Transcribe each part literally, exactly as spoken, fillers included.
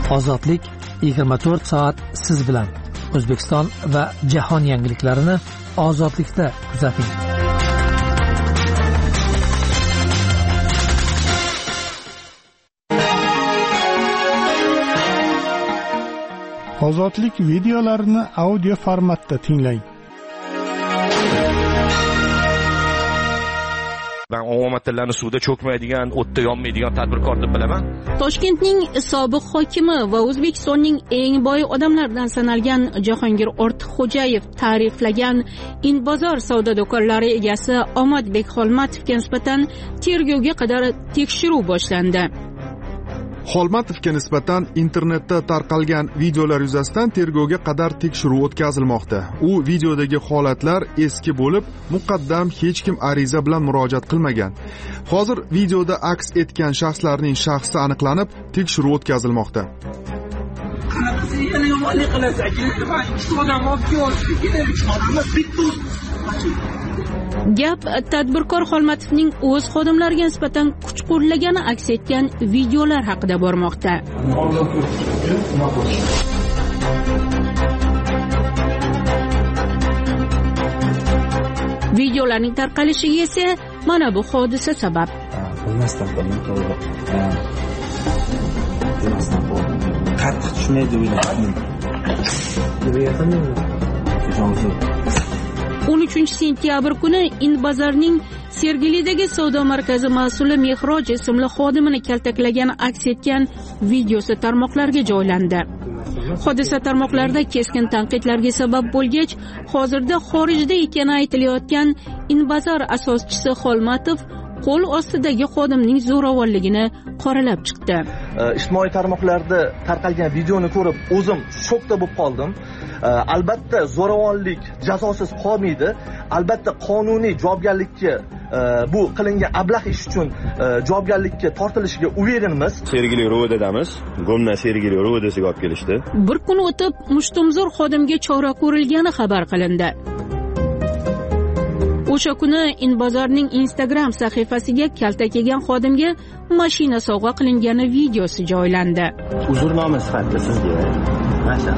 Ozodlik yigirma to'rt soat siz bilan. O'zbekiston va jahon yangiliklarini Ozodlikda kuzating. Ozodlik videolarini audio formatda tinglang. Ben omomatlarni suvda cho'kmaydigan, o'tda yonmaydigan tadbirkor deb bilaman. Toshkentning sobiq hokimi va O'zbekistonning eng boy odamlaridan sanalgan Jahongir Ortiqxo'jayev ta'riflagan Inbozor savdo do'konlari egasi Omadbek Xolmatovga nisbatan tergovga qadar tekshiruv boshlandi. Xolmatovga nisbatan internetda tarqalgan videolar yuzasidan tergovga qadar tekshiruv o'tkazilmoqda. U videodagi holatlar eski bo'lib, muqaddam hech kim ariza bilan murojaat qilmagan. Hozir videoda aks etgan shaxslarning shaxsi aniqlanib, tekshiruv o'tkazilmoqda. Gap tadbirkor Xolmatovning o'z xodimlariga nisbatan kuch qo'llagani aks etgan videolar haqida bormoqda. Videolarning tarqalishiga esa mana bu hodisa sabab. Bilmasdan qoldim, to'g'ri. Bilmasdan qoldim. Qattiq tushmaydi o'yladim. o'n uchinchi sentyabr kuni Inbazorning Sergelidagi savdo markazi mas'uli Mehroj ismli xodimini kaltaklagani aks etgan videosi tarmoqlarga joylandi. Hodisa tarmoqlarda keskin tanqidlarga sabab bo'lgach, hozirda xorijda ekani aytilayotgan Inbazor asoschisi Xolmatov qo'l ostidagi xodimning zo'ravonligini qoralab chiqdi. Ijtimoiy tarmoqlarda tarqalgan videoni ko'rib, o'zim shokda bo'lib qoldim. Albatta zo'ravonlik jazosiz qolmaydi. Albatta qonuniy javobgarlikka bu qilingan ablah ish uchun javobgarlikka tortilishiga uverenmiz. Sergeli ro'vodadamiz. Gomna Sergeli ro'vodasiga olib kelishdi. Bir kun o'tib mushtumzo'r xodimga chora ko'rilgani xabar qilindi. O'sha kuni Inbozorning Instagram sahifasiga kaltak yegan xodimga mashina sovg'a qilingani videosi joylandi. Uzrnoma sifatida sizga mana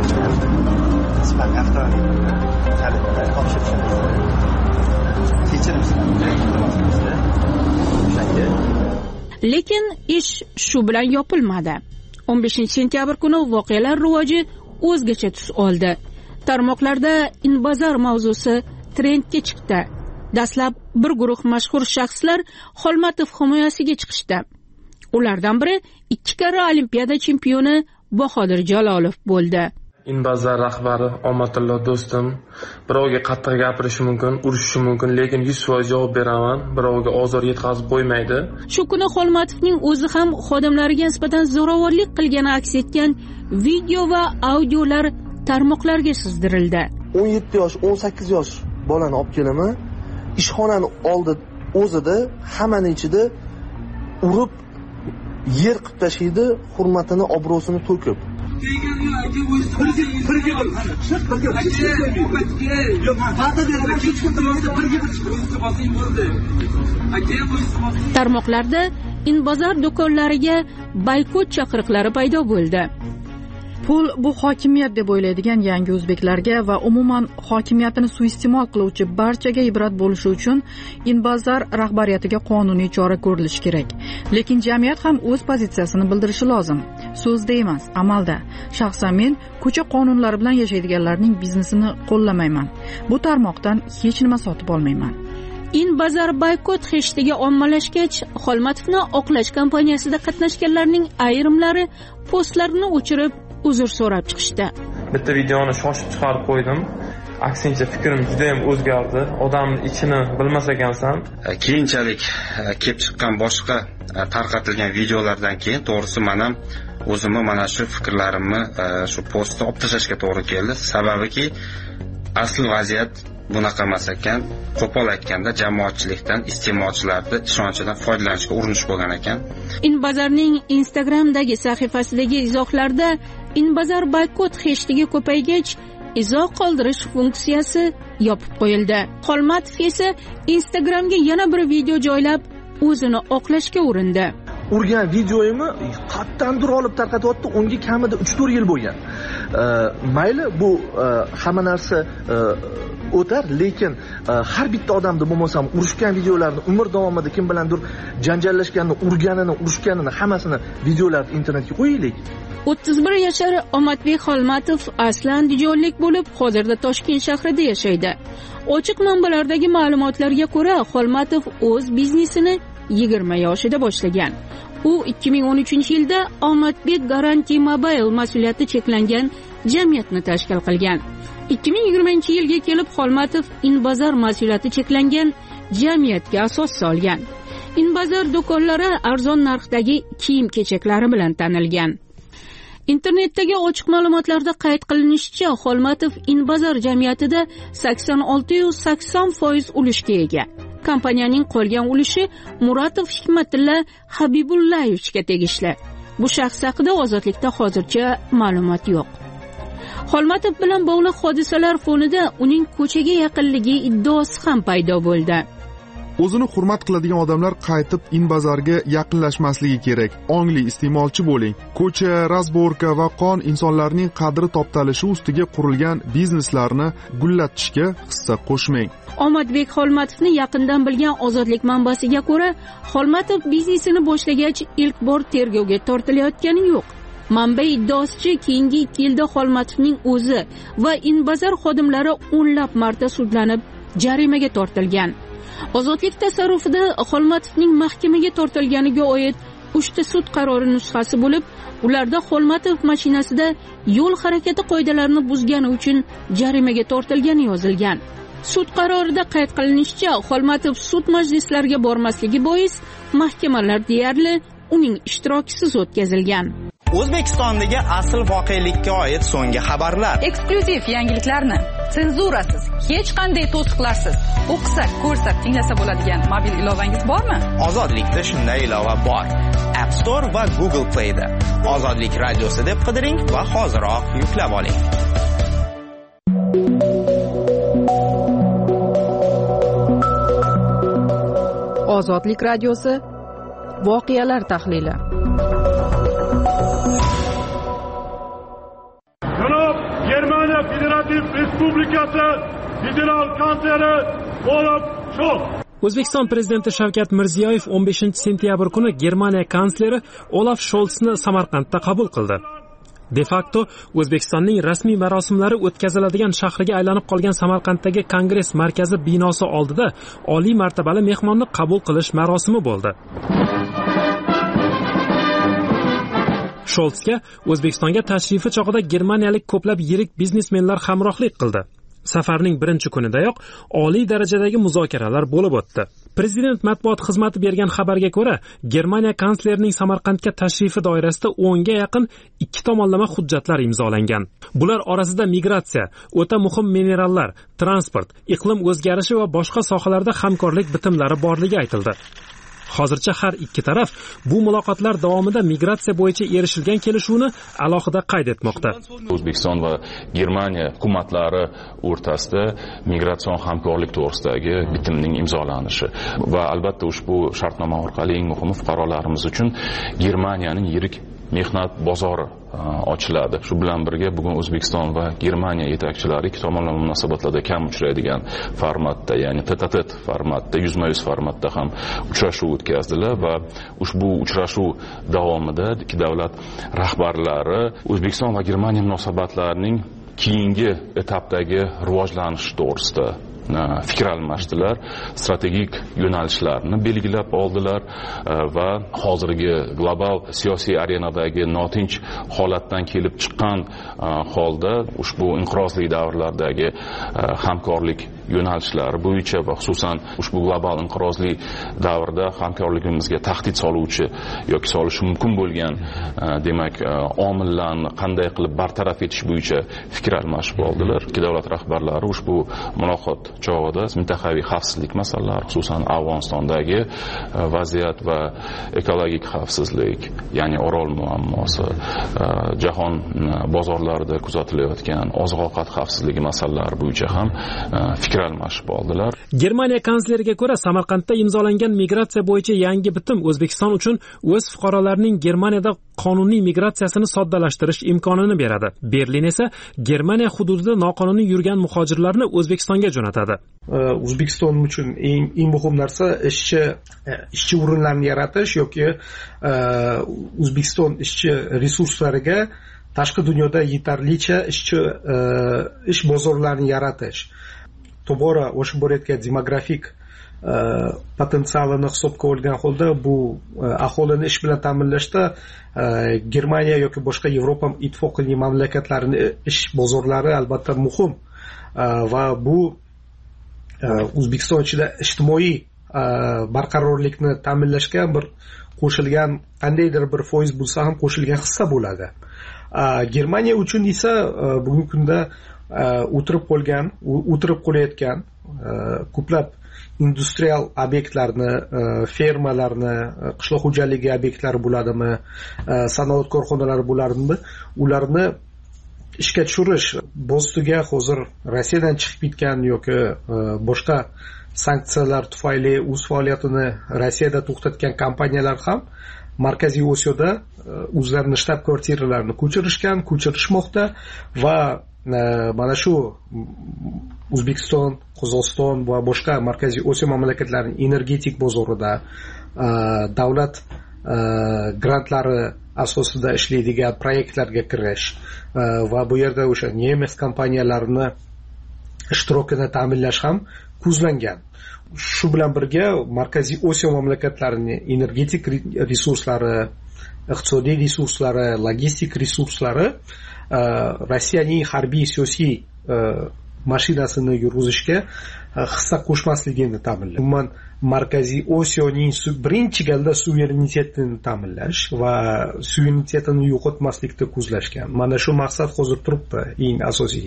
lekin ish shu bilan yopilmadi. o'n beshinchi sentyabr kuni voqealar rivoji o'zgacha tus oldi. Tarmoqlarda Inbozor mavzusi trendga chiqdi. Dastlab bir guruh mashhur shaxslar Xolmatov himoyasiga chiqishdi. Ulardan biri ikki karra Olimpiada chempioni Bahodir Jalolov bo'ldi. Inbazor rahbari Omatillo do'stim, birovga qattiq gapirishi mumkin, urishishi mumkin, lekin yuz foiz javob beraman, birovga ozor yetkazib qo'ymaydi. Shu kuni Xolmatovning o'zi ham xodimlariga nisbatan zo'ravonlik qilgani aks etgan video va audiolar tarmoqlarga sizdirildi. o'n yetti yosh, o'n sakkiz yosh bolani olib kelaman. Ishxonani oldi o'zida hammaning ichida urib yer qilib tashlaydi, hurmatini, obro'sini to'kib. Tarmoqlarda Inbozor do'konlariga boykot chaqiriqlari paydo bo'ldi. Pul bu hokimiyat deb o'ylaydigan yangi o'zbeklarga va umuman hokimiyatini suiiste'mol qiluvchi barchaga ibrat bo'lishi uchun Inbozor rahbariyatiga qonuniy chora ko'rilishi kerak. Lekin jamiyat ham o'z pozitsiyasini bildirishi lozim. So'zda emas, amalda. Shaxsan men ko'cha qonunlari bilan yashaydiganlarning biznesini qo'llamayman. Bu tarmoqdan hech nima sotib olmayman. Inbozor boykot heshtiga ommalashgach, Xolmatovni oqlash kampaniyasida qatnashganlarning ayrimlari postlarini o'chirib uzr so'rab chiqishdi. Bitta videoni shoshib chiqarib qo'ydim. Aksincha fikrim juda ham o'zgardi. Odamning ichini bilmas ekansan. Keyinchalik kelib chiqqan boshqa tarqatilgan videolardan keyin to'g'risi men ham o'zimni mana shu fikrlarimni shu postda olib tashlashga to'g'ri keldi. Sababiki asl vaziyat bunaqa emas ekan. Qo'pol aytganda jamoatchilikdan, iste'molchilarning ishonchidan foydalanishga urinish bo'lgan ekan. Inbozorning Instagramdagi sahifasidagi izohlarda Inbozor boykot heshtiga ko'paygach, izoh qoldirish funksiyasi yopib qo'yildi. Xolmatov esa Instagramga yana bir video joylab o'zini oqlashga urindi. urgan videoyimni qayerdandir olib tarqatyapti, unga kamida uch to'rt yil bo'lgan. Mayli, bu hamma narsa o'tar, lekin har bitta odamni bo'lmasam urushgan videolarni umr davomida kim bilandir janjallashganini, urganini, urushganini hammasini videolarni internetga qo'yaylik. o'ttiz bir yashar Omadbek Xolmatov aslan andijonlik bo'lib, hozirda Toshkent shahrida yashaydi. Ochiq manbalardagi ma'lumotlarga ko'ra, Xolmatov o'z biznesini yigirma yoshida boshlagan. U ikki ming o'n uchinchi yilda Omadbek Guarantee Mobile mas'uliyati cheklangan jamiyatni tashkil qilgan. ikki ming yigirmanchi yilga kelib Xolmatov Inbazar mas'uliyati cheklangan jamiyatga asos solgan. Inbazar do'konlari arzon narxdagi kiyim-kechaklari bilan tanilgan. Internetdagi ochiq ma'lumotlarda qayd qilinishicha, Xolmatov Inbazar jamiyatida sakson olti yuz sakson foiz ulushga ega. Kompaniyaning qolgan ulushi Muratov Hikmatilla Habibullayevga tegishli. Bu shaxs haqida ozodlikda hozircha ma'lumot yo'q. Xolmatov bilan bog'liq hodisalar fonida uning ko'chaga yaqinligi iddaosi ham paydo bo'ldi. O'zini hurmat qiladigan odamlar qaytib Inbazarga yaqinlashmasligi kerak. Ongli iste'molchi bo'ling. Ko'cha, razborka va qon insonlarning qadri toptalishi ustiga qurilgan bizneslarni gullatishga hissa qo'shmang. Omadbek Xolmatovni yaqindan bilgan ozodlik manbasiga ko'ra, Xolmatov biznesini boshlagach ilk bor tergovga tortilayotgani yo'q. Manba iddaosicha, keyingi ikki yilda Xolmatovning o'zi va Inbazar xodimlari o'nlab marta sudlanib, jarimaga tortilgan. Ozodlik tasarrufida Xolmatovning mahkamaga tortilganiga oid uchta sud qarori nusxasi bo'lib, ularda Xolmatov mashinasida yo'l harakati qoidalarini buzgani uchun jarimaga tortilgani yozilgan. Sud qarorida qayd qilinishicha, Xolmatov sud majlislariga bormasligi bois mahkamalar deyarli uning ishtirokisiz o'tkazilgan. O'zbekistondagi asl voqelikka oid so'nggi xabarlar, eksklyuziv yangiliklarni senzurasiz, hech qanday to'siqlarsiz o'qisa, ko'rsa, tinglasa bo'ladigan mobil ilovangiz bormi? Ozodlikda shunday ilova bor. App Store va Google Play da Ozodlik radiosi deb qidiring va hoziroq yuklab oling. Ozodlik radiosi voqealar tahlili. Janob Germaniya Federativ Respublikasi federal kansleri Olaf Scholz. O'zbekiston prezidenti Shavkat Mirziyoyev o'n beshinchi sentyabr kuni Germaniya kansleri Olaf Scholzni Samarqandda qabul qildi. De facto O'zbekistonning rasmiy marosimlari o'tkaziladigan shahriga aylanib qolgan Samarqanddagi Kongress markazi binosi oldida oliy martabali mehmonni qabul qilish marosimi bo'ldi. Scholzga O'zbekistonga tashrifi chog'ida germaniyalik ko'plab yirik biznesmenlar hamrohlik qildi. Safarning birinchi kunidayoq oliy darajadagi muzokaralar bo'lib o'tdi. Prezident matbuot xizmati bergan xabarga ko'ra, Germaniya kanslerining Samarqandga tashrifi doirasida o'nga yaqin ikki tomonlama hujjatlar imzolangan. Bular orasida migratsiya, o'ta muhim minerallar, transport, iqlim o'zgarishi va boshqa sohalarda hamkorlik bitimlari borligi aytildi. Hozircha har ikki taraf bu muloqotlar davomida migratsiya bo'yicha erishilgan kelishuvni alohida qayd etmoqda. O'zbekiston va Germaniya hukumatlari o'rtasida migratsion hamkorlik to'g'risidagi bitimning imzolanishi va albatta ushbu shartnoma orqali eng muhimi fuqarolarimiz uchun Germaniyaning yirik mehnat bozori ochiladi. Shu bilan birga bugun O'zbekiston va Germaniya yetakchilari ikki tomonlama munosabatlarda kam uchraydigan formatda, ya'ni tet-a-tet formatda, yuzma-yuz formatda ham uchrashuv o'tkazdilar va ushbu uchrashuv davomida ikki davlat rahbarlari O'zbekiston va Germaniya munosabatlarining keyingi etapdagi rivojlanishi to'g'risida fikr almashdilar, strategik yo'nalishlarni belgilab oldilar va hozirgi global siyosiy arenadagi notinch holatdan kelib chiqqan holda ushbu inqirozli davrlardagi hamkorlik yo'nalishlari bo'yicha va xususan ushbu global inqirozli davrda hamkorligimizga tahdid soluvchi yoki solishi mumkin bo'lgan demak omillarni qanday qilib bartaraf etish bo'yicha fikr almashib oldilar. Ikki davlat rahbarlari ushbu muloqot chog'ida mintaqaviy xavfsizlik masalalari, xususan Afg'onistondagi vaziyat va ekologik xavfsizlik, ya'ni Orol muammosi, jahon bozorlarida kuzatilayotgan oziq-ovqat xavfsizligi masalalari bo'yicha ham fikr fikr almashib oldilar. Germaniya kansleriga ko'ra, Samarqandda imzolangan migratsiya bo'yicha yangi bitim O'zbekiston uchun o'z fuqarolarining Germaniyada qonuniy migratsiyasini soddalashtirish imkonini beradi. Berlin esa Germaniya hududida noqonuniy yurgan muhojirlarni O'zbekistonga jo'natadi. O'zbekiston uchun eng eng muhim narsa ishchi ishchi o'rinlarini yaratish yoki O'zbekiston ishchi resurslariga tashqi dunyoda yetarlicha ishchi ish bozorlarini yaratish. To'g'ri, o'sha bo'layotgan demografik potensialini hisobga olgan holda bu aholini ish bilan ta'minlashda Germaniya yoki boshqa Yevropa ittifoqining mamlakatlarining ish bozorlari albatta muhim va bu O'zbekiston ichida ijtimoiy barqarorlikni ta'minlashga bir qo'shilgan qandaydir bir foiz bo'lsa ham qo'shilgan hissa bo'ladi. Germaniya uchun esa bugungi kunda o'tirib qolgan, o'tirib qolayotgan ko'plab industrial obyektlarni, fermalarni, qishloq xo'jaligi obyektlari bo'ladimi, sanoat korxonalari bo'ladimi, ularni ishga tushirish bostiga hozir Rossiyadan chiqib ketgan yoki boshqa sanksiyalar tufayli o'z faoliyatini Rossiyada to'xtatgan kompaniyalar ham Markaziy Osiyoda o'zlarining shtab kvartiralarini ko'chirishgan, ko'chirishmoqda va mana shu O'zbekiston, Qozog'iston va boshqa Markaziy Osiyo mamlakatlarining energetik bozorida davlat grantlari asosida ishlaydigan proyektlarga kirish va bu yerda o'sha nemis kompaniyalarini ishtirokini ta'minlash ham ko'zlangan. Shu bilan birga Markaziy Osiyo mamlakatlarining energetik resurslari, iqtisodiy resurslari, logistik resurslari Rossiyaning harbiy siyosiy mashinasini yurgizishga hissa qo'shmasligini ta'minlash. Umuman Markaziy Osiyoning birinchi galda suverenitetini ta'minlash va suverenitetini yo'qotmaslikni ko'zlashgan. Mana shu maqsad hozir turibdi, eng asosiy.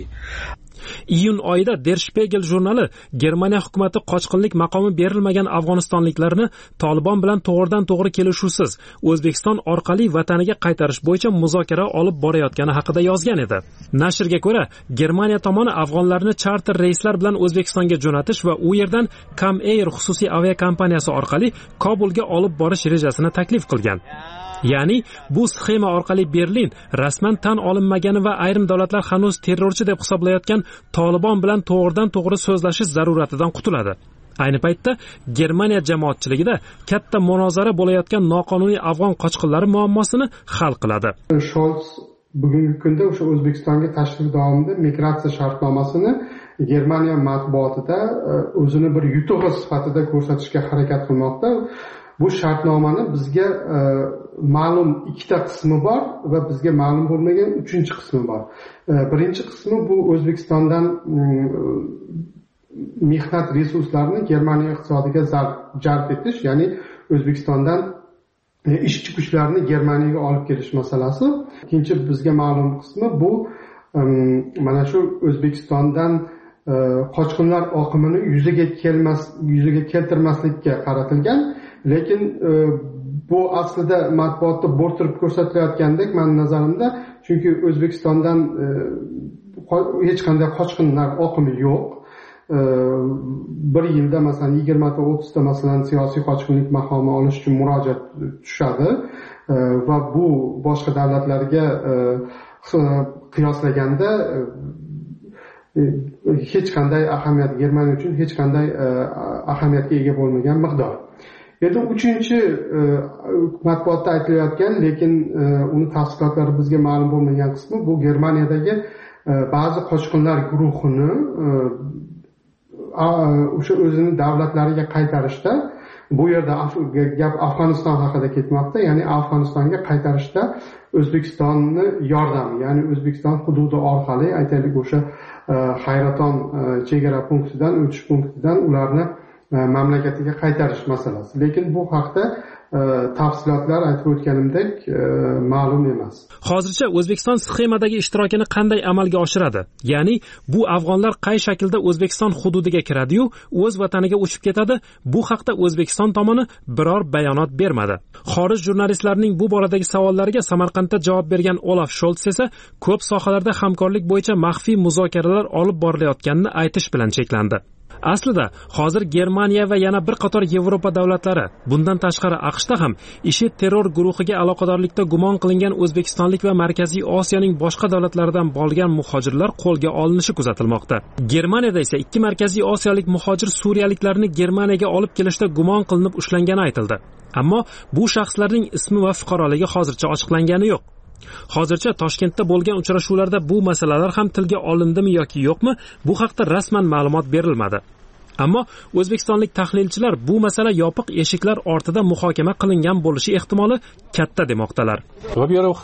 Iyun oyida Der Spiegel jurnali Germaniya hukumati qochqinlik maqomi berilmagan afg'onistonliklarni Tolibon bilan to'g'ridan to'g'ri kelishuvsiz O'zbekiston orqali vataniga qaytarish bo'yicha muzokara olib borayotgani haqida yozgan edi. Nashrga ko'ra, Germaniya tomoni afg'onlarni charter reyslar bilan O'zbekistonga jo'natish va u yerdan Kam Air xususiy aviakompaniyasi orqali Kobulga olib borish rejasini taklif qilgan. Ya'ni bu sxema orqali Berlin rasman tan olinmagani va ayrim davlatlar hanuz terrorchi deb hisoblayotgan Tolibon bilan to'g'ridan to'g'ri so'zlashish zaruratidan qutuladi. Ayni paytda Germaniya jamoatchiligida katta munozara bo'layotgan noqonuniy afg'on qochqinlari muammosini hal qiladi. Scholz bugungi kunda o'sha O'zbekistonga tashrif davomida migratsiya shartnomasini Germaniya matbuotida o'zini bir yutug'i sifatida ko'rsatishga harakat qilmoqda. Bu shartnomani bizga ma'lum ikkita qismi bor va bizga ma'lum bo'lmagan uchinchi qismi bor. Birinchi qismi bu O'zbekistondan mehnat resurslarini Germaniya iqtisodiga jalb etish, ya'ni O'zbekistondan ishchi kuchlarni Germaniyaga olib kelish masalasi. Ikkinchi bizga ma'lum qismi bu mana shu O'zbekistondan qochqinlar oqimini yuzaga kelmas yuzaga keltirmaslikka qaratilgan. Lekin bu aslida matbuotda bo'rttirib ko'rsatilayotgandek mening nazarimda, chunki O'zbekistondan hech qanday qochqinlar oqimi yo'q. Bir yilda masalan yigirma ta o'ttiz ta masalan siyosiy qochqinlik maqomi olish uchun murojaat tushadi va bu boshqa davlatlarga qiyoslaganda hech qanday ahamiyat, Germaniya uchun hech qanday ahamiyatga ega bo'lmagan miqdor. Endi uchinchi matbuotda aytilayotgan, lekin uni tafsilotlari bizga ma'lum bo'lmagan qismi bu Germaniyadagi ba'zi qochqinlar guruhini o'sha o'zini davlatlariga qaytarishda, bu yerda gap Afg'oniston haqida ketmoqda, ya'ni Afg'onistonga qaytarishda O'zbekistonni yordami, ya'ni O'zbekiston hududi orqali aytaylik o'sha Hayraton chegara punktidan, o'tish punktidan ularni mamlakatiga qaytarish masalasi. Lekin bu haqda tafsilotlar aytib o'tganimdek ma'lum emas. Hozircha O'zbekiston sxemadagi ishtirokini qanday amalga oshiradi? Ya'ni bu afg'onlar qay shaklda O'zbekiston hududiga kiradi-yu, o'z vataniga uchib ketadi? Bu haqda O'zbekiston tomoni biror bayonot bermadi. Xorij jurnalistlarining bu boradagi savollariga Samarqandda javob bergan Olaf Scholz esa ko'p sohalarda hamkorlik bo'yicha maxfiy muzokaralar olib borilayotganini aytish bilan cheklandi. Aslida hozir Germaniya va yana bir qator Yevropa davlatlari, bundan tashqari AQShda ham IShID terror guruhiga aloqadorlikda gumon qilingan o'zbekistonlik va Markaziy Osiyoning boshqa davlatlaridan bo'lgan muhojirlar qo'lga olinishi kuzatilmoqda. Germaniyada esa ikki Markaziy Osiyolik muhojir suriyaliklarni Germaniyaga olib kelishda gumon qilinib ushlangani aytildi. Ammo bu shaxslarning ismi va fuqaroligi hozircha ochiqlangani yo'q. Hozircha Toshkentda bo'lgan uchrashuvlarda bu masalalar ham tilga olindimi yoki yo'qmi, bu haqda rasman ma'lumot berilmadi. Ammo o'zbekistonlik tahlilchilar bu masala yopiq eshiklar ortida muhokama qilingan bo'lishi ehtimoli katta demoqdalar. Во-первых,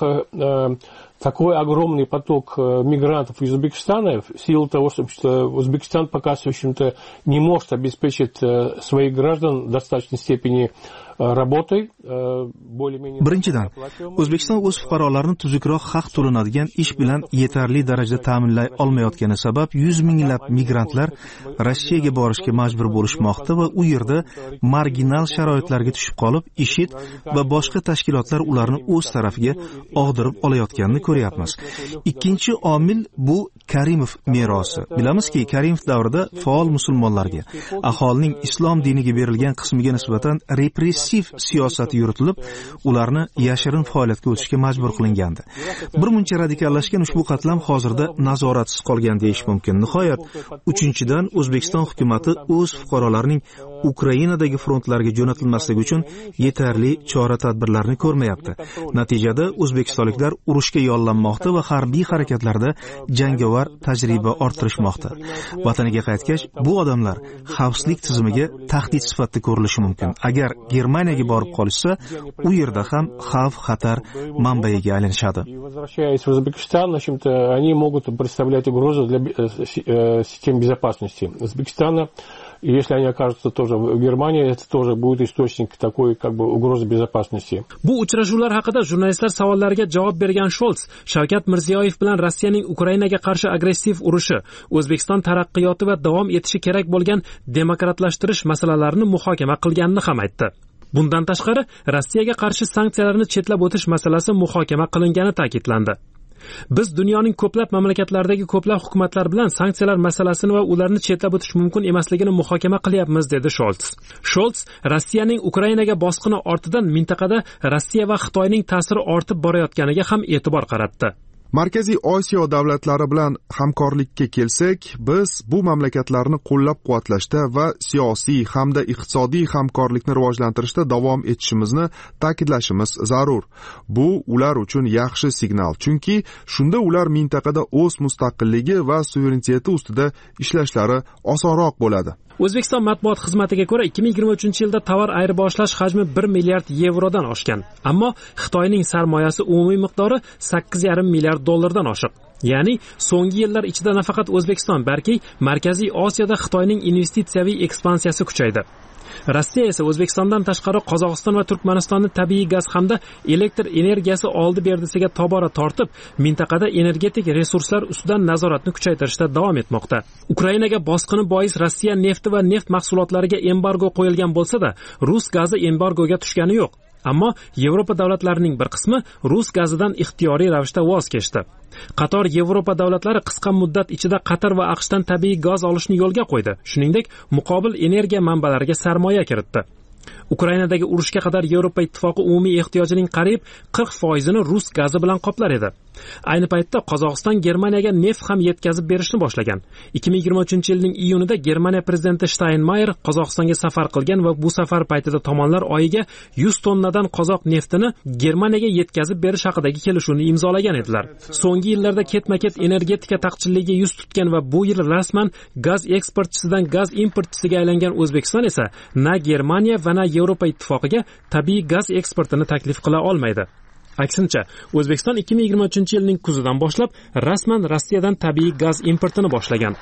такой огромный поток мигрантов из Узбекистана, в силу того, что Узбекистан пока, в общем-то, не может обеспечить своих граждан в достаточной степени работой, более-менее... Birinchidan, O'zbekiston o'z fuqarolarini tuzukroq haq to'lanadigan ish bilan yetarli darajada ta'minlay olmayotgani sabab yuz minglab migrantlar Rossiyaga borishga majbur bo'lishmoqda va u yerda marginal sharoitlarga tushib qolib, IShID va boshqa tashkilotlar ularni o'z tarafiga og'dirib olayotganini ko'ryapmiz. Ikkinchi omil bu Karimov merosi. Bilamizki, Karimov davrida faol musulmonlarga, aholining islom diniga berilgan qismiga nisbatan repressiv siyosat yuritilib, ularni yashirin faoliyatga o'tishga majbur qilingandi. Bir muncha radikallashgan ushbu qatlam hozirda nazoratsiz qolgan deyish mumkin. Nihoyat, uchinchidan, O'zbekiston hukumatı o'z fuqarolarining Ukrainadagi frontlarga jo'natilmasligi uchun yetarli chora-tadbirlarni ko'rmayapti. Natijada o'zbekistonliklar urushga yollanmoqda va harbiy harakatlarda jangovar tajriba orttirishmoqda. Vataniga qaytgach, bu odamlar xavfsizlik tizimiga tahdid sifatida ko'rilishi mumkin. Agar Germaniyaga borib qolishsa, u yerda ham xavf-xatar manbaiga aylanishadi. Возвращаясь в Узбекистан, в общем-то, они могут представлять угрозу для системы безопасности Узбекистана. И если они окажутся тоже в Германии, это тоже будет источник такой, как бы, угрозы безопасности. Bu uchrashuvlar haqida jurnalistlar savollariga javob bergan Sholts, Shavkat Mirziyoyev bilan Rossiyaning Ukrainaga qarshi agressiv urushi, O'zbekiston taraqqiyoti va davom etishi kerak bo'lgan demokratlashtirish masalalarini muhokama qilganini ham aytdi. Bundan tashqari, Rossiyaga qarshi sanksiyalarni chetlab o'tish masalasi muhokama qilingani ta'kidlandi. Biz dunyoning ko'plab mamlakatlaridagi ko'plab hukumatlar bilan sanksiyalar masalasini va ularni chetlab o'tish mumkin emasligini muhokama qilyapmiz, dedi Sholts. Sholts Rossiyaning Ukrainaga bosqini ortidan mintaqada Rossiya va Xitoyning ta'siri ortib borayotganiga ham e'tibor qaratdi. Markaziy Osiyo davlatlari bilan hamkorlikka kelsak, biz bu mamlakatlarni qo'llab-quvvatlashda va siyosiy hamda iqtisodiy hamkorlikni rivojlantirishda davom etishimizni ta'kidlashimiz zarur. Bu ular uchun yaxshi signal, chunki shunda ular mintaqada o'z mustaqilligi va suvereniteti ustida ishlashlari osonroq bo'ladi. O'zbekiston matbuot xizmatiga ko'ra ikki ming yigirma uchinchi yilda tovar ayirboshlash hajmi bir milliard yevrodan oshgan. Ammo Xitoyning sarmoyasi umumiy miqdori sakkiz yarim milliard dollardan oshiq. Ya'ni so'nggi yillar ichida nafaqat O'zbekiston, balki Markaziy Osiyoda Xitoyning investitsiyaviy ekspansiyasi kuchaydi. Rossiya esa O'zbekistondan tashqari Qozog'iston va Turkmanistonni tabiiy gaz hamda elektr energiyasi oldi berdisiga tobora tortib, mintaqada energetik resurslar ustidan nazoratni kuchaytirishda davom etmoqda. Ukrainaga bosqini bois Rossiya nefti va neft mahsulotlariga embargo qo'yilgan bo'lsa-da, rus gazi embargoga tushgani yo'q. Ammo Yevropa davlatlarining bir qismi rus gazidan ixtiyoriy ravishda voz kechdi. Qator Yevropa davlatlari qisqa muddat ichida Qatar va AQShdan tabiiy gaz olishni yo'lga qo'ydi. Shuningdek, muqobil energiya manbalariga sarmoya kiritdi. Ukrainadagi urushga qadar Yevropa ittifoqi umumiy ehtiyojining qariyb qirq foizini rus gazi bilan qoplar edi. Ayni paytda Qozog'iston Germaniyaga neft ham yetkazib berishni boshlagan. ikki ming yigirma uchinchi yilning iyunida Germaniya prezidenti Steinmeier Qozog'istonga safar qilgan va bu safar paytida tomonlar oyiga yuz tonnadan qozoq neftini Germaniyaga yetkazib berish haqidagi kelishuvni imzolagan edilar. So'nggi yillarda ketma-ket energetika taqchilligiga yuz tutgan va bu yil rasman gaz eksportchisidan gaz importchisiga aylangan O'zbekiston esa na Germaniya va na Yevropa ittifoqiga tabiiy gaz eksportini taklif qila olmaydi. Aksincha, O'zbekiston ikki ming yigirma uchinchi yilning kuzidan boshlab rasman Rossiyadan tabiiy gaz importini boshlagan.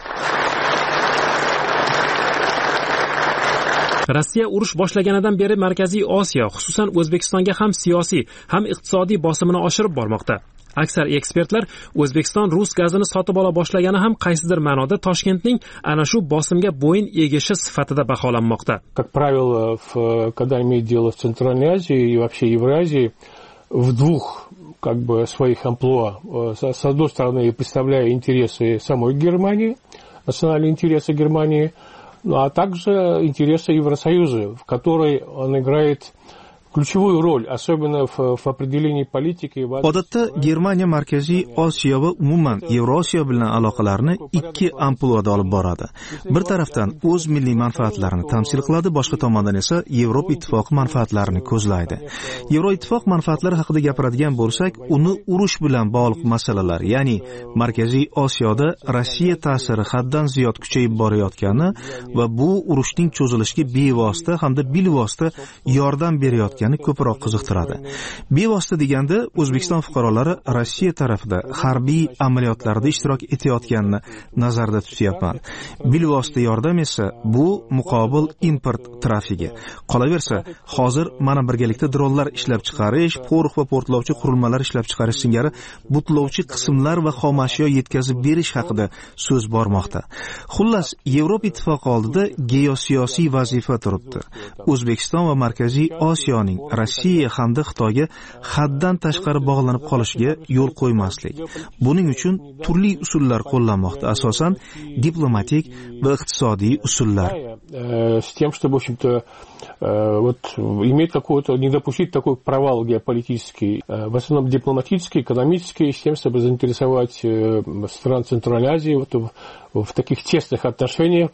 Rossiya urush boshlaganidan beri Markaziy Osiyo, xususan O'zbekistonga ham siyosiy, ham iqtisodiy bosimini oshirib bormoqda. Aksar ekspertlar O'zbekiston rus gazini sotib ola boshlagani ham qaysidir ma'noda Toshkentning ana shu bosimga bo'yin egishi sifatida baholanmoqda. Как правило, когда имеет дело с Центральной Азией и вообще Евразией, в двух как бы своих амплуа. С одной стороны, представляя интересы самой Германии, национальные интересы Германии, ну, а также интересы Евросоюза, в которой он играет ключевую роль, особенно в, в определении политики. Odatda Germaniya Markaziy Osiyo va umuman Yevrosiyo bilan aloqalarni ikki ampluada olib boradi. Bir tarafdan o'z milliy manfaatlarini tamsil qiladi, boshqa tomondan esa Yevropa Ittifoqi manfaatlarini ko'zlaydi. Yevroittifoq manfaatlari haqida gapiradigan bo'lsak, uni urush bilan bog'liq masalalar, ya'ni Markaziy Osiyoda Rossiya ta'siri haddan ziyod kuchayib borayotgani va bu urushning cho'zilishiga bevosita hamda bilvosita yordam berayotgani ko'proq qiziqtiradi. Bevosita deganda O'zbekiston fuqarolari Rossiya tarafida harbiy amaliyotlarda ishtirok etayotganini nazarda tutyapman. Bilvosita yordam esa bu muqobil import trafigi. Qolaversa, hozir mana birgalikda dronlar ishlab chiqarish, qo'riq va portlovchi qurilmalar ishlab chiqarish singari butlovchi qismlar va xomashyo yetkazib berish haqida so'z bormoqda. Xullas, Yevropa Ittifoqi oldida geosiyosiy vazifa turibdi. O'zbekiston va Markaziy Osiyoning Rossiya hamda Xitoyga haddan tashqari bog'lanib qolishiga yo'l qo'ymaslik. Buning uchun turli usullar qo'llanmoqda, asosan diplomatik va iqtisodiy usullar. С тем, чтобы, в общем-то, вот иметь какой-то, не допустить такой провал геополитический, в основном дипломатический, экономический, с тем, чтобы заинтересовать стран Центральной Азии вот в, в таких тесных отношениях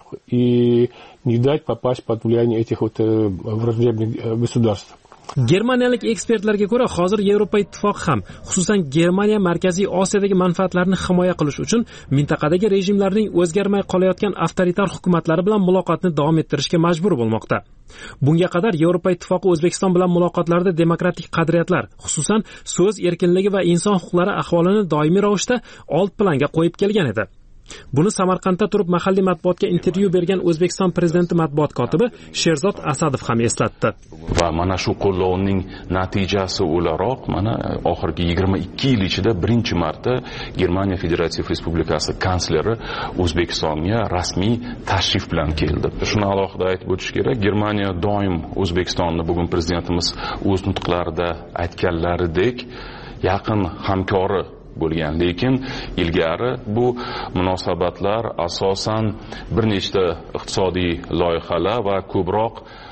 и не дать попасть под влияние этих вот враждебных государств. Germaniyalik ekspertlarga ko'ra, hozir Yevropa Ittifoqi ham, xususan Germaniya Markaziy Osiyodagi manfaatlarini himoya qilish uchun mintaqadagi rejimlarning o'zgarmay qolayotgan avtoritar hukumatlari bilan muloqotni davom ettirishga majbur bo'lmoqda. Bunga qadar Yevropa Ittifoqi O'zbekiston bilan muloqotlarda demokratik qadriyatlar, xususan so'z erkinligi va inson huquqlari ahvolini doimiy ravishda old planga qo'yib kelgan edi. Buni Samarqandda turib mahalliy matbuotga intervyu bergan O'zbekiston prezidenti matbuot kotibi Sherzod Asadov ham eslatdi. Va mana shu qo'llovning natijasi o'laroq mana oxirgi yigirma ikki yil ichida birinchi marta Germaniya Federatsiya Respublikasi kansleri O'zbekistonga rasmiy tashrif bilan keldi. Shuni alohida aytib o'tish kerak, Germaniya doim O'zbekistonni bugun prezidentimiz o'z nutqlarida aytganlaridek yaqin hamkori bo'lgan, lekin ilgari bu munosabatlar asosan bir nechta iqtisodiy loyihalar va ko'proq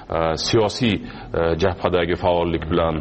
siyosiy jabhadagi faollik bilan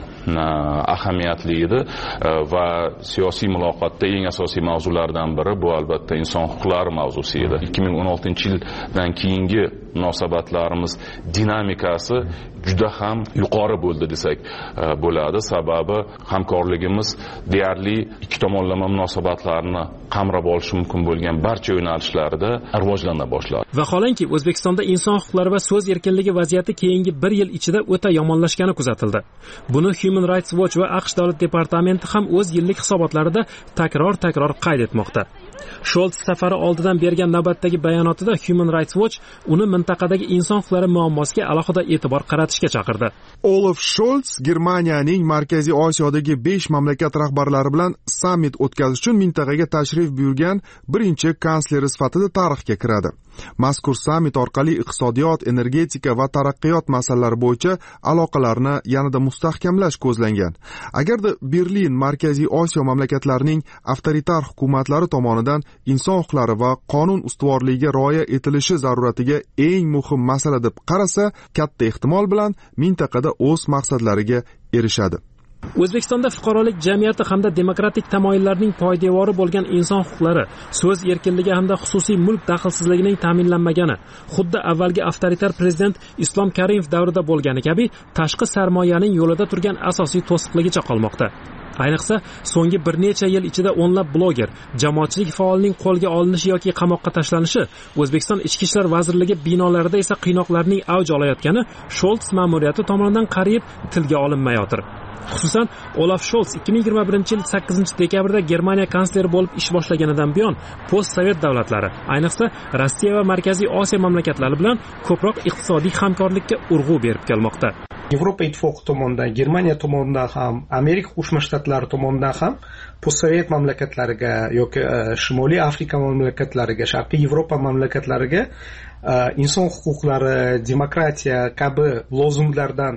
ahamiyatli edi va siyosiy muloqotda eng asosiy mavzulardan biri bu albatta inson huquqlari mavzusi edi. ikki ming o'n oltinchi yildan keyingi munosabatlarimiz dinamikasi juda ham yuqori bo'ldi desak bo'ladi. Sababi hamkorligimiz deyarli ikki tomonlama munosabatlarni qamrab olishi mumkin bo'lgan barcha yo'nalishlarda rivojlana boshladi. Vaholanki O'zbekistonda inson huquqlari va so'z erkinligi vaziyati keyingi bir yil ichida o'ta yomonlashgani kuzatildi. Buni Human Rights Watch va AQSh davlat departamenti ham o'z yillik hisobotlarida takror-takror qayd etmoqda. Scholz safari oldidan bergan navbatdagi bayonotida Human Rights Watch uni mintaqadagi inson huquqlari muammosiga alohida e'tibor qaratishga chaqirdi. Olaf Scholz Germaniyaning Markaziy Osiyodagi besh mamlakat rahbarlari bilan sammit o'tkazish uchun mintaqaga tashrif buyurgan birinchi kansler sifatida tarixga kiradi. Mazkur sammit orqali iqtisodiyot, energetika va taraqqiyot masalalari bo'yicha aloqalarni yanada mustahkamlash ko'zlangan. Agarda Berlin Markaziy Osiyo mamlakatlarining avtoritar hukumatlari tomonidan inson huquqlari va qonun ustuvorligiga rioya etilishi zaruratiga eng muhim masala deb qarasa, katta ehtimol bilan mintaqada o'z maqsadlariga erishadi. O'zbekistonda fuqarolik jamiyati hamda demokratik tamoyillarning poydevori bo'lgan inson huquqlari, so'z erkinligi hamda xususiy mulk daxlsizligining ta'minlanmagani, xuddi avvalgi avtoritar prezident Islom Karimov davrida bo'lgani kabi tashqi sarmoyaning yo'lida turgan asosiy to'siqligicha qolmoqda. Ayniqsa, so'nggi bir necha yil ichida o'nlab bloger, jamoatchilik faolining qo'lga olinishi yoki qamoqqa tashlanishi, O'zbekiston Ichki ishlar vazirligi binolarida esa qiynoqlarning avj olayotgani Scholz ma'muriyati tomonidan qariyb tilga olinmayotir. Xususan, Olaf Scholz ikki ming yigirma birinchi yil sakkizinchi dekabrda Germaniya kansleri bo'lib ish boshlaganidan buyon post-sovet davlatlari, ayniqsa Rossiya va Markaziy Osiyo mamlakatlari bilan ko'proq iqtisodiy hamkorlikka urg'u berib kelmoqda. Yevropa Ittifoqi tomonidan, Germaniya tomonidan ham, Amerika Qo'shma Shtatlari tomonidan ham post-sovet mamlakatlariga yoki Shimoliy Afrika mamlakatlariga, Sharqiy Yevropa mamlakatlariga inson huquqlari, demokratiya kabi lozunglardan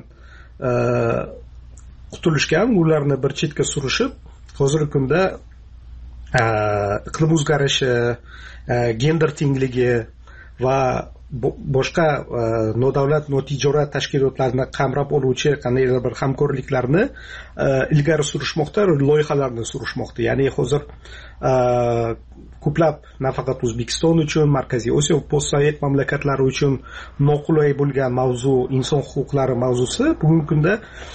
qutulishgan, ularni bir chetga surishib, hozirgi kunda iqlim o'zgarishi, gender tengligi va boshqa nodavlat notijorat tashkilotlarni qamrab oluvchi qandaydir bir hamkorliklarni ilgari surishmoqda, loyihalarni surishmoqda. Ya'ni hozir ko'plab nafaqat O'zbekiston uchun, Markaziy Osiyo postsovet mamlakatlari uchun noqulay bo'lgan mavzu inson huquqlari mavzusi bugungi kunda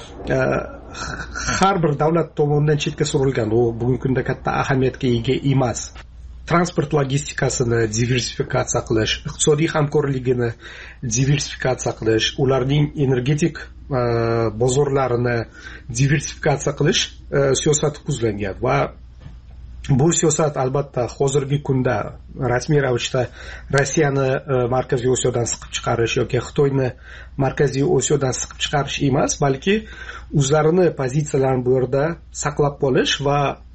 har bir davlat tomonidan chetga surilgan. U bugungi kunda katta ahamiyatga ega emas. Transport logistikasini diversifikatsiya qilish, iqtisodiy hamkorligini diversifikatsiya qilish, ularning energetik bozorlarini diversifikatsiya qilish siyosati ko'zlangan va bu siyosat albatta hozirgi kunda rasmiy ravishda Rossiyani Markaziy Osiyodan siqib chiqarish yoki Xitoyni Markaziy Osiyodan siqib chiqarish emas, balki o'zlarini pozitsiyalarini bu yerda saqlab qolish va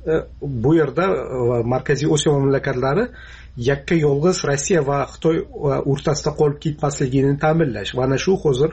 bu yerda Markaziy Osiyo mamlakatlari yakka yolg'iz Rossiya va Xitoy o'rtasida qolib ketmasligini ta'minlash. Va ana shu hozir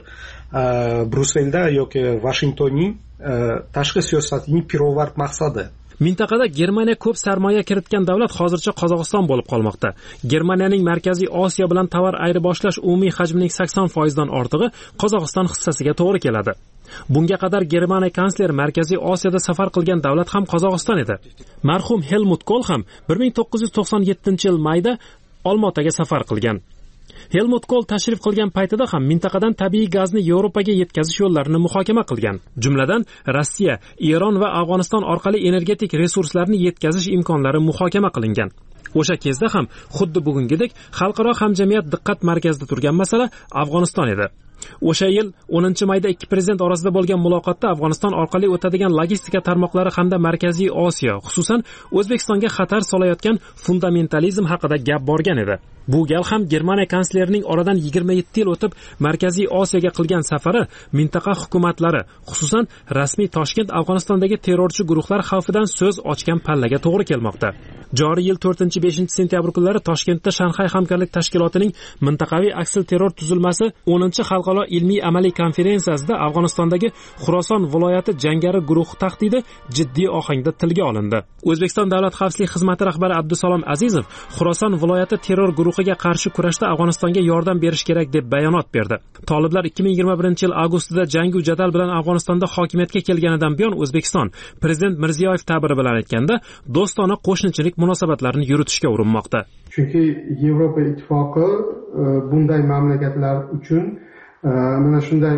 Brusselda yoki Vashingtonning tashqi siyosatining pirovard maqsadi. Mintaqada Germaniya ko'p sarmoya kiritgan davlat hozircha Qozog'iston bo'lib qolmoqda. Germaniyaning Markaziy Osiyo bilan tovar ayirboshlash umumiy hajmining sakson foizdan ortig'i Qozog'iston hissasiga to'g'ri keladi. Bunga qadar Germaniya kansleri Markaziy Osiyoda safar qilgan davlat ham Qozog'iston edi. Marhum Helmut Kohl ham bir ming to'qqiz yuz to'qson yettinchi yil mayda Olmaotaga safar qilgan. Helmut Kohl tashrif qilgan paytida ham mintaqadan tabiiy gazni Yevropaga yetkazish yo'llarini muhokama qilgan. Jumladan, Rossiya, Eron va Afg'oniston orqali energetik resurslarni yetkazish imkonlari muhokama qilingan. O'sha kezda ham xuddi bugungidek xalqaro hamjamiyat diqqat markazida turgan masala Afg'oniston edi. O'sha yil o'ninchi mayda ikki prezident orasida bo'lgan muloqotda Afg'oniston orqali o'tadigan logistika tarmoqlari hamda Markaziy Osiyo, xususan O'zbekistonga xatar solayotgan fundamentalizm haqida gap borgan edi. Bu gal ham Germaniya kanslerining oradan yigirma yetti yil o'tib Markaziy Osiyoga qilgan safari mintaqa hukumatlari, xususan rasmiy Toshkent Afg'onistondagi terrorchi guruhlar xavfidan so'z ochgan pallaga to'g'ri kelmoqda. Joriy yil to'rtinchi beshinchi sentyabr kunlari Toshkentda Shanxay hamkorlik tashkilotining mintaqaviy aksil terror tuzilmasi o'ninchi xalqaro ilmiy amaliy konferensiyasida Afg'onistondagi Xuroson viloyati jangari guruhi tahdidi jiddiy ohangda tilga olindi. O'zbekiston Davlat xavfsizlik xizmati rahbari Abdusalom Azizov Xuroson viloyati terror guruhiga qarshi kurashda Afg'onistonga yordam berish kerak deb bayonot berdi. Toliblar ikki ming yigirma birinchi yil avgustida jangu jadal bilan Afg'onistonda hokimiyatga kelganidan buyon O'zbekiston prezident Mirziyoyev ta'biri bilan aytganda do'stona qo'shnichilik munosabatlarini yuritishga urinmoqda. Chunki Yevropa ittifoqi bunday mamlakatlar uchun mana shunday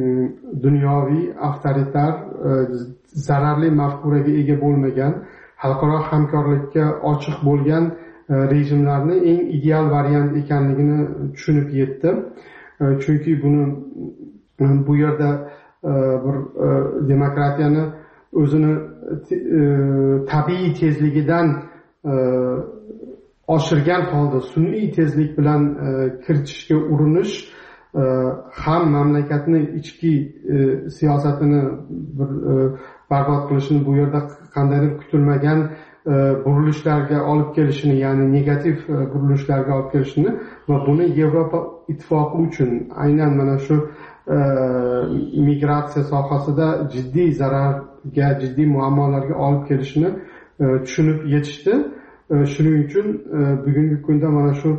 dunyoviy avtoritar zararli mafkuraga ega bo'lmagan, xalqaro hamkorlikka ochiq bo'lgan rejimlarni eng ideal variant ekanligini tushunib yetdi. Chunki buni bu yerda bir demokratiyani o'zini tabiiy tezligidan oshirgan holda sun'iy tezlik bilan kiritishga urinish ham mamlakatni ichki siyosatini bir barbod qilishini, bu yerda qandaydir kutilmagan burilishlarga olib kelishini, ya'ni negativ burilishlarga olib kelishini va buni Yevropa ittifoqi uchun aynan mana shu migratsiya sohasida jiddiy zararga, jiddiy muammolarga olib kelishini tushunib yetishdi. Shuning uchun bugungi kunda mana shu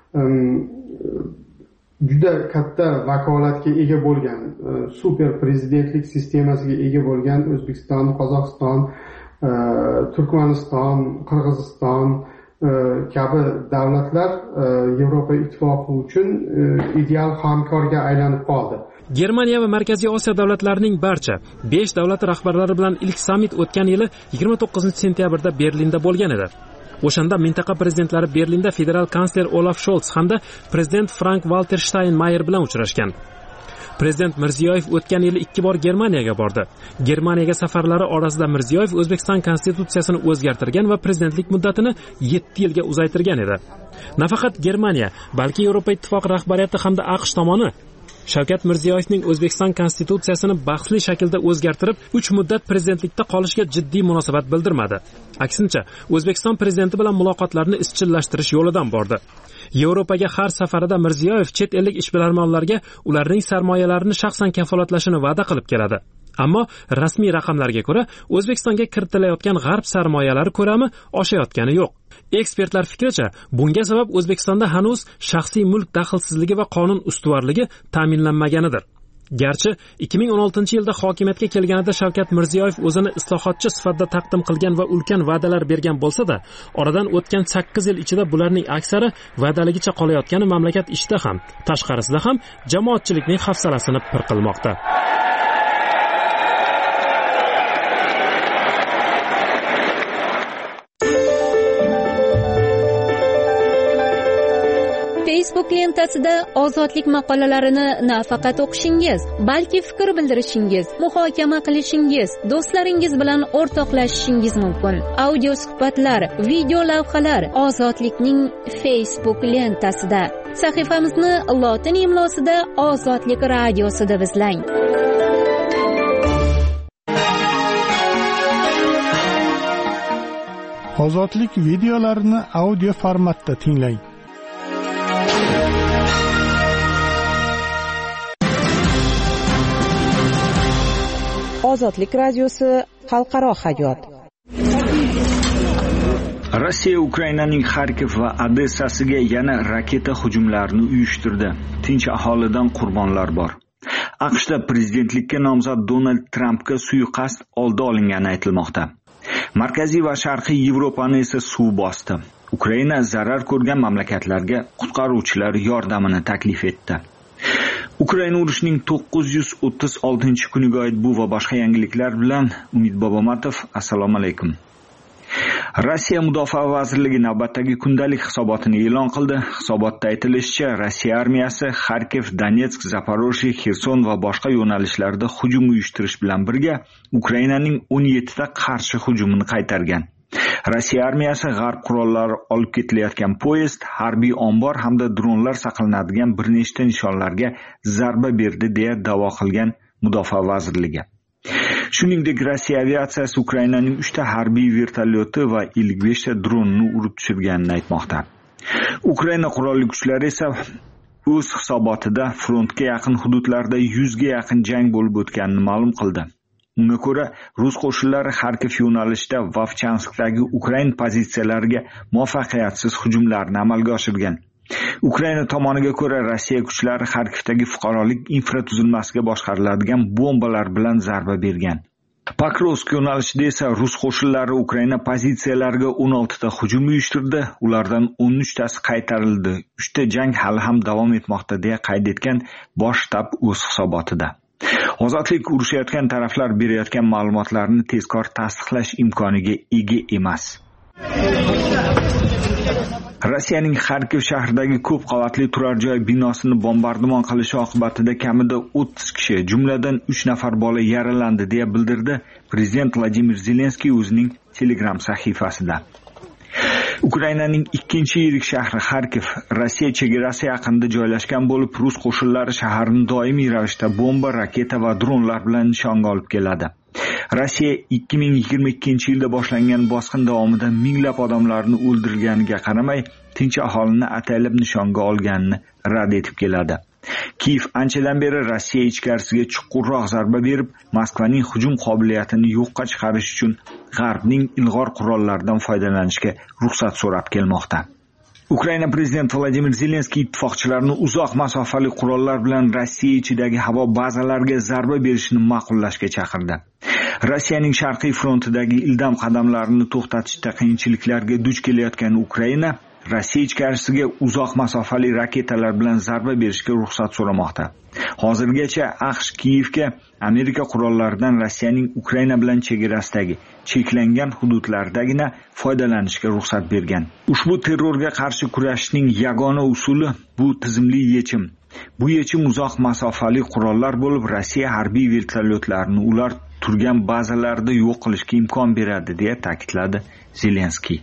juda katta vakolatga ega bo'lgan, super prezidentlik sistemasiga ega bo'lgan O'zbekiston, Qozog'iston, Turkmaniston, Qirg'iziston kabi davlatlar Yevropa ittifoqi uchun ideal hamkorga aylanib qoldi. Germaniya va Markaziy Osiyo davlatlarining barcha besh davlat rahbarlari bilan ilk sammit o'tgan yili yigirma to'qqizinchi sentyabrda Berlinda bo'lgan edi. O'shanda mintaqa prezidentlari Berlinda federal kansler Olaf Scholz hamda prezident Frank-Walter Steinmeier bilan uchrashgan. Prezident Mirziyoyev o'tgan yili ikki bor Germaniyaga bordi. Germaniyaga safarlari orasida Mirziyoyev O'zbekiston konstitutsiyasini o'zgartirgan va prezidentlik muddatini yetti yilga uzaytirgan edi. Nafaqat Germaniya, balki Yevropa ittifoqi rahbariyati hamda AQSh tomoni Shavkat Mirziyoyevning O'zbekiston konstitutsiyasini bahsli shaklda o'zgartirib, uch muddat prezidentlikda qolishga jiddiy munosabat bildirmadi. Aksincha, O'zbekiston prezidenti bilan muloqotlarni izchillashtirish yo'lidan bordi. Yevropaga har safarida Mirziyoyev chet ellik ishbilarmonlarga ularning sarmoyalarini shaxsan kafolatlashini va'da qilib keladi. Ammo rasmiy raqamlarga ko'ra, O'zbekistonga kiritilayotgan g'arb sarmoyalari ko'lami oshayotgani yo'q. Ekspertlar fikricha, bunga sabab O'zbekistonda hanuz shaxsiy mulk daxlsizligi va qonun ustuvorligi ta'minlanmaganidir. Garchi ikki ming o'n oltinchi yilda hokimiyatga kelganida Shavkat Mirziyoyev o'zini islohotchi sifatida taqdim qilgan va ulkan va'dalar bergan bo'lsa-da, oradan o'tgan sakkiz yil ichida bularning aksari va'daligicha qolayotgani mamlakat ichida ham, tashqarisida ham jamoatchilikning hafsalasini pir qilmoqda. Facebook lentasida ozodlik maqolalarini nafaqat o'qishingiz, balki fikr bildirishingiz, muhokama qilishingiz, do'stlaringiz bilan o'rtoqlashishingiz mumkin. Audio suhbatlar, video lavhalar Ozodlikning Facebook lentasida. Sahifamizni lotin imlosida Ozodlik radiosi deb izlang. Ozodlik videolarini audio formatda tinglang. Ozodlik radiosi xalqaro hayot. Rossiya Ukrainaning Xarkov va Odessasiga yana raketa hujumlarini uyushtirdi. Tinch aholidan qurbonlar bor. AQShda prezidentlikka nomzod Donald Trampga suiqasd oldi olingani aytilmoqda. Markaziy va Sharqiy Yevropani esa suv bosdi. Ukraina zarar ko'rgan mamlakatlarga qutqaruvchilar yordamini taklif etdi. Ukraina urushining to'qqiz yuz o'ttiz oltinchi kuniga oid bu va boshqa yangiliklar bilan Umid Bobomatov. Assalomu alaykum. Rossiya Mudofaa vazirligi navbatdagi kundalik hisobotini e'lon qildi. Hisobotda aytilishicha, Rossiya armiyasi Xarkov, Donetsk, Zaporojye, Xerson va boshqa yo'nalishlarda hujum uyushtirish bilan birga Ukrainaning o'n yettita qarshi hujumini qaytargan. Rossiya armiyasi g'arb qurollari olib ketilayotgan poyezd, harbiy ombor hamda dronlar saqlanadigan bir nechta nishonlarga zarba berdi deya da'vo qilgan Mudofaa vazirligi. Shuningdek, Rossiya aviatsiyasi Ukrainaning uchta harbiy vertolyoti va ellik beshta dronini urib tushirganini aytmoqda. Ukraina qurolli kuchlari esa o'z hisobotida frontga yaqin hududlarda yuzga yaqin jang bo'lib o'tganini ma'lum qildi. Unga ko'ra, rus qo'shinlari Xarkov yo'nalishida Vovchanskdagi Ukraina pozitsiyalariga muvaffaqiyatsiz hujumlarni amalga oshirgan. Ukraina tomoniga ko'ra, Rossiya kuchlari Xarkovdagi fuqarolik infratuzilmasiga boshqariladigan bombalar bilan zarba bergan. Pokrovsk yo'nalishida esa rus qo'shinlari Ukraina pozitsiyalariga o'n oltita hujum uyushtirdi. Ulardan o'n uchtasi qaytarildi. uchta jang hali ham davom etmoqda deya qayd etgan bosh shtab o'z hisobotida. Ozodlik urushayotgan taraflar berayotgan ma'lumotlarni tezkor tasdiqlash imkoniga ega emas. Rossiyaning Xarkov shahridagi ko'p qavatli turar joy binosini bombardimon qilishi oqibatida kamida o'ttiz kishi, jumladan uch nafar bola yaralandi deya bildirdi prezident Vladimir Zelenskiy o'zining Telegram sahifasida. Ukrainaning ikkinchi yirik shahri Xarkov Rossiya chegarasi yaqinida joylashgan bo'lib, rus qo'shinlari shaharni doimiy ravishda bomba, raketa va dronlar bilan nishonga olib keladi. Rossiya ikki ming yigirma ikkinchi yilda boshlangan bosqin davomida minglab odamlarni o'ldirganiga qaramay, tinch aholini ataylab nishonga olganini rad etib keladi. Kiyev anchadan beri Rossiya ichkarisiga chuqurroq zarba berib, Moskvaning hujum qobiliyatini yo'qqa chiqarish uchun G'arbning ilg'or qurollaridan foydalanishga ruxsat so'rab kelmoqda. Ukraina prezidenti Vladimir Zelenskiy ittifoqchilarni uzoq masofali qurollar bilan Rossiya ichidagi havo bazalariga zarba berishni ma'qullashga chaqirdi. Rossiyaning sharqiy frontidagi ildam qadamlarini to'xtatishda qiyinchiliklarga duch kelayotgan Ukraina Rossiya ichkarisiga uzoq masofali raketalar bilan zarba berishga ruxsat so'ramoqda. Hozirgacha AQSh Kiyevga Amerika qurollaridan Rossiyaning Ukraina bilan chegarasidagi cheklangan hududlardagina foydalanishga ruxsat bergan. Ushbu terrorga qarshi kurashishning yagona usuli bu tizimli yechim. Bu yechim uzoq masofali qurollar bo'lib, Rossiya harbiy vertolyotlarini ular turgan bazalarda yo'q qilishga imkon beradi deya ta'kidladi Zelenskiy.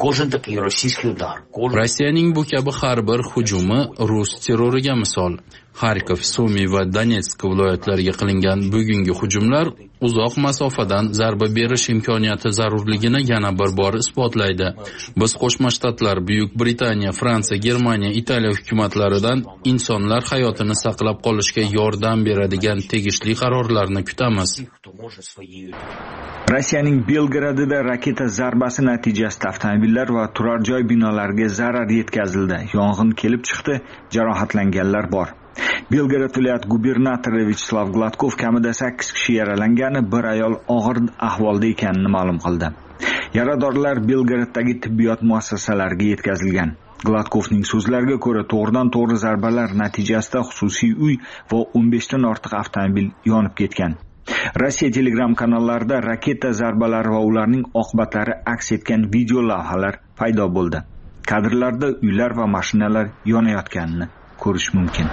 Rossiyaning bu kabi har bir hujumi rus terroriga misol. Xarkov, Sumy va Donetsk viloyatlariga qilingan bugungi hujumlar uzoq masofadan zarba berish imkoniyati zarurligini yana bir bor isbotlaydi. Biz Qo'shma Shtatlar, Buyuk Britaniya, Fransiya, Germaniya, Italiya hukumatlaridan insonlar hayotini saqlab qolishga yordam beradigan tegishli qarorlarni kutamiz. Rossiyaning Belgradida raketa zarbasi natijasida avtomobillar va turar joy binolariga zarar yetkazildi. Yong'in kelib chiqdi, jarohatlanganlar bor. Belgrad viloyat gubernatori Vyacheslav Gladkov kamida sakkiz kishi yaralangani, bir ayol og'ir ahvolda ekanini ma'lum qildi. Yaradorlar Belgraddagi tibbiyot muassasalariga yetkazilgan. Gladkovning so'zlariga ko'ra, to'g'ridan-to'g'ri zarbalar natijasida xususiy uy va o'n besh dan ortiq avtomobil yonib ketgan. Rossiya Telegram kanallarida raketa zarbalari va ularning oqibatlari aks etgan video lavhalar paydo bo'ldi. Kadrlarda uylar va mashinalar yonayotganini ko'rish mumkin.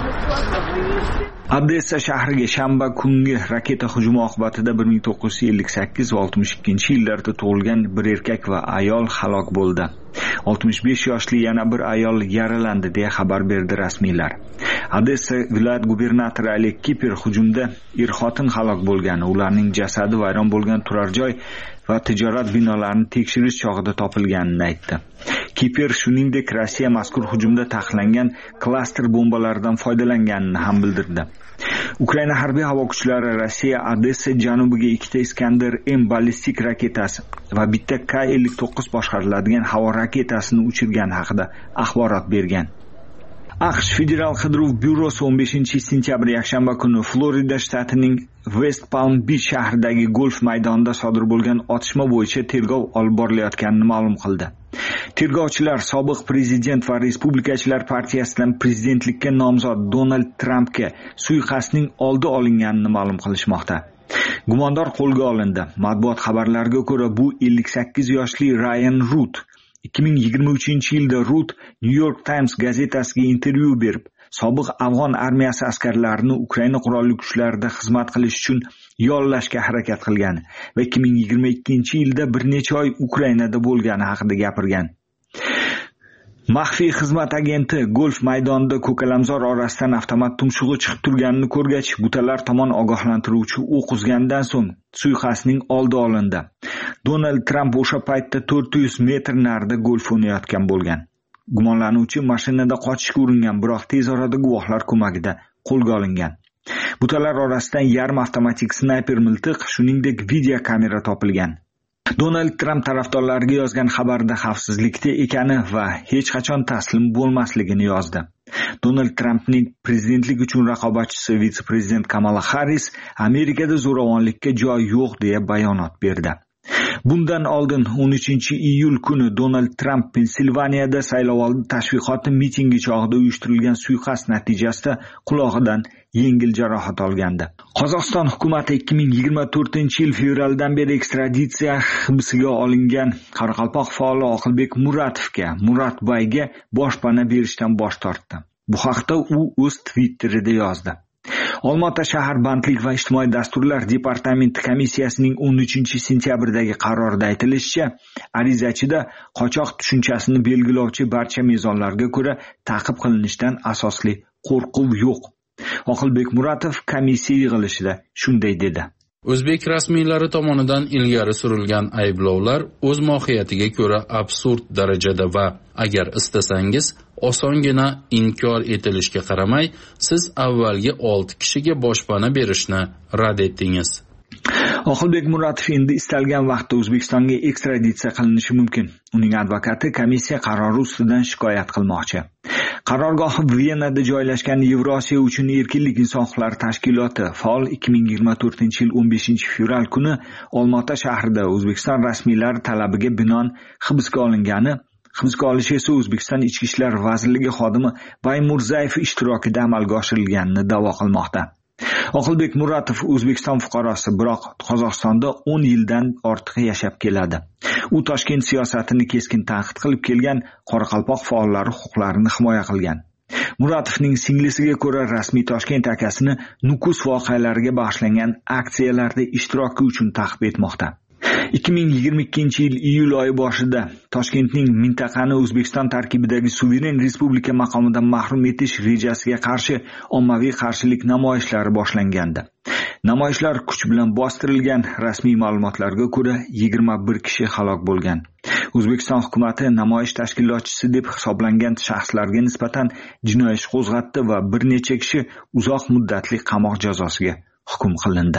Odessa shahriga shanba kungi raketa hujumi oqibatida bir ming to'qqiz yuz ellik sakkiz va oltmish ikkinchi yillarda tug'ilgan bir erkak va ayol halok bo'ldi. oltmish besh yoshli yana bir ayol yaralandi deya xabar berdi rasmiylar. Odessa viloyat gubernatori Oleg Kiper hujumda er-xotin halok bo'lgan, ularning jasadi vayron bo'lgan turar joy va tijorat binolarini tekshirish chog'ida topilganini aytdi. Kiper shuningdek Rossiya mazkur hujumda taqiqlangan klaster bombalaridan foydalanganini ham bildirdi. Ukraina harbiy havo kuchlari Rossiya Odessa janubiga ikkita Iskander M ballistik raketasi va bitta K ellik to'qqiz boshqariladigan havo raketasini uchirgani haqida axborot bergan. AQSh Federal qidiruv byurosi o'n beshinchi sentyabr yakshanba kuni Florida shtatining West Palm Beach shahridagi golf maydonida sodir bo'lgan otishma bo'yicha tergov olib borilayotganini ma'lum qildi. Tergovchilar sobiq prezident va Respublikachilar partiyasidan prezidentlikka nomzod Donald Trampga suiqasdning oldi olinganini ma'lum qilishmoqda. Gumondor qo'lga olindi. Matbuot xabarlariga ko'ra, bu ellik sakkiz yoshli Ryan Root. ikki ming yigirma uchinchi yilda Root New York Times gazetasiga intervyu berib, sobiq afg'on armiyasi askarlarini Ukraina qurolli kuchlarida xizmat qilish uchun yollashga harakat qilgan va ikki ming yigirma ikkinchi yilda bir necha oy Ukrainada bo'lgani haqida gapirgan. Maxfiy xizmat agenti golf maydonida ko'kalamzor orasidan avtomat tumshug'i chiqib turganini ko'rgach, butalar tomon ogohlantiruvchi o'q uzgandan so'ng suiqasdning oldi olindi. Donald Trump o'sha paytda to'rt yuz metr narida golf o'ynayotgan bo'lgan. Gumonlanuvchi mashinada qochishga uringan, biroq tez orada guvohlar ko'magida qo'lga olingan. Butalar orasidan yarim avtomatik snayper miltiq, shuningdek video kamera topilgan. Donald Trump tarafdorlariga yozgan xabarda xavfsizlikda ekani va hech qachon taslim bo'lmasligini yozdi. Donald Trampning prezidentlik uchun raqobatchisi vitse-prezident Kamala Harris Amerikada zo'ravonlikka joy yo'q deya bayonot berdi. Bundan oldin o'n uchinchi iyul kuni Donald Trump Pensilvaniyada saylovoldi tashviqoti mitingi chog'ida uyushtirilgan suiqasd natijasida qulog'idan yengil jarohat olgandi. Qozog'iston hukumati ikki ming yigirma to'rtinchi yil fevraldan beri ekstraditsiya hibsiga olingan Qoraqalpoq faoli Oqilbek Muratovga, Muratbayga boshpana berishdan bosh tortdi. Bu haqda u o'z Twitterida yozdi. Olmaota shahar bandlik va ijtimoiy dasturlar departamenti komissiyasining o'n uchinchi sentyabrdagi qarorida aytilishicha, arizachida qochoq tushunchasini belgilovchi barcha mezonlarga ko'ra ta'qib qilinishdan asosli qo'rquv yo'q. Oqilbek Muratov komissiya yig'ilishida shunday dedi. O'zbek rasmiylari tomonidan ilgari surilgan ayblovlar o'z mohiyatiga ko'ra absurd darajada va agar istasangiz osongina inkor etilishiga qaramay, siz avvalgi olti kishiga boshpana berishni rad etdingiz. Oqilbek Muratov endi istalgan vaqtda O'zbekistonga ekstraditsiya qilinishi mumkin. Uning advokati komissiya qarori ustidan shikoyat qilmoqchi. Qarorgohi Venada joylashgan Yevrosiyo uchun erkinlik inson huquqlari tashkiloti faol ikki ming yigirma to'rtinchi yil o'n beshinchi fevral kuni Olmaota shahrida O'zbekiston rasmiylari talabiga binoan hibsga olingani, hibsga olish esa O'zbekiston Ichki ishlar vazirligi xodimi Baymurzayev ishtirokida amalga oshirilganini da'vo qilmoqda. Oqilbek Muratov O'zbekiston fuqarosi, biroq Qozog'istonda o'n yildan ortiq yashab keladi. U Toshkent siyosatini keskin tanqid qilib kelgan, Qoraqalpoq faollari huquqlarini himoya qilgan. Muratovning singlisiga ko'ra, rasmiy Toshkent akasini Nukus voqealariga bag'ishlangan aksiyalarda ishtiroki uchun ta'qib etmoqda. ikki ming yigirma ikkinchi yil iyul oyi boshida Toshkentning mintaqani O'zbekiston tarkibidagi suveren respublika maqomidan mahrum etish rejasiga qarshi ommaviy qarshilik namoyishlari boshlangandi. Namoyishlar kuch bilan bostirilgan. Rasmiy ma'lumotlarga ko'ra yigirma bir kishi halok bo'lgan. O'zbekiston hukumatati namoyish tashkilotchisi deb hisoblangan shaxslarga nisbatan jinoiy ish qo'zg'atdi va bir necha kishi uzoq muddatli qamoq jazosiga hukm qilindi.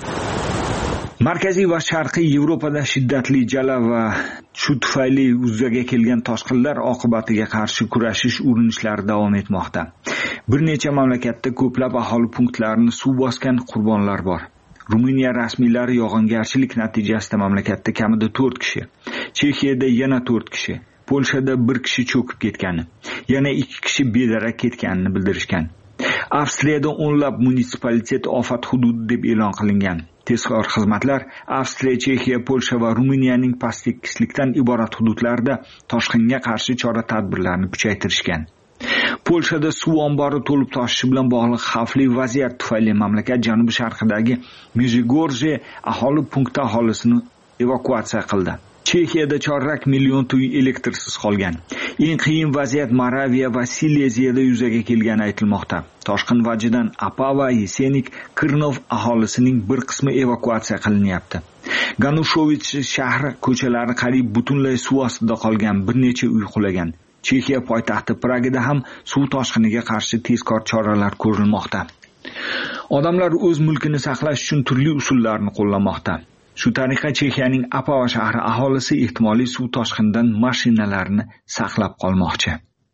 Markaziy va Sharqiy Yevropada shiddatli jala va shu tufayli yuzaga kelgan toshqinlar oqibatiga qarshi kurashish urinishlari davom etmoqda. Bir necha mamlakatda ko'plab aholi punktlarini suv bosgan qurbonlar bor. Ruminiya rasmiylari yog'ingarchilik natijasida mamlakatda kamida to'rt kishi, Chexiyada yana to'rt kishi, Polshada bir kishi cho'kib ketgani, yana ikki kishi bedarak ketganini bildirishgan. Avstriyada o'nlab munitsipalitet ofat hududi deb e'lon qilingan. Tezkor xizmatlar Avstriya, Chexiya, Polsha va Ruminiyaning pasttekislikdan iborat hududlarda toshqinga qarshi chora-tadbirlarni kuchaytirishgan. Polshada suv ombori to'lib toshishi bilan bog'liq xavfli vaziyat tufayli mamlakat janubi sharqidagi Mezhigorje aholi punkti aholisini evakuatsiya qildi. Chexiyada chorak million to'y elektrsiz qolgan. Eng qiyin vaziyat Moraviya va Sileziyada yuzaga kelgani aytilmoqda. Toshqin vajidan Opava, Yesenik, Kirnov aholisining bir qismi evakuatsiya qilinyapti. Ganushovich shahri ko'chalari qariyb butunlay suv ostida qolgan, bir necha uy qulagan. Chexiya poytaxti Pragada ham suv toshqiniga qarshi tezkor choralar ko'rilmoqda. Odamlar o'z mulkini saqlash uchun turli usullarni qo'llamoqda. Shu tariqa Chexiyaning Opava shahri aholisi ehtimoliy suv toshqinidan mashinalarini saqlab qolmoqchi.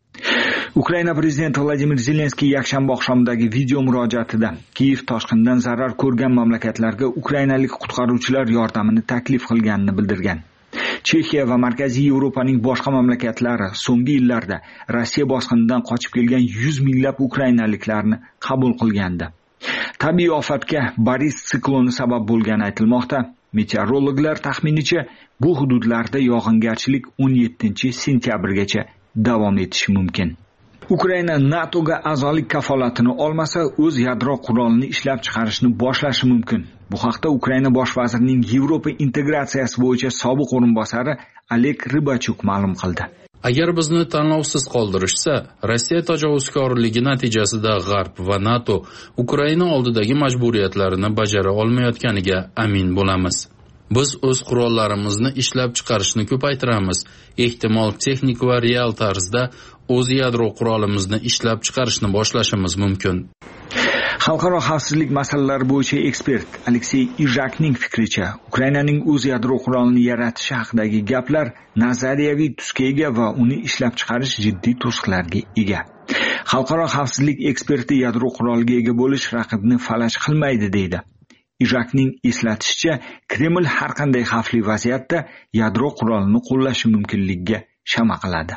Ukraina prezidenti Vladimir Zelenskiy yakshanba oqshomidagi video murojaatida Kiyev toshqindan zarar ko'rgan mamlakatlarga ukrainalik qutqaruvchilar yordamini taklif qilganini bildirgan. Chexiya va Markaziy Yevropaning boshqa mamlakatlari so'nggi yillarda Rossiya bosqinidan qochib kelgan yuz minglab ukrainaliklarni qabul qilgandi. Tabiiy ofatga Boris sikloni sabab bo'lgani aytilmoqda. Meteorologlar taxminicha bu hududlarda yog'ingarchilik o'n yettinchi sentyabrgacha davom etishi mumkin. Ukraina NATOga a'zolik kafolatini olmasa, o'z yadro qurolini ishlab chiqarishni boshlashi mumkin. Bu haqda Ukraina bosh vazirining Yevropa integratsiyasi bo'yicha sobiq o'rinbosari Oleg Rybachuk ma'lum qildi. Agar bizni tanlovsiz qoldirishsa, Rossiya tajovuzkorligi natijasida G'arb va NATO Ukraina oldidagi majburiyatlarini bajara olmayotganiga amin bo'lamiz. Biz o'z qurollarimizni ishlab chiqarishni ko'paytiramiz. Ehtimol texnik va real tarzda o'z yadro qurolimizni ishlab chiqarishni boshlashimiz mumkin. Xalqaro xavfsizlik masalalari bo'yicha ekspert Aleksey Izhakning fikricha, Ukrainaning o'z yadro qurolini yaratishi haqidagi gaplar nazariyaviy tusga ega va uni ishlab chiqarish jiddiy to'siqlarga ega. Xalqaro xavfsizlik eksperti yadro quroliga ega bo'lish raqibni falaj qilmaydi deydi. Izhakning eslatishicha, Kreml har qanday xavfli vaziyatda yadro qurolini qo'llashi mumkinligiga shama qiladi.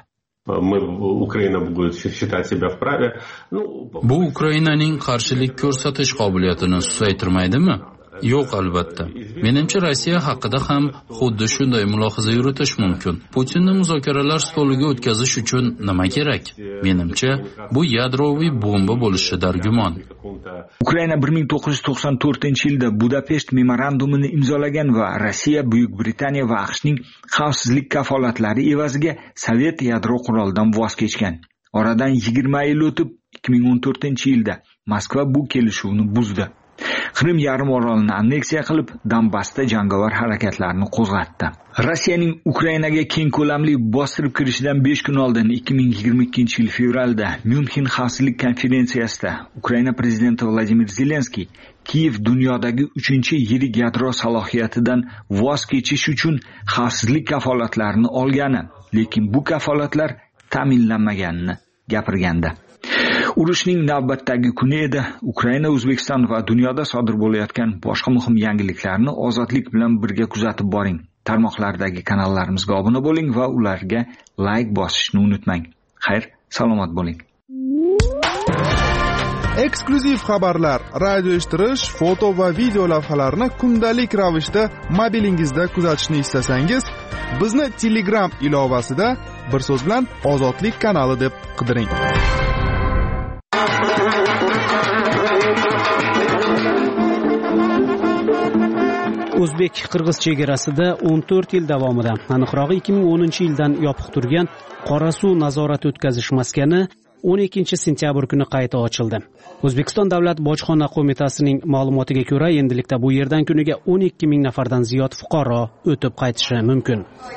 Bu Ukrainaning qarshilik ko'rsatish qobiliyatini susaytirmaydimi? Yo'q, albatta. Menimcha Rossiya haqida ham xuddi shunday mulohaza yuritish mumkin. Putinni muzokaralar stoliga o'tkazish uchun nima kerak? Menimcha, bu yadroviy bomba bo'lishi dargumon. Ukraina bir ming to'qqiz yuz to'qson to'rtinchi yilda Budapesht memorandumini imzolagan va Rossiya, Buyuk Britaniya va AQShning xavfsizlik kafolatlari evaziga Sovet yadro qurolidan voz kechgan. Oradan yigirma yil o'tib, ikki ming o'n to'rtinchi yilda Moskva bu kelishuvni buzdi. Qrim yarim orolini anneksiya qilib, Donbassda jangovar harakatlarni qo'zg'atdi. Rossiyaning Ukrainaga keng ko'lamli bostirib kirishidan besh kun oldin ikki ming yigirma ikkinchi yil fevralda Myunxen xavfsizlik konferensiyasida Ukraina prezidenti Vladimir Zelenskiy Kiyev dunyodagi uchinchi yirik yadro salohiyatidan voz kechish uchun xavfsizlik kafolatlarini olgani, lekin bu kafolatlar ta'minlanmaganini gapirgandi. Urushning navbatdagi kuni edi. Ukraina, O'zbekiston va dunyoda sodir bo'layotgan boshqa muhim yangiliklarni ozodlik bilan birga kuzatib boring. Tarmoqlardagi kanallarimizga obuna bo'ling va ularga like bosishni unutmang. Xayr, salomat bo'ling. Eksklyuziv xabarlar, radio eshittirish, foto va video lavhalarni kundalik ravishda mobilingizda kuzatishni istasangiz, bizni Telegram ilovasida bir so'z bilan Ozodlik kanali deb qidiring. o'zbek qirg'iz chegarasida o'n to'rt yil davomida, aniqrog'i ikki ming o'ninchi yildan yopiq turgan Qorasuv nazorat o'tkazish maskani o'n ikkinchi sentyabr kuni qayta ochildi. O'zbekiston Davlat bojxona qo'mitasining ma'lumotiga ko'ra, endilikda bu yerdan kuniga o'n ikki ming nafardan ziyod fuqaro o'tib qaytishi mumkin.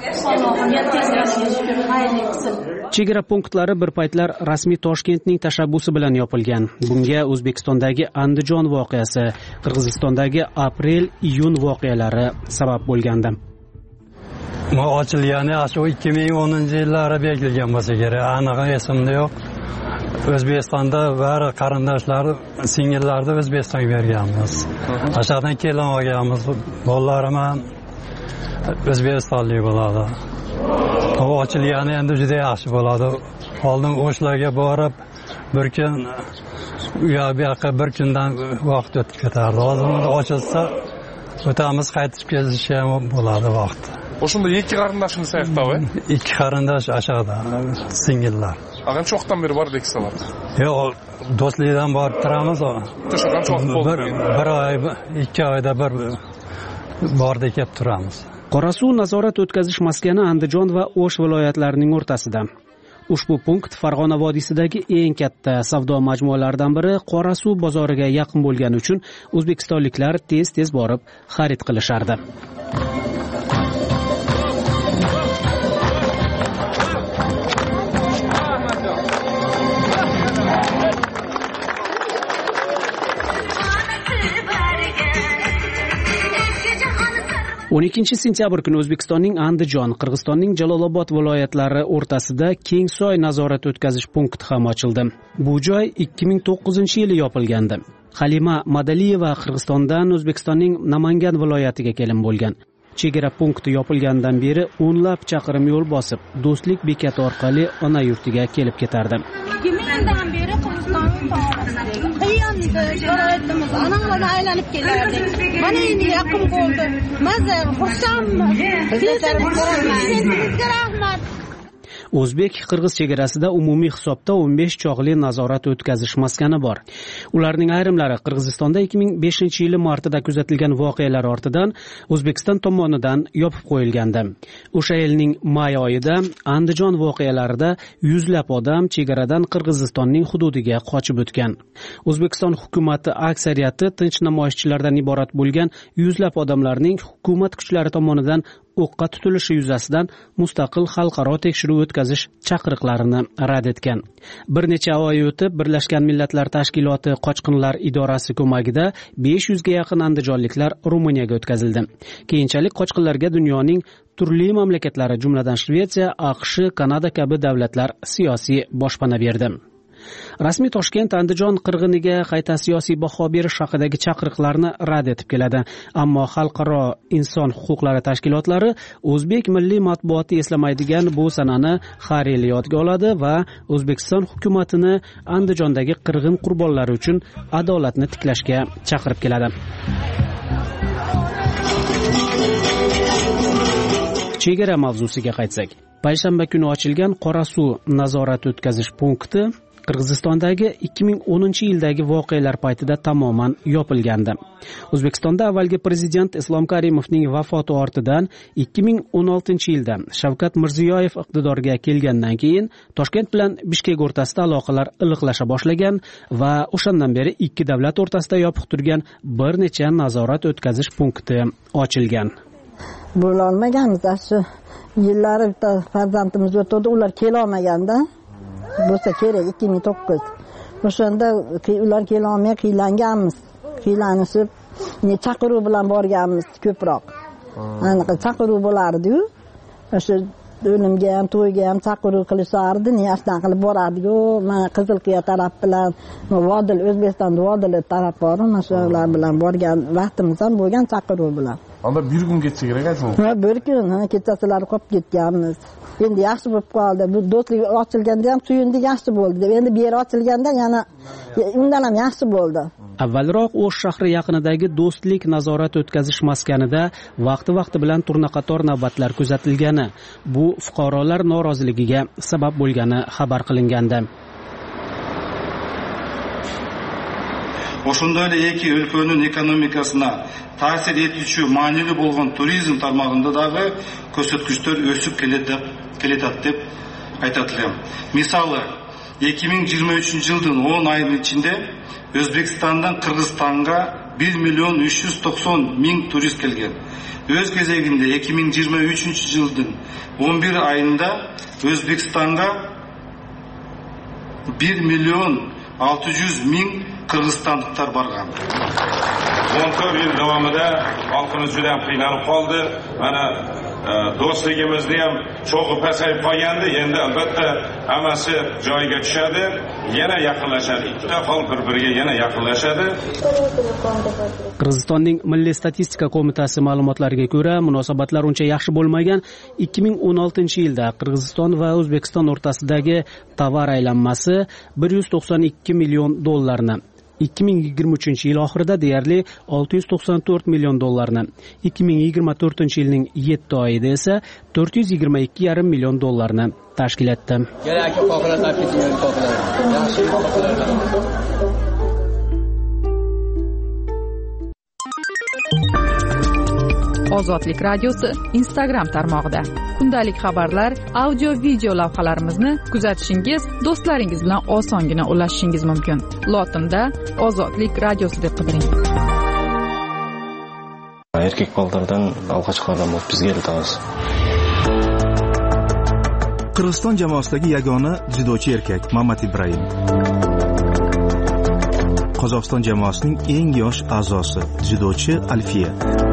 Chegara punktlari bir paytlar rasmiy Toshkentning tashabbusi bilan yopilgan. Bunga O'zbekistondagi Andijon voqeasi, Qirg'izistondagi aprel-iyun voqealari sabab bo'lgandi. Ochilgani shu ikki ming o'ninchi yillari belgilangan bo'lsa kerak, aniq esimda yo'q. O'zbekistonda bari qarindoshlar, singillarni O'zbekistonga berganmiz. Ashaqdan kelin olganmiz. Bolalarim ham O'zbekistonlik bo'ladi. Bu ochilgani endi juda yaxshi bo'ladi. Oldin o'shlarga borib, bir kun u yoqqa bir kundan vaqt o'tib ketardi. Hozir ochilsa, o'tamiz, qaytib kelish ham bo'ladi vaqt. O'shunda ikki qarindoshimiz sayaqtami? Ikki qarindosh aşağıda, singillar. Aqan cho'qdan beri bor deksizlar. Yo'q, do'stlikdan borib turamiz. To'shaqan cho'q bo'ldi. Bir oy, ikki oyda bir borda kelib turamiz. Qorasuv nazorat o'tkazish maskani Andijon va O'sh viloyatlarining o'rtasida. Ushbu punkt Farg'ona vodiysidagi eng katta savdo majmualaridan biri Qorasuv bozoriga yaqin bo'lgani uchun o'zbekistonliklar tez-tez borib xarid qilishardi. o'n ikkinchi sentyabr kuni O'zbekistonning Andijon, Qirg'izistonning Jalolobod viloyatlari o'rtasida Kengsoy nazorat o'tkazish punkti ham ochildi. Bu joy ikki ming to'qqizinchi yili yopilgandi. Halima Madaliyeva Qirg'izistondan O'zbekistonning Namangan viloyatiga kelin bo'lgan. Chegara punkti yopilgandan beri o'nlab chaqirim yo'l bosib, Do'stlik bekati orqali ona yurtiga kelib ketardi. ikki mingdan beri Qirg'izistonning tomonida qiyinda sharoitimiz anadan aylanib kelardik. Mana endi yaqin bo'ldi. Maza, xursandmiz. Sizlarga rahmat. O'zbek-qirg'iz chegarasida umumiy hisobda o'n besh chog'li nazorat o'tkazish maskani bor. Ularning ayrimlari Qirg'izistonda ikki ming beshinchi yili martida kuzatilgan voqealar ortidan O'zbekiston tomonidan yopib qo'yilgandi. O'sha yilning may oyida Andijon voqealarida yuzlab odam chegaradan Qirg'izistonning hududiga qochib o'tgan. O'zbekiston hukuumati aksariyati tinch namoyishchilardan iborat bo'lgan yuzlab odamlarning hukumat kuchlari tomonidan o'qqa tutilishi yuzasidan mustaqil xalqaro tekshiruv o'tkazish chaqiriqlarini rad etgan. Bir necha oy o'tib, Birlashgan Millatlar Tashkiloti qochqinlar idorasi ko'magida besh yuzga yaqin andijonliklar Ruminiyaga o'tkazildi. Keyinchalik qochqinlarga dunyoning turli mamlakatlari, jumladan Shvetsiya, AQSh, Kanada kabi davlatlar siyosiy boshpana berdi. Rasmiy Toshkent Andijon qirg'iniga qayta siyosiy baho berish haqidagi chaqiriqlarni rad etib keladi. Ammo xalqaro inson huquqlari tashkilotlari o'zbek milliy matbuoti eslamaydigan bu sanani har yil yodga oladi va O'zbekiston hukumatini Andijondagi qirg'in qurbonlari uchun adolatni tiklashga chaqirib keladi. Chegara mavzusiga qaytsak, payshanba kuni ochilgan Qorasuv nazorat o'tkazish punkti Qirg'izistondagi ikki ming o'ninchi yildagi voqealar paytida tamoman yopilgandi. O'zbekistonda avvalgi prezident Islom Karimovning vafoti ortidan ikki ming o'n oltinchi yilda Shavkat Mirziyoyev iqtidorga kelgandan keyin Toshkent bilan Bishkek o'rtasida aloqalar iliqlasha boshlagan va o'shandan beri ikki davlat o'rtasida yopiq turgan bir necha nazorat o'tkazish punkti ochilgan. Bo'la olmaganmiz, shu yillari bitta farzandimiz o'tdi, ular kela olmaganda bo'lsa kerak ikki ming to'qqiz. O'shanda ular kela olmay qiylanganmiz. Qiylanishib, ne chaqiruv bilan borganmiz ko'proq. Aniq chaqiruv bo'lardi-yu. O'sha o'limga ham, to'yga ham chaqiruv qilishardi, ne ashdan qilib borardi-yu. Mana Qizilqiya taraf bilan, Vodil, O'zbekiston Vodil taraf bor, mana shular bilan borgan vaqtimiz ham bo'lgan chaqiruv bilan. Anda bir kun ketsa kerak aytdim. Ha, bir kun, kechasilar qolib ketganmiz. Endi yaxshi bo'lib qoldi. Bu do'stlik ochilganda ham suyundi yaxshi bo'ldi. Endi bu yer ochilganda yana undan ham yaxshi bo'ldi. Avvalroq O'sh shahri yaqinidagi Do'stlik nazorat o'tkazish maskanida vaqti-vaqti bilan turnaqator navbatlar kuzatilgani, bu fuqarolar noroziligiga sabab bo'lgani xabar qilingandi. ошондой эле эки өлкөнүн экономикасына таасир этүүчү маанилүү болгон туризм тармагында дагы көрсөткүчтөр өсүп келатат деп айтат элем. Мисалы, эки миң жыйырма үчүнчү жылдын он айынын ичинде Өзбекстандан Кыргызстанга бир миллион үч жүз токсон миң турист келген. Өз кезегинде эки миң жыйырма үчүнчү жылдын он бир айында Өзбекстанга бир миллион алты жүз миң кыргызстандыктар барган. он to'rt yil davomida xalqimiz juda ham qiynalib qoldi. Mana do'stligimizni ham cho'g'i pasayib qolgandi. Endi albatta hammasi joyiga tushadi, yana yaqinlashadi. Ikkita xalq bir-biriga yana yaqinlashadi. Qirg'izistonning Milliy statistika qo'mitasi ma'lumotlariga ko'ra, munosabatlar uncha yaxshi bo'lmagan. ikki ming o'n oltinchi yilda Qirg'iziston va O'zbekiston o'rtasidagi tovar aylanmasi bir yuz to'qson ikki million dollarni, ikki ming yigirma uchinchi yil oxirida deyarli olti yuz to'qson to'rt million dollarni, ikki ming yigirma to'rtinchi yilning yetti oyida esa to'rt yuz yigirma ikki yarim million dollarni tashkil etdi. Ozodlik radiosi Instagram tarmog'ida kundalik xabarlar, audio video lavhalarimizni kuzatishingiz, do'stlaringiz bilan osongina ulashishingiz mumkin. Lotinda Ozodlik radiosi deb qidiring. Erkek bolalardan alqochlardan bo'lib bizga eltamiz. Qirg'iziston jamoasidagi yagona dzyudochi erkak Mamat Ibrohim. Qozog'iston jamoasining eng yosh a'zosi dzyudochi Alfiya.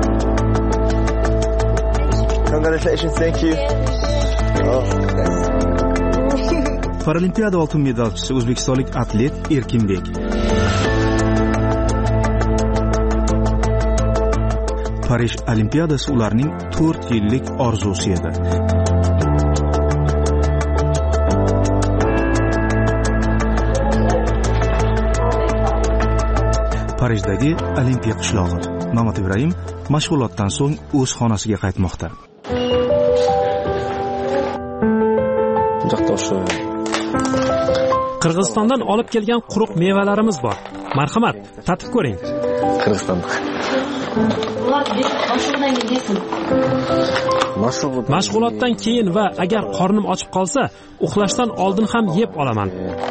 Congratulations, thank you. Oh, Paralimpiada oltin medalchisi o'zbekistonlik atlet Erkinbek. Parij Olimpiadasi ularning to'rt yillik orzusi edi. Parijdagi Olimpiya qishlog'i. Mamat Ibrohim mashg'ulotdan so'ng o'z xonasiga qaytmoqda. Qirg'izistondan olib kelgan quruq mevalarimiz bor. Marhamat, tatib ko'ring. Qirg'izistonda. Mashg'ulotdan keyin va agar qornim ochib qolsa, uxlashdan oldin ham yeb olaman.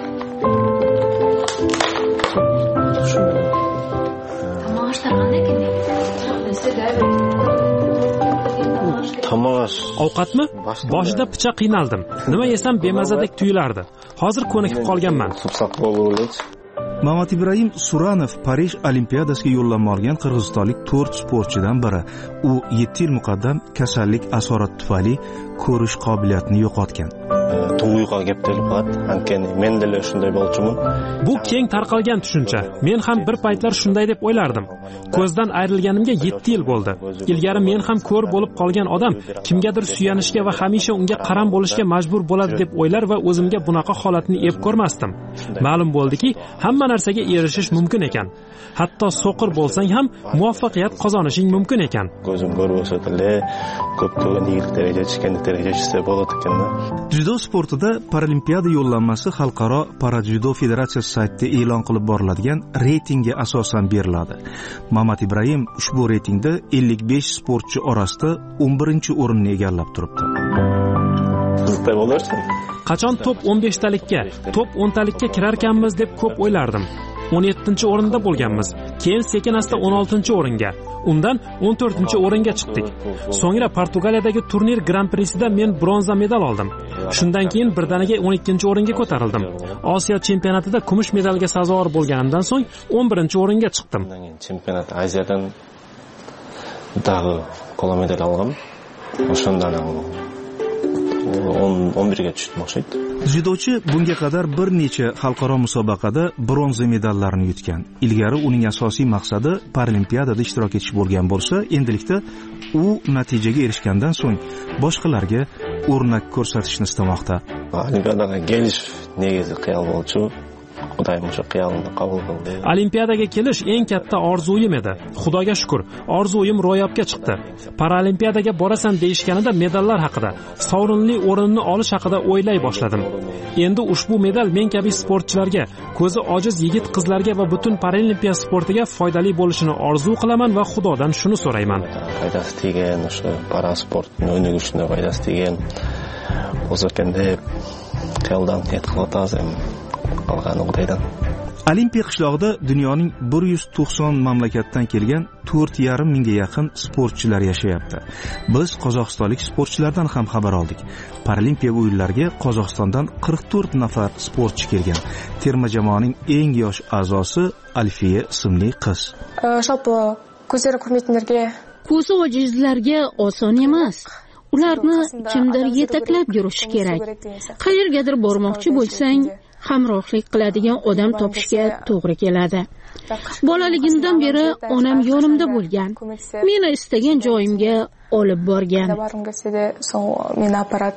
Ovqatmi? Boshida picha qiynaldim. Nima yesam bemazadek tuyulardi. Hozir ko'nikib qolganman. Mamat Ibrohim Suranov Parij Olimpiadasiga yo'llanma olgan qirg'izistonlik to'rt sportchidan biri. U yetti yil muqaddam kasallik asorati tufayli ko'rish qobiliyatini yo'qotgan. Bu keng tarqalgan tushuncha. Men ham bir paytlar shunday deb o'ylardim. Ko'zdan ayrilganimga yetti yil bo'ldi. Ilgari men ham ko'r bo'lib qolgan odam kimgadir suyanishga va hamisha unga qaram bo'lishga majbur bo'ladi deb o'ylar va o'zimga bunaqa holatni ep ko'rmasdim. Ma'lum bo'ldiki, hamma narsaga erishish mumkin ekan. Hatto so'qir bo'lsang ham muvaffaqiyat qozonishing mumkin ekan. Ko'zim ko'rib o'satile, ko'p-ko'p daraja chiqqan daraja chiqsa bo'ladi ekan. Dzyudo sportida Paralimpiada yo'llanmasi Xalqaro Paradzyudo Federatsiyasi saytida e'lon qilib boriladigan reytingga asosan beriladi. Mamat Ibrohim ushbu reytingda ellik besh sportchi orasida o'n birinchi o'rinni egallab turibdi. Qachon top o'n beshtalikka, top o'ntalikka kirarkanmiz deb ko'p o'ylardim. o'n yettinchi o'rinda bo'lganmiz. Keyin sekin-asta o'n oltinchi o'ringa, undan o'n to'rtinchi o'ringa chiqdik. So'ngra Portugaliyadagi turnir Grand Prix'ida men bronza medal oldim. Shundan keyin birdaniga o'n ikkinchi o'ringa ko'tarildim. Osiyo chempionatida kumush medalga sazovor bo'lganimdan so'ng o'n birinchi o'ringa chiqdim. Chempionat Aziyadan dag'i qo'la medal oldim. O'shandan o'n birga tushdim o'xshaydi. Dzyudochi bunga qadar bir necha xalqaro musobaqada bronza medallarni yutgan. Ilgari uning asosiy maqsadi Paralimpiadada ishtirok etish bo'lgan bo'lsa, endilikda u natijaga erishgandan so'ng boshqalarga o'rnak ko'rsatishni istamoqda. Olimpiadaga kelish negizi qiyal bo'ldi. Xudoyim o'sha xiyolini qabul qildi. Olimpiadaga kelish eng katta orzuyim edi. Xudoga shukr, orzuyim ro'yobga chiqdi. Paralimpiadaga borasan deyishganida medallar haqida, sovrinli o'rinni olish haqida o'ylay boshladim. Endi ushbu medal men kabi sportchilarga, ko'zi ojiz yigit-qizlarga va butun paralimpiya sportiga foydali bo'lishini orzu qilaman va Xudodan shuni so'rayman. Foydasi tegan, o'sha parasportni o'ynash uchun foydasi tegan. O'zakanda xiyoldan e'tiqoddan qolgan o'qdaydan. Olimpiya qishlog'ida dunyoning bir yuz to'qson mamlakatdan kelgan to'rt yarim mingga yaqin sportchilar yashayapti. Biz qozog'istonlik sportchilardan ham xabar oldik. Paralimpiya o'yinlariga Qozog'istondan qirq to'rt nafar sportchi kelgan. Terma jamoaning eng yosh a'zosi Alfiya ismli qiz. Жалпы ko'zlari ko'rmaydiganlarga, ko'zi ojizlarga oson emas. Ularni kimdir yetaklab yurishi kerak. Qayergadir bormoqchi bo'lsang, hamrohlik qiladigan odam topishga to'g'ri keladi. Bolaligimdan beri onam yonimda bo'lgan. Meni istagan joyimga olib borgan. Meni apparat.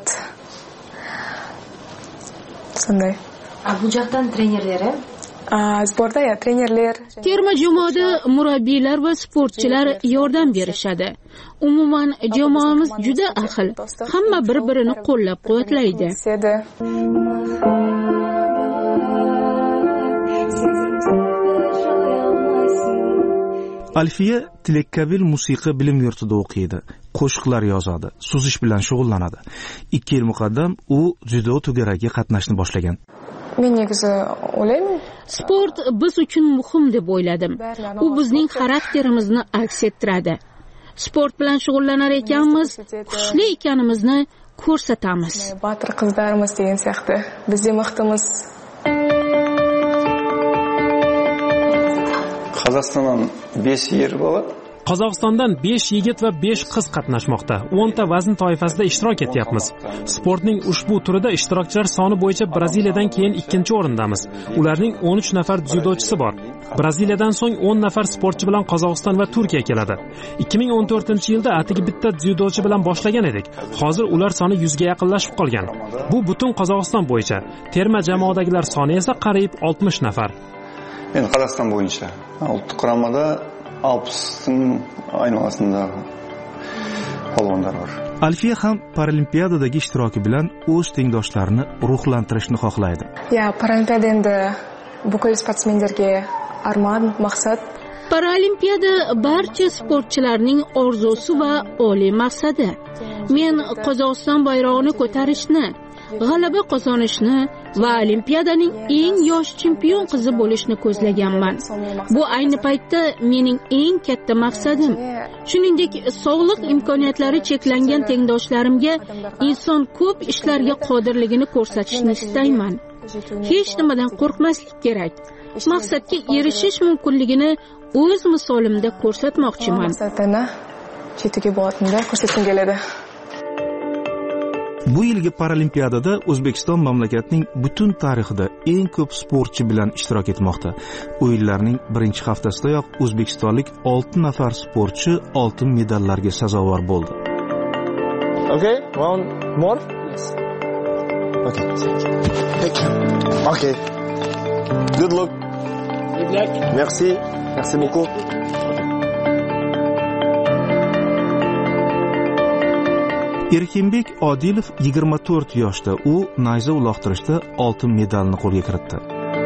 Shunday. Bu yoqdan trenerlari Sportda ya trenerlar, terma jamoada murabbiylar va sportchilar yordam berishadi. Umuman jamoamiz juda ahil. Hamma bir-birini qo'llab-quvvatlaydi. Alfiya Tilakkabil musiqa bilim yurtida o'qiydi. Qo'shiqlar yozadi, suzish bilan shug'ullanadi. ikki yil muqaddam u judo to'garagiga qatnashni boshlagan. Men negizi o'ylayman, sport biz uchun muhim deb o'yladim. U bizning xarakterimizni aks ettiradi. Sport bilan shug'ullanar ekanmiz, kuchli ekanimizni ko'rsatamiz. Botir qizlarimiz degan siyaqti. Bizga maqtamiz. Qozog'istondan besh yer bo'ladi. Qozog'istondan besh yigit va besh qiz qatnashmoqda. o'n ta vazn toifasida ishtirok etyapmiz. Sportning ushbu turida ishtirokchilar soni bo'yicha Braziliyadan keyin ikkinchi o'rindamiz. Ularning o'n uch nafar dzyudochisi bor. Braziliyadan so'ng o'n nafar sportchi bilan Qozog'iston va Turkiya keladi. ikki ming o'n to'rtinchi yilda atigi bitta dzyudochi bilan boshlagan edik. Hozir ular soni yuzga yaqinlashib qolgan. Bu butun Qozog'iston bo'yicha. Terma jamoadagilar soni esa qariyb oltmish nafar. Endi Qozog'iston bo'yicha ultic quramada alpsning aynolasida polvonlar bor. Alfiya ham Paralimpiyadadagi ishtiroki bilan o'z tengdoshlarini ruhlantirishni xohlaydi. Ya, Paralimpiyada endi bugun sportsmenlarga armon, maqsad. Paralimpiyada barcha sportchilarning orzusi va oliy maqsadi. Men Qozog'iston bayrog'ini ko'tarishni, g'alaba qozonishni va Olimpiadaning eng yosh chempion qizi bo'lishni ko'zlaganman. Bu ayni paytda mening eng katta maqsadim. Shuningdek, sog'liq imkoniyatlari cheklangan tengdoshlarimga inson ko'p ishlarga qodirligini ko'rsatishni istayman. Hech nimadan qo'rqmaslik kerak. Maqsadga erishish mumkinligini o'z misolimda ko'rsatmoqchiman. Maqsadini chetiga borishni ko'rsatgim keladi. Bu yilgi Paralimpiyadada O'zbekiston mamlakatning butun tarixida eng ko'p sportchi bilan ishtirok etmoqda. O'yinlarning birinchi haftasidayoq o'zbekistonlik olti nafar sportchi oltin medallarga sazovor bo'ldi. Okay, one more. Okay. Okay. Good luck. Good luck. Merci. Merci beaucoup. Erkinbek Odilov yigirma to'rt yoshda. U nayza uloqtirishda oltin medalni qo'lga kiritdi.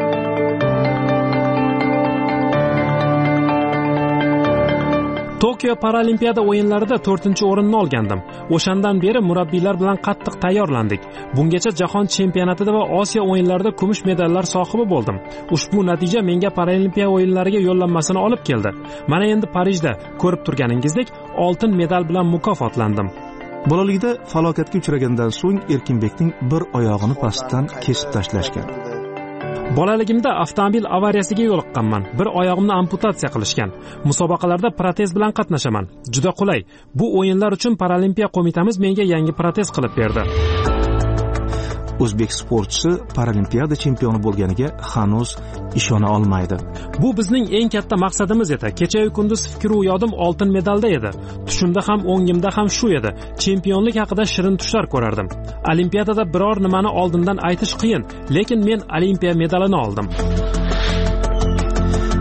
Tokio Paralimpiyada o'yinlarida to'rtinchi o'rinni olgandim. O'shandan beri murabbiylar bilan qattiq tayyorlandik. Bungacha jahon chempionatida va Osiyo o'yinlarida kumush medallar sohibi bo'ldim. Ushbu natija menga Paralimpiya o'yinlariga yo'llanmasini olib keldi. Mana endi Parijda ko'rib turganingizdek oltin medal bilan mukofotlandim. Bolaligida falokatga uchragandan so'ng Erkinbekning bir oyog'ini pastdan kesib tashlashgan. Bolaligimda avtomobil avariyasiga yo'liqqanman. Bir oyog'imni amputatsiya qilishgan. Musobaqalarda protez bilan qatnashaman. Juda qulay. Bu o'yinlar uchun Paralimpiya qo'mitamiz menga yangi protez qilib berdi. O'zbek sportchisi Paralimpiyada chempioni bo'lganiga hanuz ishona olmaydi. Bu bizning eng katta maqsadimiz edi. Kecha-yu kunduz fikr u yodim oltin medalda edi. Tushimda ham, o'ngimda ham shu edi. Chempionlik haqida shirin tushlar ko'rardim. Olimpiadada biror nimani oldindan aytish qiyin, lekin men Olimpiya medalini oldim.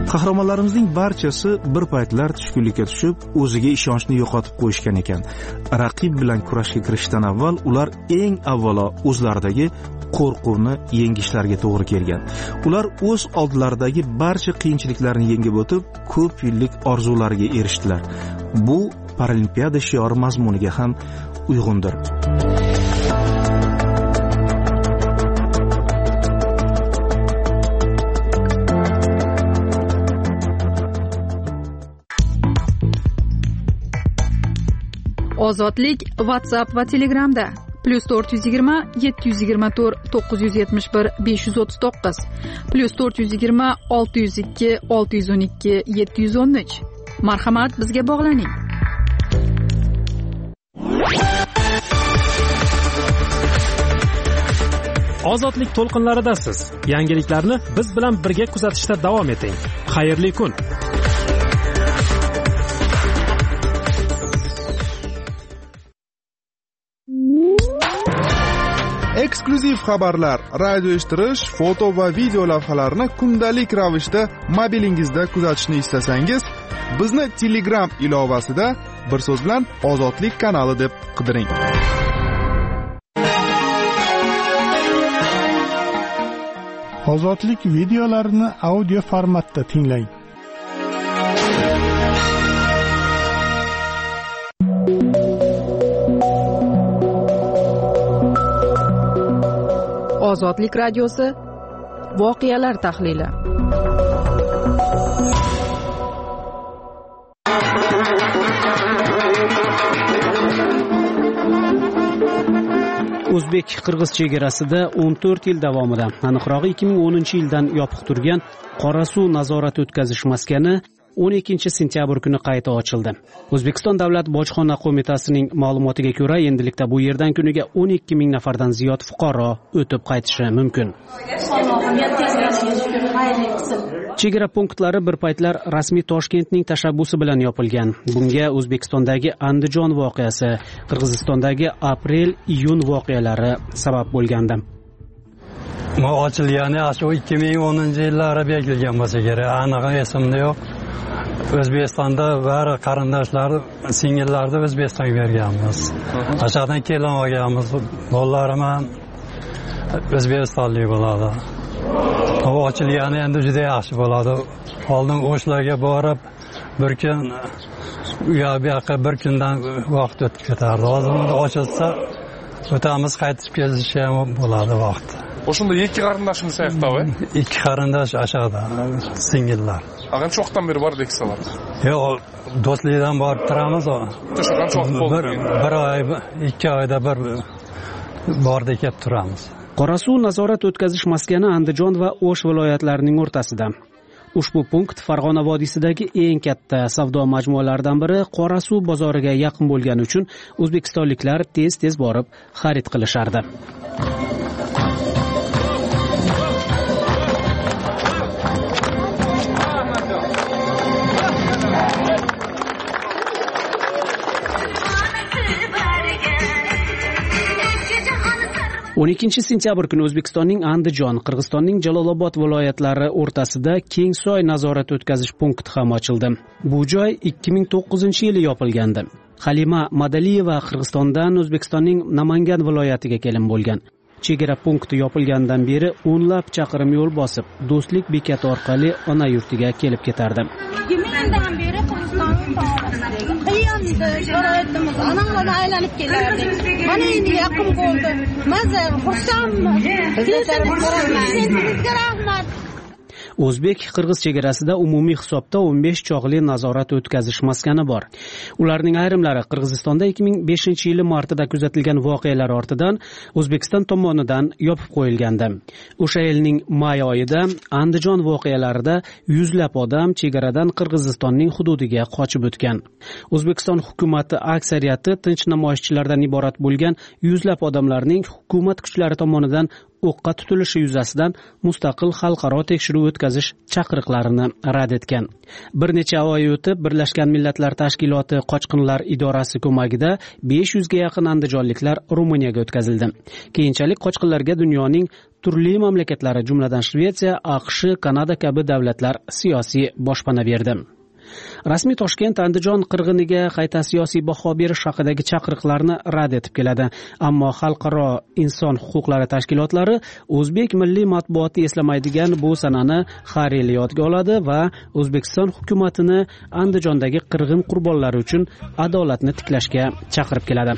qahramonlarimizning barchasi bir paytlar tushkunlikka tushib, o'ziga ishonchni yo'qotib qo'yishgan ekan. Raqib bilan kurashga kirishdan avval ular eng avvalo o'zlaridagi qo'rquvni yengishlariga to'g'ri kelgan. Ular o'z oldilaridagi barcha qiyinchiliklarni yengib o'tib, ko'p yillik orzulariga erishdilar. Bu Paralimpiada shiori mazmuniga ham uyg'undir. Ozodlik WhatsApp va Telegramda plus to'rt yuz yigirma yetti yuz yigirma to'rt to'qqiz yuz yetmish bir besh yuz o'ttiz to'qqiz plus to'rt yuz yigirma olti yuz ikki olti yuz o'n ikki yetti yuz o'n uch. Marhamat, bizga bog'laning. Ozodlik to'lqinlaridasiz. Yangiliklarni biz bilan birga kuzatishda davom eting. Xayrli kun. Eksklyuziv xabarlar, radio eshittirish, foto va video lavhalarni kundalik ravishda mobilingizda kuzatishni istasangiz, bizni Telegram ilovasida bir so'z bilan Ozodlik kanali deb qidiring. Ozodlik videolarini audio formatda tinglang. Ozodlik radiosi voqealar tahlili. O'zbek-Qirg'iz chegarasida o'n to'rt yil davomida, aniqrog'i ikki ming o'ninchi yildan yopiq turgan Qorasuv nazorat o'tkazish maskani o'n ikkinchi sentyabr kuni qayta ochildi. O'zbekiston Davlat bojxona qo'mitasining ma'lumotiga ko'ra, endilikda bu yerdan kuniga o'n ikki ming nafardan ziyod fuqaro o'tib qaytishi mumkin. Chegara punktlari bir paytlar rasmiy Toshkentning tashabbusi bilan yopilgan. Bunga O'zbekistondagi Andijon voqeasi, Qirg'izistondagi aprel-iyun voqealari sabab bo'lgandi. Bu ochilgani shu ikki ming o'ninchi yillarda belgilangan bo'lsa kerak, aniq esimda yo'q. O'zbekistonda bari qarindoshlar, singillarni O'zbekistonga berganmiz. Aşağıdan kelin olganmiz. Bolalarim ham O'zbekistonlik bo'ladi. Bu ochilgani endi juda yaxshi bo'ladi. Oldin o'shlarga borib bir kun u yoqqa bir kundan vaqt o'tib ketardi. Hozir ochilsa o'tamiz, qaytib kelish ham bo'ladi vaqt. Oşunda iki qarindoshimiz sayaqtavı? İki qarindosh aşağıda, singillar. Ağın çoxdan beri var deksalar. Yo'q, do'stlikdan borib turamiz o. To'shaqan cho'q bo'ldi. Bir, bir oy, ikki oyda bir borda kelib turamiz. Qorasuv nazorat o'tkazish maskani Andijon va O'sh viloyatlarining o'rtasida. Ushbu punkt Farg'ona vodiysidagi eng katta savdo majmualaridan biri Qorasuv bozoriga yaqin bo'lgani uchun o'zbekistonliklar tez-tez borib xarid qilishardi. o'n ikkinchi sentyabr kuni O'zbekistonning Andijon, Qirg'izistonning Jalolobod viloyatlari o'rtasida Kengsoy nazorat o'tkazish punkti ham ochildi. Bu joy ikki ming to'qqizinchi yili yopilgandi. Halima Madaliyeva Qirg'izistondan O'zbekistonning Namangan viloyatiga kelin bo'lgan. Chegara punkti yopilgandan beri o'nlab chaqirim yo'l bosib, Do'stlik bekati orqali ona yurtiga kelib ketardi. ikki mingdan beri Qirg'izistonning qiyin sharoitimiz, anamlarni aylanib kelardik. Mana endi yaqin bo'ldi. Maza, xursandman. Sizga rahmat. O'zbek-Qirg'iz chegarasida umumiy hisobda o'n besh chog'li nazorat o'tkazish maskani bor. Ularning ayrimlari Qirg'izistonda ikki ming beshinchi yili martida kuzatilgan voqealar ortidan O'zbekiston tomonidan yopib qo'yilgandi. O'sha yilning may oyida Andijon voqealarida yuzlab odam chegaradan Qirg'izistonning hududiga qochib o'tgan. O'zbekiston hukumatı aksariyati tinch namoyishchilardan iborat bo'lgan yuzlab odamlarning hukumat kuchlari tomonidan o'qqa tutilishi yuzasidan mustaqil xalqaro tekshiruv o'tkazish chaqiriqlarini rad etgan. Bir necha oy o'tib Birlashgan Millatlar Tashkiloti qochqinlar idorasi ko'magida besh yuzga yaqin andijonliklar Ruminiyaga o'tkazildi. Keyinchalik qochqinlarga dunyoning turli mamlakatlari, jumladan Shvetsiya, AQSh, Kanada kabi davlatlar siyosiy boshpana berdi. Rasmiy Toshkent Andijon qirg'iniga qayta siyosiy baho berish haqidagi chaqiriqlarni rad etib keladi. Ammo xalqaro inson huquqlari tashkilotlari o'zbek milliy matbuoti eslamaydigan bu sanani har yil yodga oladi va O'zbekiston hukumatini Andijondagi qirg'in qurbonlari uchun adolatni tiklashga chaqirib keladi.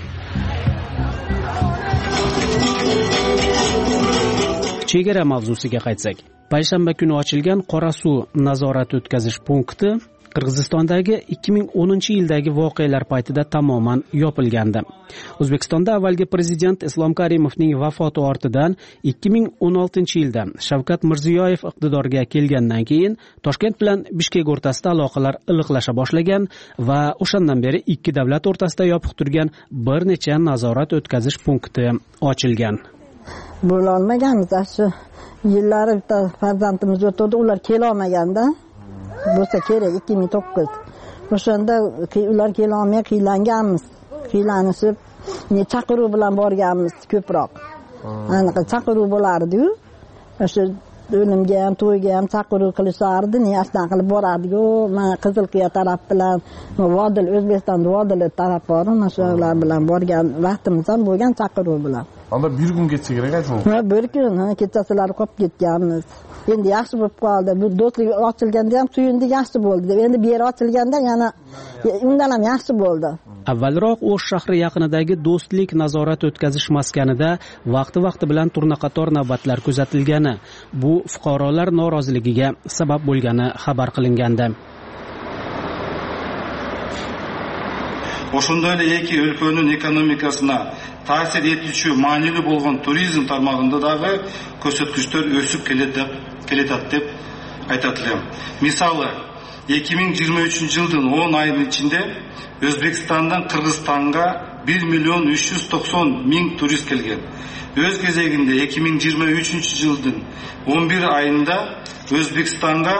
Chegara mavzusiga qaytsak, payshanba kuni ochilgan Qorasuv nazorat o'tkazish punkti Qirg'izistondagi ikki ming o'ninchi yildagi voqealar paytida tamoman yopilgandi. O'zbekistonda avvalgi prezident Islom Karimovning vafoti ortidan ikki ming o'n oltinchi yilda Shavkat Mirziyoyev iqtidorga kelgandan keyin Toshkent bilan Bishkek o'rtasida aloqalar iliqlasha boshlagan va o'shandan beri ikki davlat o'rtasida yopiq turgan bir necha nazorat o'tkazish punkti ochilgan. Bo'lolmaganmiz, shu yillari bitta farzandimiz o'tdi, ular kela olmaganda. Bo'lsa kerak ikki ming to'qqiz. O'shanda ular kela olmay qiylanganmiz. Qiylanishib, ne chaqiruv bilan borganmiz ko'proq. Aniq chaqiruv bo'lardi-ku. O'sha o'limga ham, to'yga ham chaqiruv qilishardi, ne aslan qilib borardi-ku. Men Qizilqiya taraf bilan, Vodil, O'zbekiston Vodil taraf bor, mana shular bilan borgan vaqtimiz ham bo'lgan chaqiruv bilan. Anda bir kun ketsa kerak aytdim. Ha, bir kun, kechasilar qolib ketganmiz. Endi yaxshi bo'lib qoldi. Bu do'stlik ochilganda ham suyundi, yaxshi bo'ldi deb. Endi bu yer ochilganda yana undan ham yaxshi bo'ldi. Avvalroq O'sh shahri yaqinidagi Do'stlik nazorat o'tkazish maskanida vaqti-vaqti bilan turnaqator navbatlar kuzatilgani, bu fuqarolar noroziligiga sabab bo'lgani xabar qilingandi. Ошондой эле эки өлкөнүн экономикасына таасир этүүчү маанилүү болгон туризм тармагында дагы көрсөткүчтөр өсүп келет деп келетат деп айтат элем. Мисалы, эки миң жыйырма үчүнчү жылдын он айынын ичинде Өзбекстандан Кыргызстанга bir milyon üç yüz doksan ming turist kelген. Өз кезегинде эки миң жыйырма үчүнчү жылдын он bir айында Өзбекстанга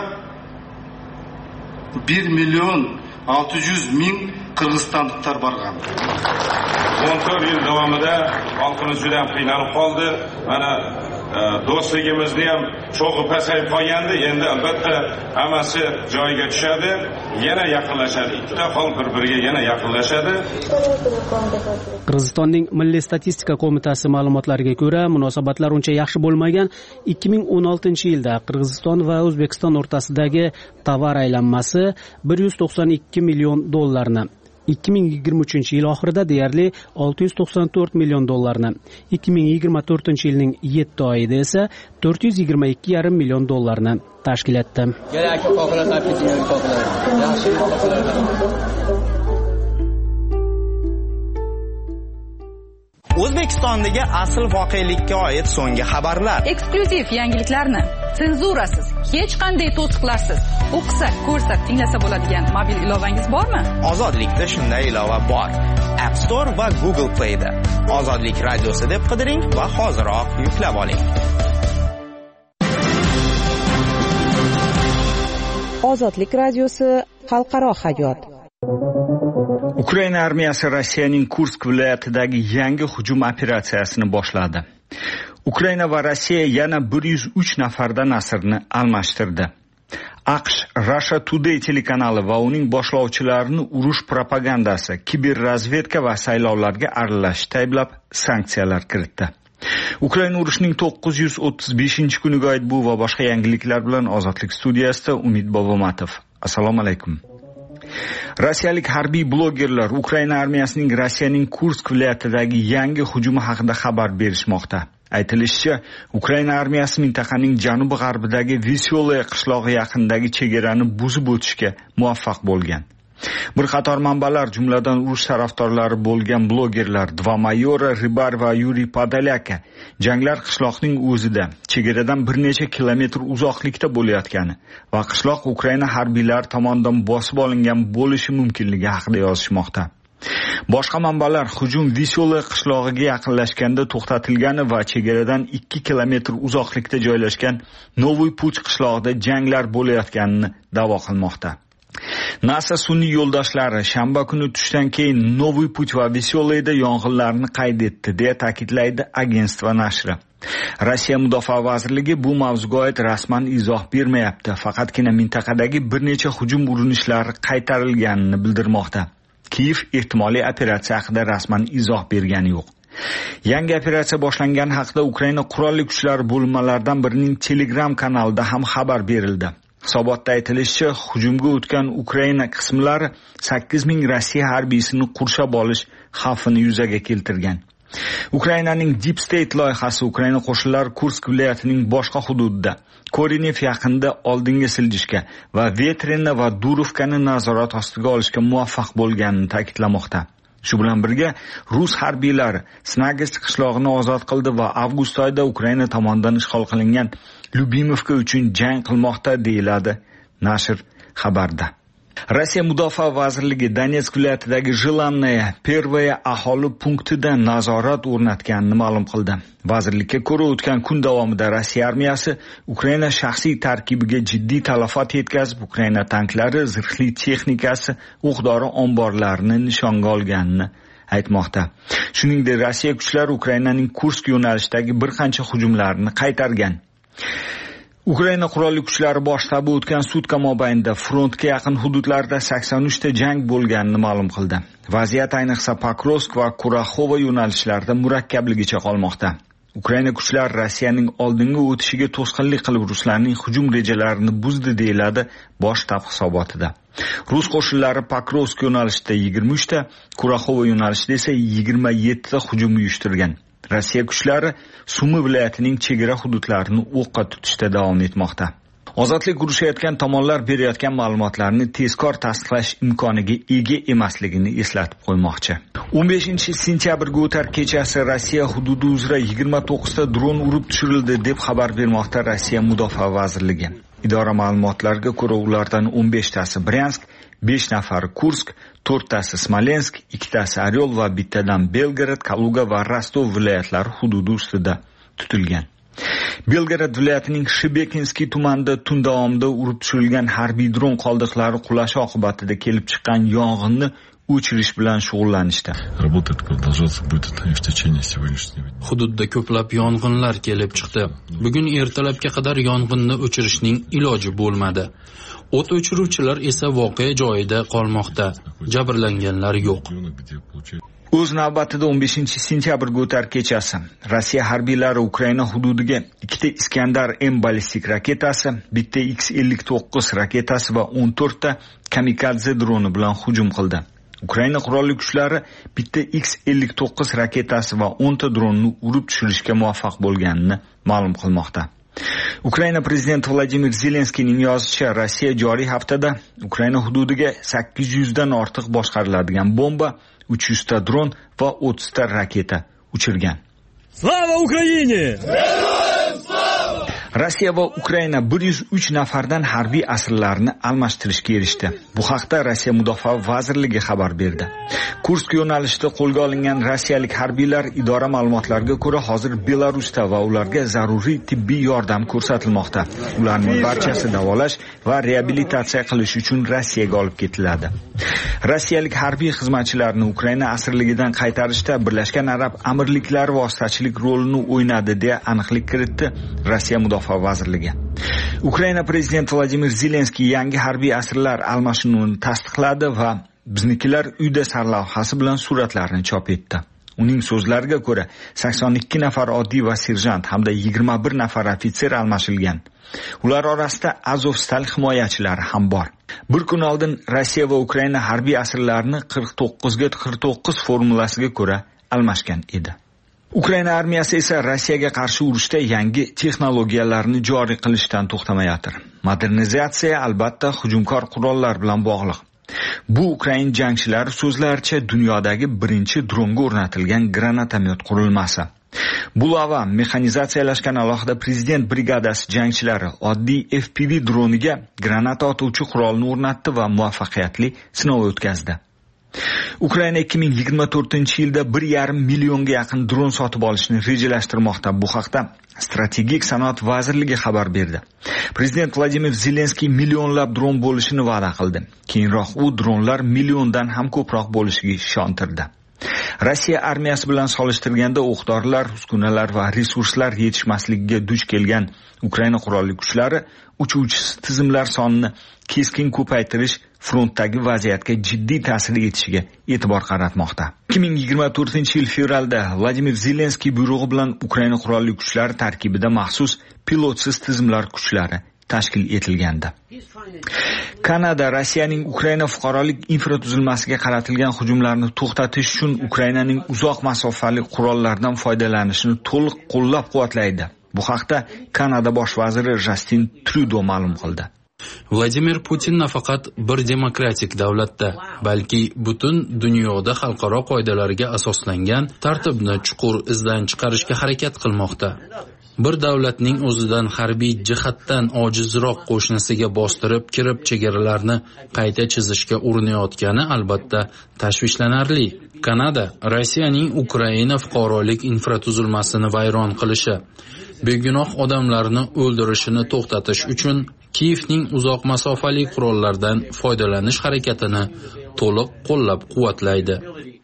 bir milyon altı yüz ming Kırgızstanlıklar bargan. on to'rt yil davomida xalqimiz juda ham qiynalib qoldi. Mana do'stligimizni ham cho'g'i pasayib qolgandi. Endi albatta hammasi joyiga tushadi, yana yaqinlashadi. Ikkita xalq bir-biriga yana yaqinlashadi. Qirg'izistonning Milliy statistika qo'mitasi ma'lumotlariga ko'ra, munosabatlar uncha yaxshi bo'lmagan. ikki ming o'n oltinchi yilda Qirg'iziston va O'zbekiston o'rtasidagi tovar aylanmasi bir yuz to'qson ikki million dollarni, ikki ming yigirma uchinchi yil oxirida deyarli olti yuz to'qson to'rt million dollarni, ikki ming yigirma to'rtinchi yilning yetti oyida esa to'rt yuz yigirma ikki yarim million dollarni tashkil etdi. O'zbekistondagi asl voqelikka oid so'nggi xabarlar, eksklyuziv yangiliklarni senzurasiz, hech qanday to'siqlarsiz o'qisak, ko'rsak, tinglasa bo'ladigan mobil ilovangiz bormi? Ozodlikda shunday ilova bor. App Store va Google Play da Ozodlik radiosi deb qidiring va hoziroq yuklab oling. Ozodlik radiosi xalqaro hayot. Ukraina armiyasi Rossiyaning Kursk viloyatidagi yangi hujum operatsiyasini boshladi. Ukraina va Rossiya yana bir yuz uch nafardan asirni almashtirdi. AQSh Russia Today telekanali va uning boshlovchilarini urush propagandasi, kiberrazvedka va saylovlarga aralashishda ayblab sanksiyalar kiritdi. Ukraina urushining to'qqiz yuz o'ttiz beshinchi kuniga oid bu va boshqa yangiliklar bilan Ozodlik studiyasida Umid Bobomatov. Assalomu alaykum. Rossiyalik harbiy blogerlar Ukraina armiyasining Rossiyaning Kursk viloyatidagi yangi hujumi haqida xabar berishmoqda. Aytilishicha, Ukraina armiyasi mintaqaning janubi-g'arbidagi Veselaya qishlog'i yaqinidagi chegarani buzib o'tishga muvaffaq bo'lgan. Bir qator manbalar, jumladan urush tarafdorlari bo'lgan blogerlar Dva Mayora Ribar va Yuriy Podolyaka janglar qishloqning o'zida, chegaradan bir necha kilometr uzoqlikda bo'layotgani va qishloq Ukraina harbiylari tomonidan bosib olingan bo'lishi mumkinligi haqida yozishmoqda. Boshqa manbalar hujum Visoly qishlog'iga yaqinlashganda to'xtatilgani va chegaradan ikki kilometr uzoqlikda joylashgan Novoy Puch qishlog'ida janglar bo'layotganini da'vo qilmoqda. NASA sun'iy yo'ldoshlari shanba kuni tushdan keyin Novoy Puch va Visolyda yong'inlarni qayd etdi, deya ta'kidlaydi agentство nashri. Rossiya Mudofaa vazirligi bu mavzuga oid rasman izoh bermayapti, faqatgina mintaqadagi bir necha hujum urinishlari qaytarilganini bildirmoqda. Kiyev ehtimoliy operatsiya haqida rasman izoh bergani yo'q. Yangi operatsiya boshlangani haqida Ukraina qurolli kuchlari bo'linmalaridan birining Telegram kanalida ham xabar berildi. Hisobotda aytilishicha, hujumga o'tgan Ukraina qismlari sakkiz ming Rossiya harbiysini qurshab olish xavfini yuzaga keltirgan. Ukrainaning Deep State loyihasi Ukraina qo'shinlari Kursk viloyatining boshqa hududida Korenev yaqinida oldinga siljishga va Vetrena va Durovkani nazorat ostiga olishga muvaffaq bo'lganini ta'kidlamoqda. Shu bilan birga rus harbiylari Snagets qishlog'ini ozod qildi va avgust oyida Ukraina tomonidan ishg'ol qilingan Lyubimovka uchun jang qilmoqda, deyiladi nashr xabarda. Rossiya Mudofaa vazirligi Donetsk viloyatidagi Jilanaya Pervaya aholi punktida nazorat o'rnatganini ma'lum qildi. Vazirlikka ko'ra, o'tgan kun davomida Rossiya armiyasi Ukraina shaxsiy tarkibiga jiddiy talafot yetkazib, Ukraina tanklari, zirhli texnikasi, o'q-dori omborlarini nishonga olganini aytmoqda. Shuningdek, Rossiya kuchlari Ukrainaning Kursk yo'nalishidagi bir qancha hujumlarni qaytargan. Ukraina qurolli kuchlari bosh shtabi o'tgan sutka mobaynida frontga yaqin hududlarda sakson uch ta jang bo'lganini ma'lum qildi. Vaziyat ayniqsa Pokrovsk va Kuraxova yo'nalishlarida murakkabligicha qolmoqda. Ukraina kuchlari Rossiyaning oldinga o'tishiga to'sqinlik qilib ruslarning hujum rejalarini buzdi, deyiladi bosh shtab hisobotida. Rus qo'shinlari Pokrovsk yo'nalishida yigirma uch ta, Kuraxova yo'nalishida esa yigirma yetti ta hujum uyushtirgan. Rossiya kuchlari Sumi viloyatining chegara hududlarini o'qqa tutishda davom etmoqda. Ozodlik urushayotgan tomonlar berayotgan ma'lumotlarni tezkor tasdiqlash imkoniga ega emasligini eslatib qo'ymoqchi. o'n beshinchi sentyabrga o'tar kechasi Rossiya hududi uzra yigirma to'qqiz ta dron urib tushirildi deb xabar bermoqda Rossiya Mudofaa vazirligi. Idora ma'lumotlariga ko'ra, ulardan o'n besh tasi Bryansk, besh nafari Kursk, to'rt tasi Smolensk, ikki tasi Oryol va bittadan Belgorod, Kaluga va Rostov viloyatlari hududi ustida tutilgan. Belgorod viloyatining Shibekinskiy tumanida tun davomida urib tushirilgan harbiy dron qoldiqlari qulashi oqibatida kelib chiqqan yong'inni o'chirish bilan shug'ullanishdi. Hududda ko'plab yong'inlar kelib chiqdi. Bugun ertalabga qadar yong'inni o'chirishning iloji bo'lmadi. O't o'chiruvchilar esa voqea joyida qolmoqda. Jabrlanganlar yo'q. O'z navbatida o'n beshinchi sentyabrga o'tar kechasi Rossiya harbiylari Ukraina hududiga ikkita Iskandar M ballistik raketasi, bitta X ellik to'qqiz raketasi va o'n to'rt ta kamikadze droni bilan hujum qildi. Ukraina qurolli kuchlari bitta X ellik to'qqiz raketasi va o'n ta dronni urib tushirishga muvaffaq bo'lganini ma'lum qilmoqda. Ukraina prezidenti Vladimir Zelenskiyning yozishicha, Rossiya joriy haftada Ukraina hududiga sakkiz yuz dan ortiq boshqariladigan bomba, uch yuz ta dron va o'ttiz ta raketa uchirgan. Slava Ukraine! Rossiya va Ukraina bir yuz uch nafardan harbiy asirlarni almashtirishga erishdi. Bu haqda Rossiya Mudofaa vazirligi xabar berdi. Kursk yo'nalishida qo'lga olingan rossiyalik harbiylar idora ma'lumotlariga ko'ra hozir Belarusda va ularga zaruriy tibbiy yordam ko'rsatilmoqda. Ularning barchasi davolash va reabilitatsiya qilish uchun Rossiyaga olib ketiladi. Rossiyalik harbiy xizmatchilarni Ukraina asirligidan qaytarishda Birlashgan Arab Amirliklari vositachilik rolini o'ynadi deya aniqlik kiritdi Rossiya Mudofaa vazirligi. Ukraina prezidenti Vladimir Zelenskiy yangi harbiy asirlar almashinuvini tasdiqladi va biznikilar uyda sarlavhasi bilan suratlarni chop etdi. Uning so'zlariga ko'ra, sakson ikki nafar oddiy va serjant hamda yigirma bir nafar ofitser almashilgan. Ular orasida Azovstal himoyachilari ham bor. Bir kun oldin Rossiya va Ukraina harbiy asirlarni qirq to'qqiz ga qirq to'qqiz formulasiga ko'ra almashgan edi. Ukraina armiyasi esa Rossiyaga qarshi urushda yangi texnologiyalarni joriy qilishdan to'xtamayotir. Modernizatsiya albatta hujumkor qurollar bilan bog'liq. Bu Ukrain jangchilari so'zlaricha dunyodagi birinchi dronga o'rnatilgan granatomyot qurilmasi. Bulava mexanizatsiyalashgan alohida prezident brigadasi jangchilari oddiy F P V droniga granata otuvchi qurolni o'rnatdi va muvaffaqiyatli sinov o'tkazdi. Ukraina ikki ming yigirma to'rtinchi yilda bir yarim millionga yaqin dron sotib olishni rejalashtirmoqda. Bu haqda Strategik sanoat vazirligi xabar berdi. Prezident Vladimir Zelenskiy millionlab dron bo'lishini va'da qildi. Keyinroq u dronlar milliondan ham ko'proq bo'lishiga ishontirdi. Rossiya armiyasi bilan solishtirganda o'q-dorilar, uskunalar va resurslar yetishmasligiga duch kelgan Ukraina qurolli kuchlari uchuvchi tizimlar sonini keskin ko'paytirish frontdagi vaziyatga jiddiy ta'sir etishiga e'tibor qaratmoqda. ikki ming yigirma to'rtinchi yil fevralda Vladimir Zelenskiy buyrug'i bilan Ukraina qurolli kuchlari tarkibida maxsus pilotsiz tizimlar kuchlari tashkil etilgandi. Kanada Rossiyaning Ukraina fuqarolik infratuzilmasiga qaratilgan hujumlarni to'xtatish uchun Ukrainaning uzoq masofali qurollardan foydalanishini to'liq qo'llab-quvvatlaydi. Bu haqda Kanada bosh vaziri Justin Trudeau ma'lum qildi. Vladimir Putin nafaqat bir demokratik davlatda, balki butun dunyoda xalqaro qoidalarga asoslangan tartibni chuqur izdan chiqarishga harakat qilmoqda. Bir davlatning o'zidan harbiy jihatdan ojizroq qo'shnisiga bostirib kirib chegaralarni qayta chizishga urinayotgani albatta tashvishlanarli. Kanada Rossiyaning Ukraina fuqarolik infratuzilmasini vayron qilishi, begunoh odamlarni o'ldirishini to'xtatish uchun Kiyevning uzoq masofali qurollardan foydalanish harakatini to'liq qo'llab-quvvatlaydi.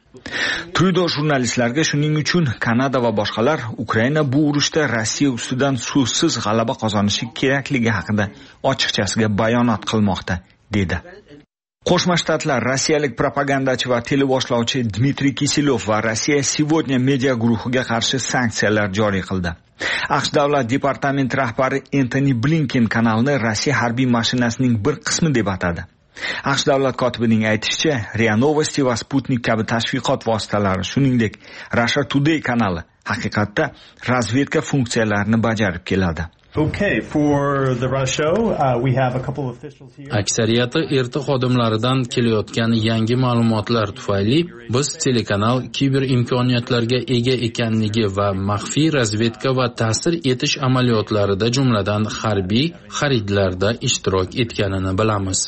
Trudeau jurnalistlarga shuning uchun Kanada va boshqalar Ukraina bu urushda Rossiya ustidan so'zsiz g'alaba qozonishi kerakligi haqida ochiqchasiga bayonot qilmoqda, dedi. Qo'shma Shtatlar rossiyalik propagandachi va teleboshlovchi Dmitriy Kiselov va Rossiya Сегодня media guruhiga qarshi sanksiyalar joriy qildi. AQSh davlat departamenti rahbari Antony Blinken kanalni Rossiya harbiy mashinasining bir qismi deb atadi. AQSh davlat kotibining aytishicha, RIA Novosti va Sputnik kabi tashviqot vositalari, shuningdek Russia Today kanali haqiqatda razvedka funksiyalarini bajarib keladi. Okay, for the Rush show, uh, we have a couple of officials here. Aksariyati erta xodimlaridan kelayotgan yangi ma'lumotlar tufayli biz telekanal kiber imkoniyatlarga ega ekanligi va maxfiy razvedka va ta'sir etish amaliyotlarida, jumladan harbiy xaridlarda ishtirok etganini bilamiz.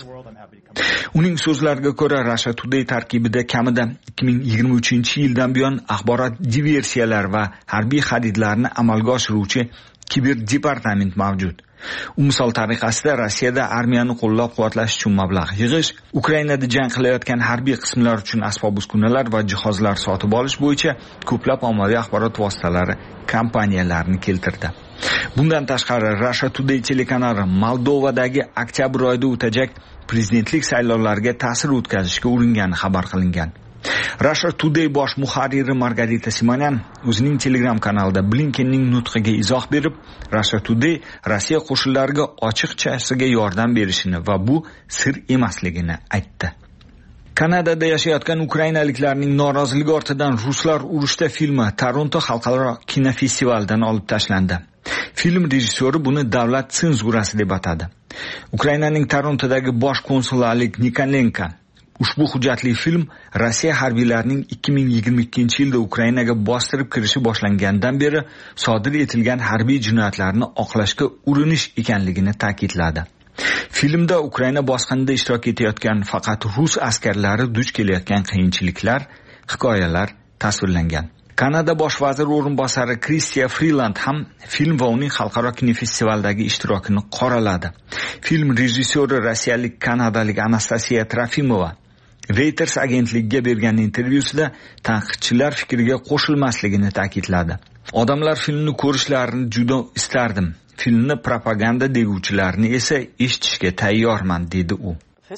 Uning so'zlariga ko'ra, Russia Today tarkibida kamida ikki ming yigirma uchinchi yildan buyon axborot diversiyalar va harbiy xaridlarni amalga oshiruvchi kiber departament mavjud. U misol tariqasida Rossiyada armiyani qo'llab-quvvatlash uchun mablag' yig'ish, Ukrainada jang qilayotgan harbiy qismlar uchun asbob-uskunalar va jihozlar sotib olish bo'yicha ko'plab ommaviy axborot vositalari kompaniyalarini keltirdi. Bundan tashqari, Russia Today telekanali Moldovadagi oktyabr oyida o'tajak prezidentlik saylovlariga ta'sir o'tkazishga uringani xabar qilingan. Russia Today bosh muharriri Margarita Simonyan o'zining Telegram kanalida Blinkenning nutqiga izoh berib, Russia Today Rossiya qo'shinlariga ochiqchasiga yordam berishini va bu sir emasligini aytdi. Kanadada yashayotgan ukrainaliklarning noroziligi ortidan Ruslar urushda filmi Toronto xalqaro kinofestivalidan olib tashlandi. Film rejissyori buni davlat senzurasi deb atadi. Ukrainaning Torontodagi bosh konsulalik Nikolenko ushbu hujjatli film Rossiya harbiylarining ikki ming yigirma ikkinchi yilda Ukrainaga bostirib kirishi boshlangandan beri sodir etilgan harbiy jinoyatlarni oqlashga urinish ekanligini ta'kidladi. Filmda Ukraina bosqinida ishtirok etayotgan faqat rus askarlari duch kelayotgan qiyinchiliklar, hikoyalar tasvirlangan. Kanada bosh vaziri o'rinbosari Chrystia Freeland ham film va uning xalqaro kinofestivaldagi ishtirokini qoraladi. Film rejissyori rossiyalik kanadalik Anastasiya Trofimova Reuters agentligiga bergan intervyusida tanqidchilar fikriga qo'shilmasligini ta'kidladi. Odamlar filmni ko'rishlarini juda istardim. Filmni propaganda deguvchilarni esa eshitishga tayyorman, dedi u.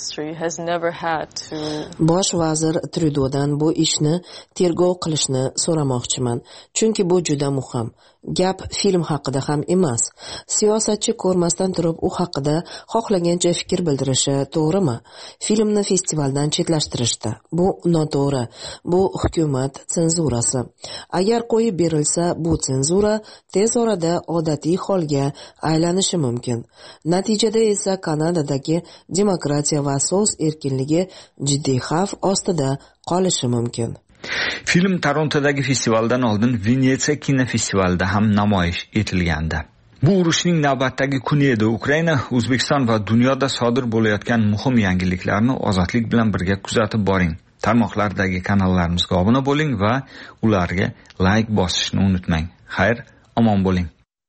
Bosh vazir Trudeaudan bu ishni tergov qilishni so'ramoqchiman, chunki bu juda muhim. Gap film haqida ham emas. Siyosatchi ko'rmasdan turib u haqida xohlagancha fikr bildirishi to'g'rimi? Filmni festivaldan chetlashtirishdi. Bu noto'g'ri. Bu hukumat senzurasi. Agar qo'yib berilsa, bu senzura tez orada odatiy holga aylanishi mumkin. Natijada esa Kanadadagi demokratiya va so'z erkinligi jiddiy xavf ostida qolishi mumkin. Film Torontodagi festivaldan oldin Venetsiya kinofestivalida ham namoyish etilgandi. Bu urushning navbatdagi kuni edi. Ukraina, O'zbekiston va dunyoda sodir bo'layotgan muhim yangiliklarni ozodlik bilan birga kuzatib boring. tarmoqlardagi kanallarimizga obuna bo'ling va ularga like bosishni unutmang. Xayr, omon bo'ling.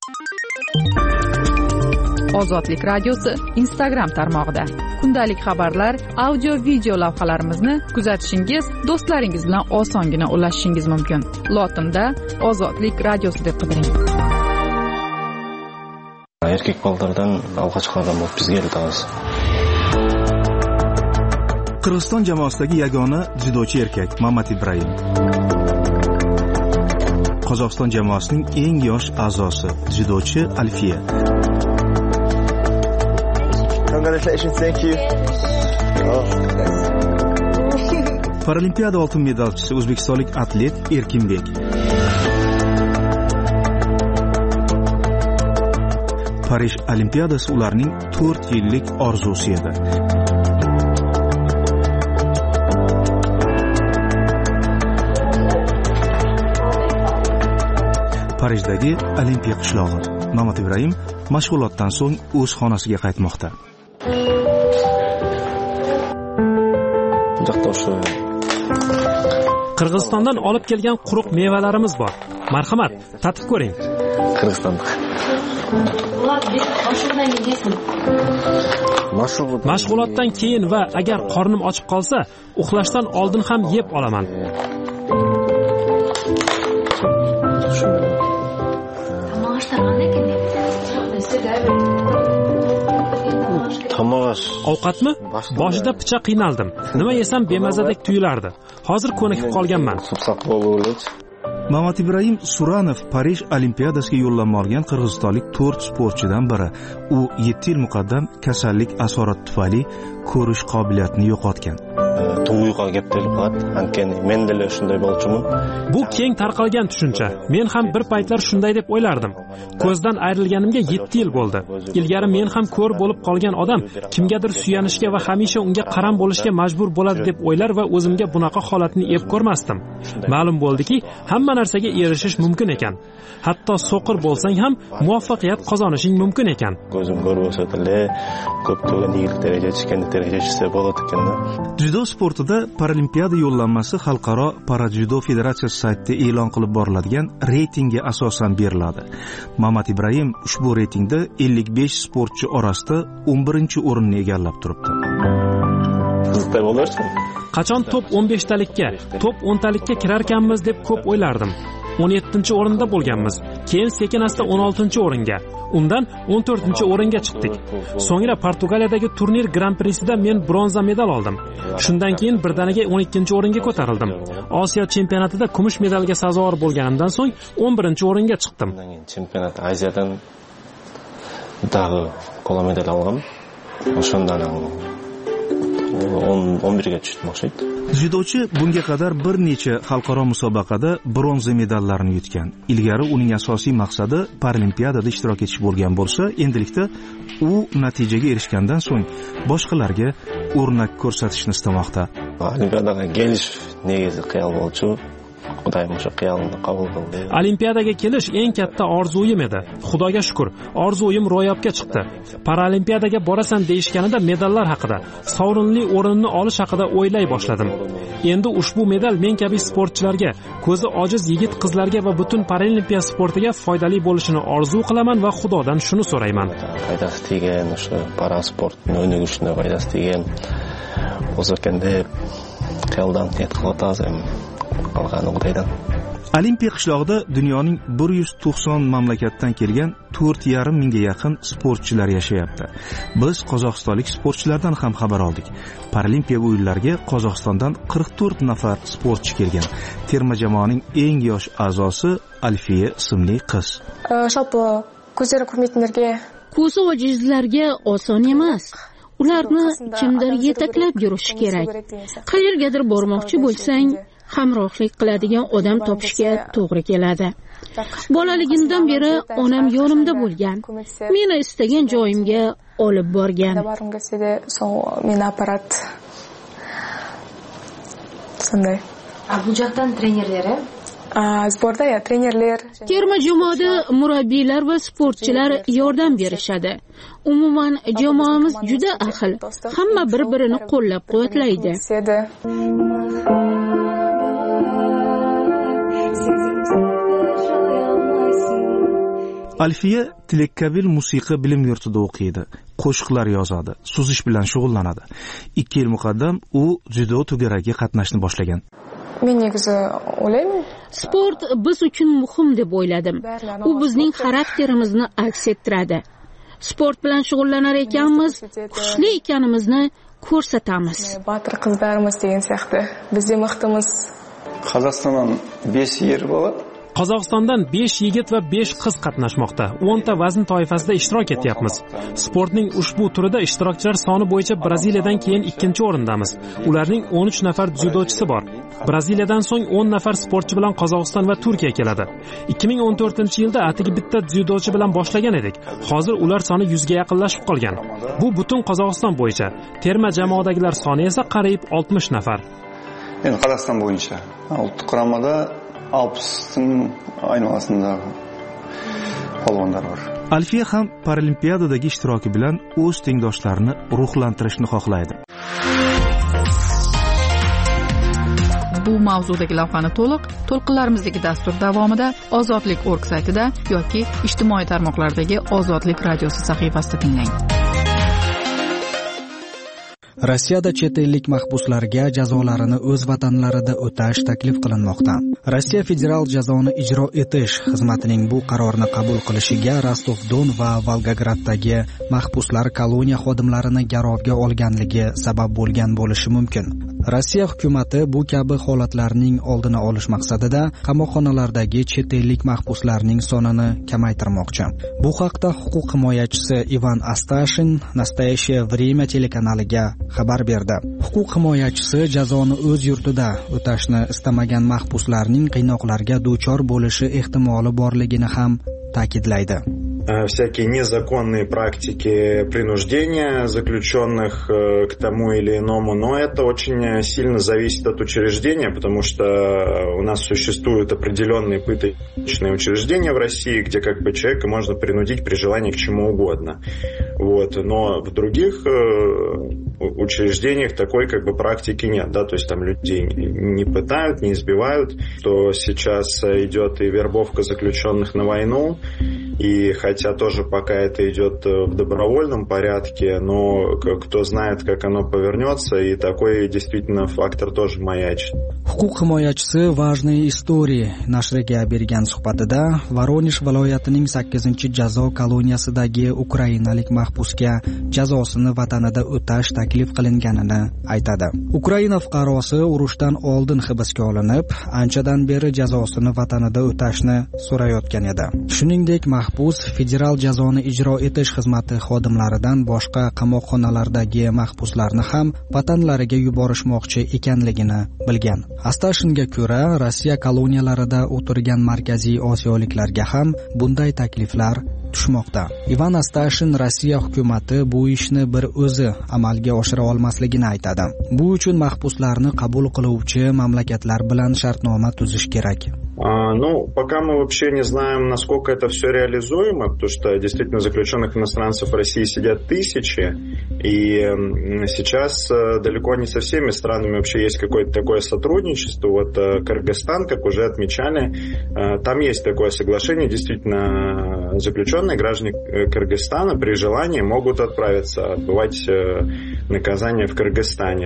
Ozodlik radiosi Instagram tarmog'ida kundalik xabarlar, audio, video lavhalarimizni kuzatishingiz, do'stlaringiz bilan osongina ulashishingiz mumkin. Lotinda Ozodlik radiosi deb qidiring. Erkak bolalardan alg'a chiqqan bo'lib bizga keldi. Qirg'iziston jamoasidagi yagona dzyudochi erkak Mamat Ibrohim. Qozog'iston jamoasining eng yosh a'zosi dzyudochi Alfiya. Congratulations, thank you. Paralimpiada oltin medalchisi o'zbekistonlik atlet Erkinbek. Parij Olimpiadasi ularning to'rt yillik orzusi edi. Parijdagi Olimpiya qishlog'i. Mamat Ibrohim mashg'ulotdan so'ng o'z xonasiga qaytmoqda. Qirg'izistondan olib kelgan quruq mevalarimiz bor. Marhamat, tatib ko'ring. Qirg'izistonda. Mashg'ulotdan keyin va agar qornim ochib qolsa, uxlashdan oldin ham yeb olaman. Ovqatmi? Boshida picha qiynaldim. Nima yesam bemazadek tuyulardi. Hozir ko'nikib qolganman. Mamat Ibrohim Suranov Parij Olimpiadasiga yo'llanma olgan qirg'izistonlik to'rt sportchidan biri. U yetti yil muqaddam kasallik asorati tufayli ko'rish qobiliyatini yo'qotgan. Tug'uqqa kelib qoladi. Ankeni men de shunday bo'lchiman. Bu keng tarqalgan tushuncha. Men ham bir paytlar shunday deb o'ylardim. Ko'zdan ayrilganimga yetti yil bo'ldi. Ilgari men ham ko'r bo'lib qolgan odam kimgadir suyanishga va hamisha unga qaram bo'lishga majbur bo'ladi deb o'ylar va o'zimga bunaqa holatni ep ko'rmasdim. Ma'lum bo'ldiki, hamma narsaga erishish mumkin ekan. Hatto so'qir bo'lsang ham muvaffaqiyat qozonishing mumkin ekan. Ko'zim ko'r bo'lsa-da, ko'p-ko'p yigit daraja chiqqan daraja chiqsa bo'ladi ekanda. Dzyudo sportida Paralimpiada yo'llanmasi Xalqaro Paradzyudo Federatsiyasi saytida e'lon qilib boriladigan reytingga asosan beriladi. Mamat Ibrohim ushbu reytingda ellik besh sportchi orasida o'n birinchi o'rinni egallab turibdi. Sizda bo'larsiz? Qachon top o'n besh talikka, top o'n talikka kirarkanmiz deb ko'p o'ylardim. o'n yettinchi o'rinda bo'lganmiz. Keyin sekin-asta o'n oltinchi o'ringa, undan o'n to'rtinchi o'ringa chiqdik. So'ngra Portugaliyadagi turnir Grand Prix'ida men bronza medal oldim. Shundan keyin birdaniga o'n ikkinchi o'ringa ko'tarildim. Osiyo chempionatida kumush medalga sazovor bo'lganimdan so'ng o'n birinchi o'ringa chiqdim. Chempionat Oziyadan dag'i qo'la medal oldim. O'shandan o'n birga tushdim o'xshaydi. Dzyudochi bunga qadar bir necha xalqaro musobaqada bronza medallarni yutgan. Ilgari uning asosiy maqsadi Paralimpiadada ishtirok etish bo'lgan bo'lsa, endilikda u natijaga erishgandan so'ng boshqalarga o'rnak ko'rsatishni istamoqda. Olimpiadaga kelish negizli qiyol bo'lchi. Xudoyim o'sha qiyolni qabul qildi. Olimpiadaga kelish eng katta orzuyim edi. Xudoga shukr, orzuyim ro'yobga chiqdi. Paralimpiadaga borasan deyishganida medallar haqida, sovrinli o'rinni olish haqida o'ylay boshladim. Endi ushbu medal men kabi sportchilarga, ko'zi ojiz yigit-qizlarga va butun paralimpiya sportiga foydali bo'lishini orzu qilaman va Xudodan shuni so'rayman. Foydasi tegan, o'sha parasportni o'ynagishni foydasi tegan o'zakanda deb qiyoldan niyat qilyapman. Olimpiya qishlog'ida dunyoning bir yuz to'qson mamlakatdan kelgan to'rt yarim mingga yaqin sportchilar yashayapti. Biz qozog'istonlik sportchilardan ham xabar oldik. Paralimpiya o'yinlariga Qozog'istondan qirq to'rt nafar sportchi kelgan. Terma jamoaning eng yosh a'zosi Alfiya ismli qiz. Жалпы ko'zlari ko'rmaydiganlarga, ko'zi ojizlarga oson emas. Ularni kimdir yetaklab yurishi kerak. Qayergadir bormoqchi bo'lsang, hamrohlik qiladigan odam topishga to'g'ri keladi. Bolaligimdan beri onam yonimda bo'lgan. Meni istagan joyimga olib borgan. Meni apparat. Shunday. Bu yoqdan trenerlari? Sportda ya trenerlar. Terma jamoada murabbiylar va sportchilar yordam berishadi. Umuman jamoamiz juda ahil. Hamma bir-birini qo'llab-quvvatlaydi. Alfiya Tilakkabil musiqa bilim yurtida o'qiydi, qo'shiqlar yozadi, suzish bilan shug'ullanadi. ikki yil muqaddam u judo to'garagiga qatnashni boshlagan. Men negizi o'ylayman, sport biz uchun muhim deb o'yladim. U bizning xarakterimizni aks ettiradi. Sport bilan shug'ullanar ekanmiz, kuchli ekanimizni ko'rsatamiz. Botir qizlarimiz degan siyoqda bizning mixtimiz. Qozog'istondan besh yer bo'ladi. Qozog'istondan besh yigit va besh qiz qatnashmoqda. o'n ta vazn toifasida ishtirok etyapmiz. Sportning ushbu turida ishtirokchilar soni bo'yicha Braziliyadan keyin ikkinchi o'rindamiz. Ularning o'n uch nafar dzyudochisi bor. Braziliyadan so'ng o'n nafar sportchi bilan Qozog'iston va Turkiya keladi. ikki ming o'n to'rtinchi yilda atigi bitta dzyudochi bilan boshlagan edik. Hozir ular soni yuzga yaqinlashib qolgan. Bu butun Qozog'iston bo'yicha. Terma jamoadagilar soni esa qariyb oltmish nafar. Endi Qozog'iston bo'yicha ultic quramada alpsning aynolasindagi polvonlar bor. Alfiya ham Paralimpiyadadagi ishtiroki bilan o'z tengdoshlarini ruhlantirishni xohlaydi. Bu mavzudagi lavhani to'liq to'lqinlarimizdagi dastur davomida Ozodlik nokta org saytida yoki ijtimoiy tarmoqlardagi Ozodlik radiosi sahifasida tinglang. Rossiyada chet ellik mahbuslarga jazolarini o'z vatanlarida o'tash taklif qilinmoqda. Rossiya federal jazoni ijro etish xizmatining bu qarorni qabul qilishiga Rostov-Don va Volgograddagi mahbuslar koloniya xodimlarini garovga olganligi sabab bo'lgan bo'lishi mumkin. Rossiya hukumati bu kabi holatlarning oldini olish maqsadida qamoqxonalardagi chet ellik mahbuslarning sonini kamaytirmoqchi. Bu haqda huquq himoyachisi Ivan Astashin Nastoящее время telekanaliga xabar berdi. Huquq himoyachisi jazoni o'z yurtida o'tashni istamagan mahbuslarning qiynoqlarga duchor bo'lishi ehtimoli borligini ham ta'kidlaydi. Всякие незаконные практики принуждения заключенных к тому или иному, но это очень сильно зависит от учреждения, потому что у нас существуют определенные пыточные учреждения в России, где как бы человека можно принудить при желании к чему угодно. Вот. Но в других учреждениях такой как бы практики нет, да, то есть там людей не пытают, не избивают, то сейчас идет и вербовка заключенных на войну, и хотя тоже пока это идет в добровольном порядке, но кто знает, как оно повернется, и такой действительно фактор тоже маячит. Huquq himoyachisi важные истории nashriga bergan suhbatida Voronezh viloyatining sakkizinchi jazo koloniyasidagi ukrainalik mahbusga jazosini vatanida o'tash taklif qilinganini aytadi. Ukraina fuqarosi urushdan oldin hibsga olinib, anchadan beri jazosini vatanida o'tashni so'rayotgan edi. Shuningdek, mahbus federal jazoni ijro etish xizmati xodimlaridan boshqa qamoqxonalardagi mahbuslarni ham vatanlariga yuborishmoqchi ekanligini bilgan. Astashinga ko'ra, Rossiya koloniyalarida o'tirgan markaziy osiyoliklarga ham bunday takliflar tushmoqda. Ivan Astashin Rossiya hukumati bu ishni bir o'zi amalga oshira olmasligini aytadi. Bu uchun mahbuslarni qabul qiluvchi mamlakatlar bilan shartnoma tuzish kerak. А, ну, пока мы вообще не знаем, насколько это все реализуемо, потому что действительно заключенных иностранцев в России сидят тысячи, и сейчас далеко не со всеми странами вообще есть какое-то такое сотрудничество. Вот Кыргызстан, как уже отмечали, там есть такое соглашение, действительно заключенные граждане Кыргызстана при желании могут отправиться отбывать наказание в Кыргызстане.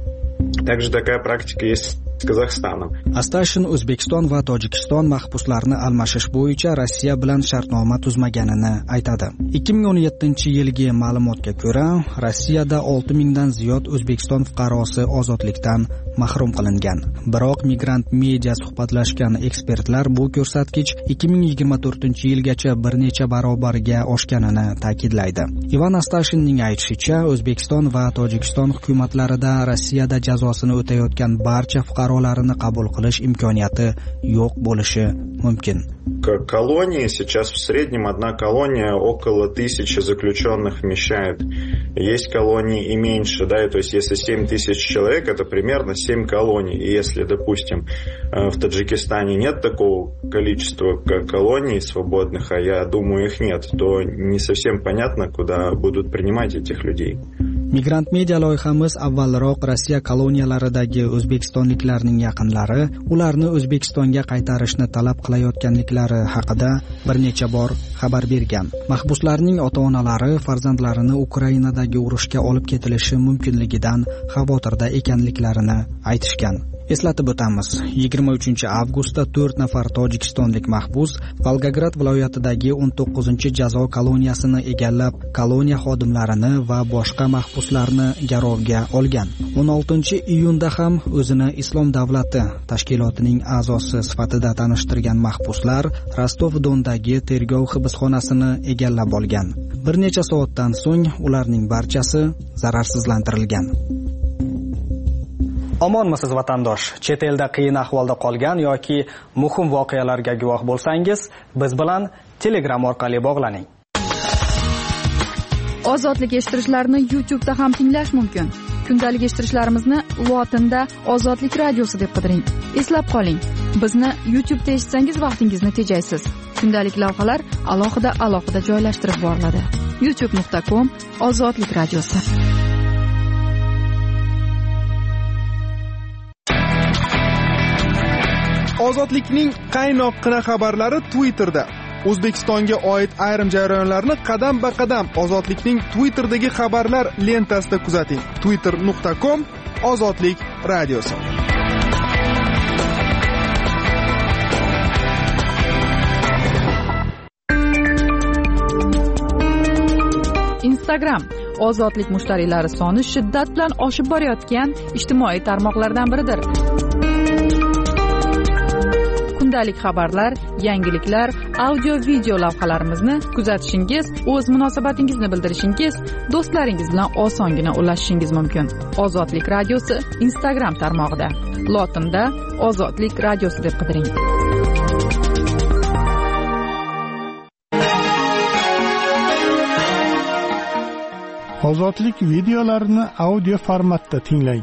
Также такая практика есть с Казахстаном. Astashin O'zbekiston va Tojikiston mahbuslarni almashish bo'yicha Rossiya bilan shartnoma tuzmaganini aytadi. ikki ming o'n yettinchi yilgi ma'lumotga ko'ra, Rossiyada olti mingdan ziyod O'zbekiston fuqarosi ozodlikdan mahrum qilingan. Biroq migrant media suhbatlashgan ekspertlar bu ko'rsatkich ikki ming yigirma to'rtinchi yilgacha bir necha barobarga oshganini ta'kidlaydi. Ivan Astashinning aytishicha, O'zbekiston va Tojikiston hukumatlarida Rossiyada jazosini o'tayotgan barcha fuqarolarini qabul qilish imkoniyati yo'q bo'lishi mumkin. Колонии сейчас в среднем одна колония около тысячи заключенных вмещает. Есть колонии и меньше, да, то есть если семь тысяч человек, это примерно семь колоний. И если, допустим, в Таджикистане нет такого количества колоний свободных, а я думаю их нет, то не совсем понятно, куда будут принимать этих людей. Migrant media loyihamiz avvalroq Rossiya koloniyalaridagi o'zbekistonliklarning yaqinlari ularni O'zbekistonga qaytarishni talab qilayotganliklari haqida bir necha bor xabar bergan. Mahbuslarning ota-onalari farzandlarini Ukrainadagi urushga olib ketilishi mumkinligidan xavotirda ekanliklarini aytishgan. Eslatib o'tamiz, yigirma uchinchi avgustda to'rt nafar tojikistonlik mahbus Volgograd viloyatidagi o'n to'qqizinchi jazo koloniyasini egallab, koloniya xodimlarini va boshqa mahbuslarni garovga olgan. o'n oltinchi iyunda ham o'zini Islom davlati tashkilotining a'zosi sifatida tanishtirgan mahbuslar Rostov-Dondagi tergov hibsxonasini egallab olgan. Bir necha soatdan so'ng ularning barchasi zararsizlantirilgan. Omonmisiz vatandosh? Chet elda qiyin ahvolda qolgan yoki muhim voqealarga guvoh bo'lsangiz, biz bilan Telegram orqali bog'laning. Ozodlik eshittirishlarni YouTube'da ham tinglash mumkin. Kundalik eshittirishlarimizni lotinda Ozodlik radiosi deb qidiring. Eslab qoling, bizni YouTube'da eshitsangiz vaqtingizni tejaysiz. Kundalik lavhalar alohida alohida joylashtirib boriladi. youtube nuqta com Ozodlik radiosi. Ozodlikning qaynoqqina xabarlari Twitterda. O'zbekistonga oid ayrim jarayonlarni qadam-ba-qadam Ozodlikning Twitter'dagi xabarlar lentasida kuzating. twitter nuqta com Ozodlik radiosi. Instagram Ozodlik mushtariylari soni shiddat bilan oshib borayotgan ijtimoiy tarmoqlardan biridir. Kundalik xabarlar, yangiliklar, audio-video lavhalarimizni kuzatishingiz, o'z munosabatingizni bildirishingiz, do'stlaringiz bilan osongina ulashishingiz mumkin. Ozodlik radiosi Instagram tarmog'ida. Lotinda Ozodlik radiosi deb qidiring. Ozodlik videolarini audio formatda tinglang.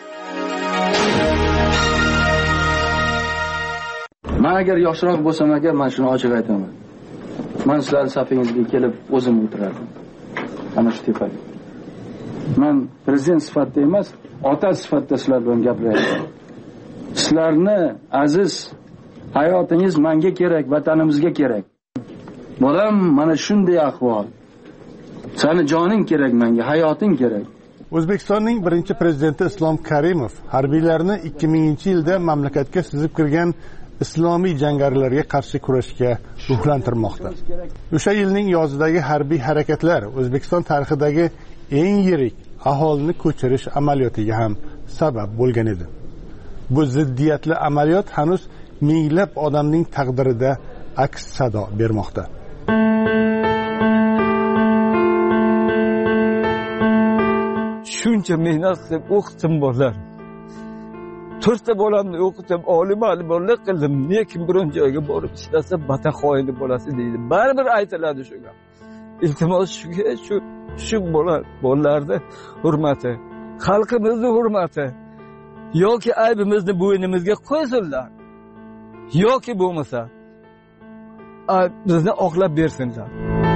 Men agar yoshroq bo'lsam agar, men shuni ochiq aytaman. Men sizlarning safingizga kelib o'zim o'tirardim. Ana shu tepada. Men prezident sifatida emas, ota sifatida sizlar bilan gapiryapman. Sizlarni aziz hayotingiz menga kerak, vatanimizga kerak. Bolam, mana shunday ahvol. Seni joning kerak menga, hayoting kerak. O'zbekistonning birinchi prezidenti Islom Karimov harbiylarni ikki minginchi yilda mamlakatga sizib kirgan islomiy jangarilarga qarshi kurashga ruhlantirmoqda. O'sha yilning yozidagi harbiy harakatlar O'zbekiston tarixidagi eng yirik aholini ko'chirish amaliyotiga ham sabab bo'lgan edi. Bu ziddiyatli amaliyot hanuz minglab odamning taqdirida aks sado bermoqda. Shuncha mehnat qilib o'qitim bolalar. To'rtta bolamni o'qitim, oliy ma'lumotlar qildim. Lekin biron joyga borib ishlasa vatan xoini bo'lasi deydi. Baribir aytiladi shu gap. Iltimos shuga shu shu bola bolalarning hurmati, xalqimizning hurmati yoki aybimizni bo'ynimizga qo'ysinlar. Yoki bo'lmasa bizni oqlab bersinlar.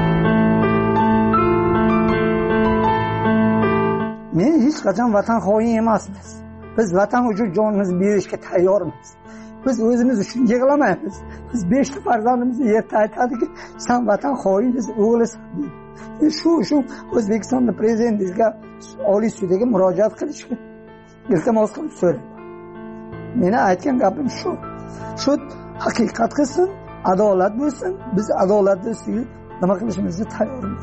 Men hech qachon vatan xoin emasmiz. Biz vatan uchun jonimizni berishga tayyormiz. Biz o'zimiz uchun yig'lamaymiz. Biz beshta farzandimizni yerda aytadiki, sen vatan xoinisan, o'g'lisan deydi. Shu shu O'zbekistonning prezidentiga Oliy sudga murojaat qilishga iltimos qilib so'rayman. Meni aytgan gapim shu. Shu haqiqat qilsin, adolat bo'lsin. Biz adolatni ustiga nima qilishimizga tayyormiz.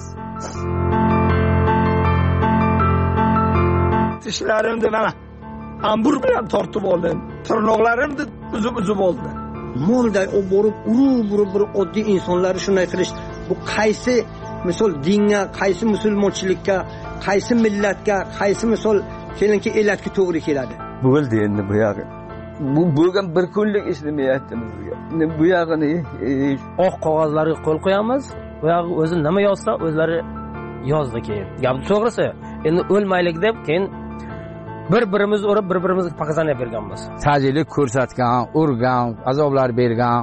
Tishlarimni mana ambur bilan tortib oldim. Tirnoqlarimni uzib-uzib oldi. Molday olib borib, urib-urib bir oddiy insonlarni shunday qilish, bu qaysi misol dinga, qaysi musulmonchilikka, qaysi millatga, qaysi misol kelinki elatga to'g'ri keladi. Bo'ldi endi bu yog'i. Bu bo'lgan bir kunlik ish demayapti bizga. Bu yog'ini oq qog'ozlarga qo'l qo'yamiz. Bu yog'i o'zi nima yozsa, o'zlari yozdi keyin. Gap to'g'risi, endi o'lmaylik deb keyin bir-birimiz urib, bir-birimizga paqazana berganmiz. Ta'jillik ko'rsatgan, urgan, azoblar bergan.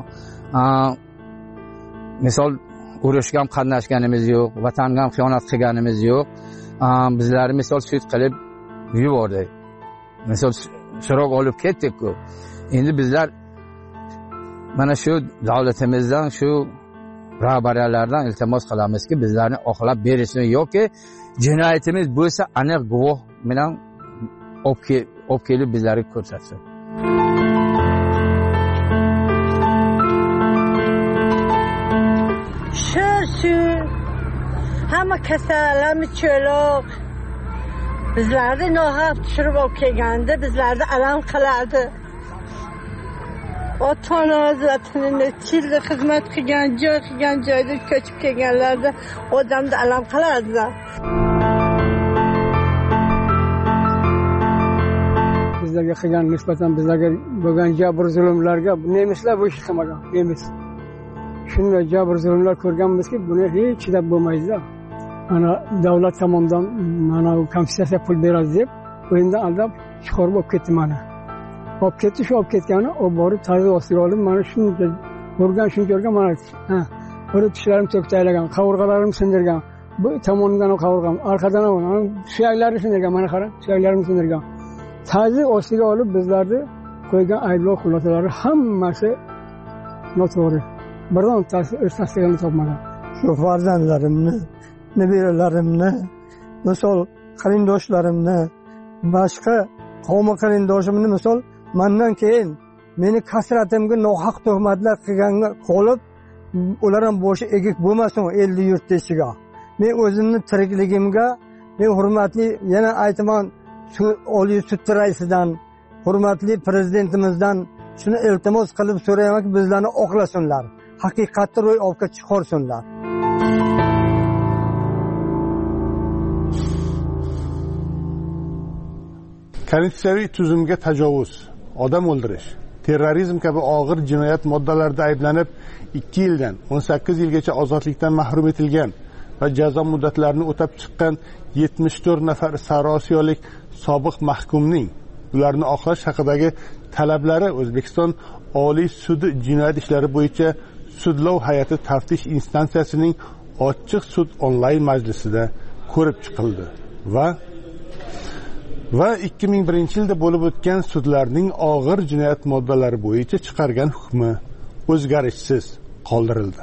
Misol urushga ham qatnashganimiz yo'q, vatanga ham xiyonat qilganimiz yo'q. bizlarni misol sud qilib yubordi. Misol so'roq olib ketdik-ku. Endi bizlar mana shu davlatimizdan, shu rahbariyatlardan iltimos qilamizki, bizlarni oqlab berishsin yoki jinoyatimiz bo'lsa aniq guvoh bilan olib kelib bizlarga ko'rsatsin. Shu shu hamma kasallarni cho'loq bizlarni nohaq tushirib olib kelganda bizlarni alam qiladi. Ota-ona hazratini childa xizmat qilgan, joy qilgan joyda ko'chib kelganlarda odamni alam qiladi. Bizlarga qilgan nisbatan bizlarga bo'lgan jabr zulmlarga nemislar bu ish qilmagan, nemis. Shunday jabr zulmlar ko'rganmizki, buni hech chidab bo'lmaydi. Mana davlat tomonidan mana kompensatsiya pul beradi deb, o'yindan aldab chiqarib olib ketdi mana. Olib ketdi, shu olib ketgani, o borib tarzı ostiga olib, mana shuncha ko'rgan, shuncha ko'rgan mana ha, o'rib tishlarim to'ktaylagan, qavurg'alarim sindirgan. Bu tomonidan qavurg'am, arqadan ham suyaklarini sindirgan, mana qarang, suyaklarimni sindirgan. Tarzı ostiga olib bizlarni qo'ygan ayblov xulosalari hammasi noto'g'ri. Birontasi o'z tasdig'ini topmagan. Shu farzandlarimni, nebiralarimni, misol qarindoshlarimni, boshqa qavm qarindoshimni misol mendan keyin meni kasratimga nohaq tuhmatlar qilganga qolib, ular ham boshi egik bo'lmasin elli yurt ichiga. Men o'zimni tirikligimga, men hurmatli yana aytaman Oliy sud raisidan, hurmatli prezidentimizdan shuni iltimos qilib so'raymanki, bizlarni oqlasinlar. Haqiqatni ro'yobga chiqarsinlar. Konstitutsiyaviy tuzumga tajovuz, odam o'ldirish, terrorizm kabi og'ir jinoyat moddalarida ayblanib ikki yildan o'n sakkiz yilgacha ozodlikdan mahrum etilgan va jazo muddatlarini o'tab chiqqan yetmish to'rt nafar sariosiyolik sobiq mahkumning ularni oqlash haqidagi talablari O'zbekiston Oliy sudi jinoyat ishlari bo'yicha sudlov hay'ati taftish instansiyasining ochiq sud onlayn majlisida ko'rib chiqildi va va ikki ming birinchi yilda bo'lib o'tgan sudlarning og'ir jinoyat moddalari bo'yicha chiqargan hukmi o'zgarishsiz qoldirildi.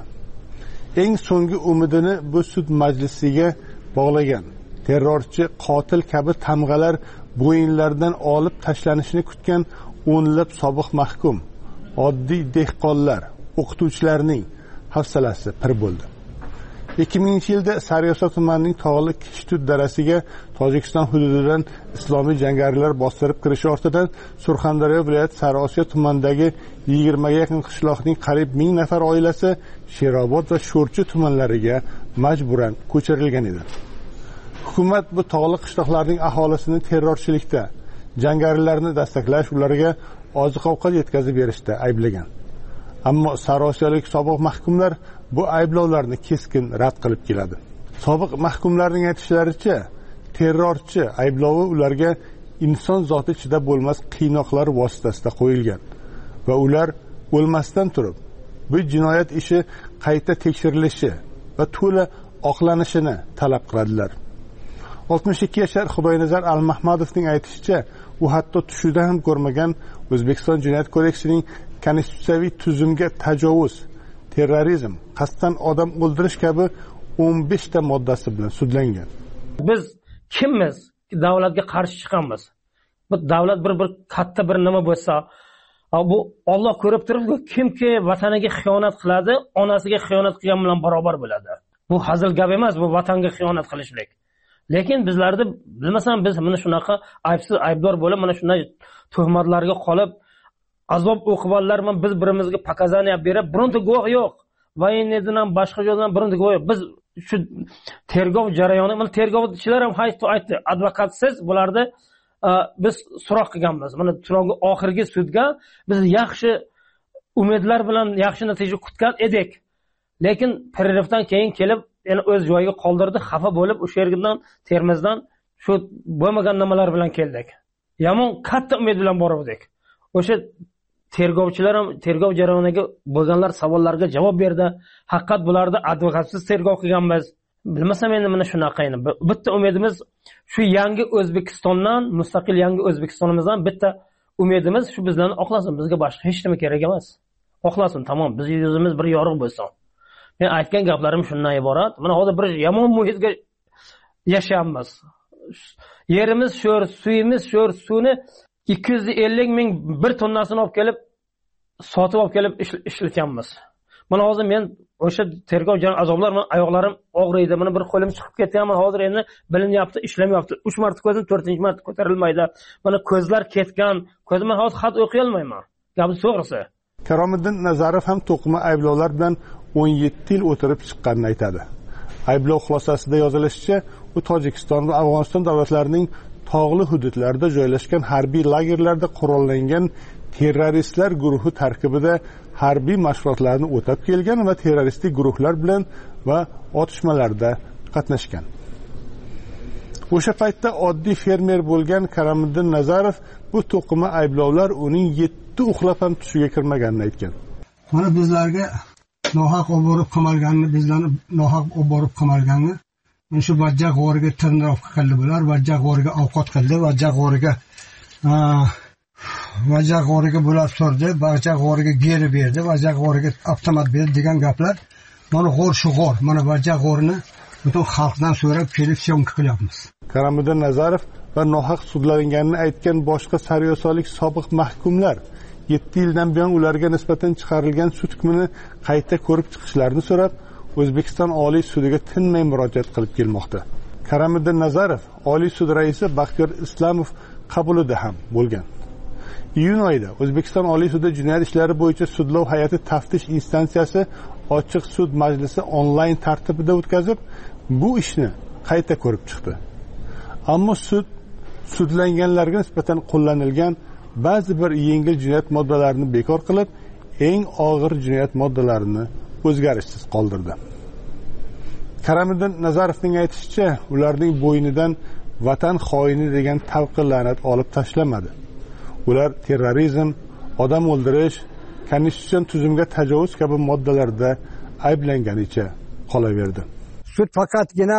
Eng so'nggi umidini bu sud majlisiga bog'lagan terrorchi, qotil kabi tamg'alar bo'yinlaridan olib tashlanishini kutgan o'nlab sobiq mahkum, oddiy dehqonlar, o'qituvchilarning hafsalasi pir bo'ldi. ikki minginchi yilda Sariyosha tumanining tog'li Kishtut darasiga Tojikiston hududidan islomiy jangarilar bostirib kirishi ortidan Surxondaryo viloyati Sariosiyo tumanidagi yigirmaga yaqin qishloqning qariyb ming nafar oilasi Sherobod va Sho'rchi tumanlariga majburan ko'chirilgan edi. Hukumat bu tog'li qishloqlarning aholisini terrorchilikda, jangarilarni dastaklash, ularga oziq-ovqat yetkazib berishda ayblagan. Ammo Sariosiyolik sobiq mahkumlar bu ayblovlarni keskin rad qilib keladi. Sobiq mahkumlarning aytishlaricha, terrorchi ayblovi ularga inson zoti chidab bo'lmas qiynoqlar vositasida qo'yilgan va ular o'lmasdan turib bu jinoyat ishi qayta tekshirilishi va to'la oqlanishini talab qiladilar. oltmish ikki yashar Xudoynazar Almahmadovning aytishicha, u hatto tushida ham ko'rmagan O'zbekiston Jinoyat kodeksining konstitutsiyaviy tuzumga tajovuz, terrorizm, qasddan odam o'ldirish kabi o'n besh ta moddasi bilan sudlangan. Biz kimmiz? Davlatga qarshi chiqamiz. Bu davlat bir bir katta bir nima bo'lsa, bu Alloh ko'rib turibdi, kimki vataniga xiyonat qiladi, onasiga xiyonat qilgan bilan barobar bo'ladi. Bu hazil gap emas, bu vatanga xiyonat qilishlik. Lekin bizlarda bilmasam biz mana shunaqa aybsiz aybdor bo'lib, mana shunday tuhmatlarga qolib azob o'qiganlar bilan biz birimizga pokazaniya berib, bironta guvoh yo'q. Voyinnidan ham boshqa joydan bironta guvoh yo'q. Biz shu tergov jarayoni, mana tergovchilar ham aytdi, advokatsiz bularni biz so'roq qilganmiz. Mana so'roqning oxirgi sudga biz yaxshi umidlar bilan yaxshi natija kutgan edik. Lekin pererivdan keyin kelib yana o'z joyiga qoldirdi, xafa bo'lib o'sha yerdan Termizdan shu bo'lmagan nimalar bilan keldik. Yomon katta umid bilan bordik. O'sha tergovchilar ham tergov jarayoniga bo'lganlar savollarga javob berdi. Haqiqat bularda advokatsiz tergov qilganmiz. bilmasam endi mana shunaqa endi bitta umidimiz shu yangi O'zbekistondan, mustaqil yangi O'zbekistonimizdan bitta umidimiz shu bizlarni oqlasin, bizga boshqa hech nima kerak emas. Oqlasin, tamom, biz yuzimiz bir yorug' bo'lsin. Men aytgan gaplarim shundan iborat. Mana hozir bir yomon muhitga yashayapmiz. Yerimiz sho'r, suyimiz sho'r, suvni ikki yuz ellik ming bir tonnasini olib kelib sotib olib kelib ishlatyapmiz. Mana hozir men o'sha tergov jon azoblar bilan oyoqlarim og'riydi. Mana bir qo'lim chiqib ketganman. Hozir endi bilinyapti, ishlamayapti. uch marta ko'zim to'rtinchi marta ko'tarilmaydi. Mana ko'zlar ketgan. Ko'zimdan hozir xat o'qiy olmayman. Gapi to'g'risi. Karomiddin Nazarov ham to'qima ayblovlar bilan o'n yetti yil o'tirib chiqqanini aytadi. Ayblov xulosasida yozilishicha, u Tojikiston va Afg'oniston davlatlarining tog'li hududlarida joylashgan harbiy lagerlarda qurollangan terroristlar guruhi tarkibida harbiy mashg'ulotlarni o'tab kelgan va terroristik guruhlar bilan va otishmalarda qatnashgan. O'sha paytda oddiy fermer bo'lgan Karomiddin Nazarov bu to'qima ayblovlar uning yetti uxlab ham tushiga kirmaganini aytgan. Mana bizlarga nohaq olib borib qamalganini, bizlarni nohaq olib borib qamalganini, mana shu vajjaq g'origa tirnoq qildi bular, vajjaq g'origa ovqat qildi, vajjaq g'origa vajjaq g'origa bular surdi, vajjaq g'origa geri berdi, vajjaq g'origa avtomat berdi degan gaplar. Mana g'or shu g'or, mana vajjaq g'orini butun xalqdan so'rab kelib syomka qilyapmiz. Karomiddin Nazarov va nohaq sudlanganini aytgan boshqa saryosolik sobiq mahkumlar yetti yildan buyon ularga nisbatan chiqarilgan sud hukmini qayta ko'rib chiqishlarini so'rab, O'zbekiston Oliy sudiga tinmay murojaat qilib kelmoqda. Karomiddin Nazarov Oliy sud raisi Baxtiyor Islomov qabulida ham bo'lgan. Iyun oyida O'zbekiston Oliy sudi jinoyat ishlari bo'yicha sudlov hay'ati taftish instansiyasi ochiq sud majlisi onlayn tartibida o'tkazib, bu ishni qayta ko'rib chiqdi. Ammo sud sudlanganlarga nisbatan qo'llanilgan ba'zi bir yengil jinoyat moddalarini bekor qilib, eng og'ir jinoyat moddalarini o'zgarishsiz qoldirdi. Karomiddin Nazarovning aytishicha, ularning bo'ynidan vatan xoini degan tavqi la'nat olib tashlamadi. Ular terrorizm, odam o'ldirish, konstitutsion tuzumga tajovuz kabi moddalarda ayblanganicha qolaverdi. Sud faqatgina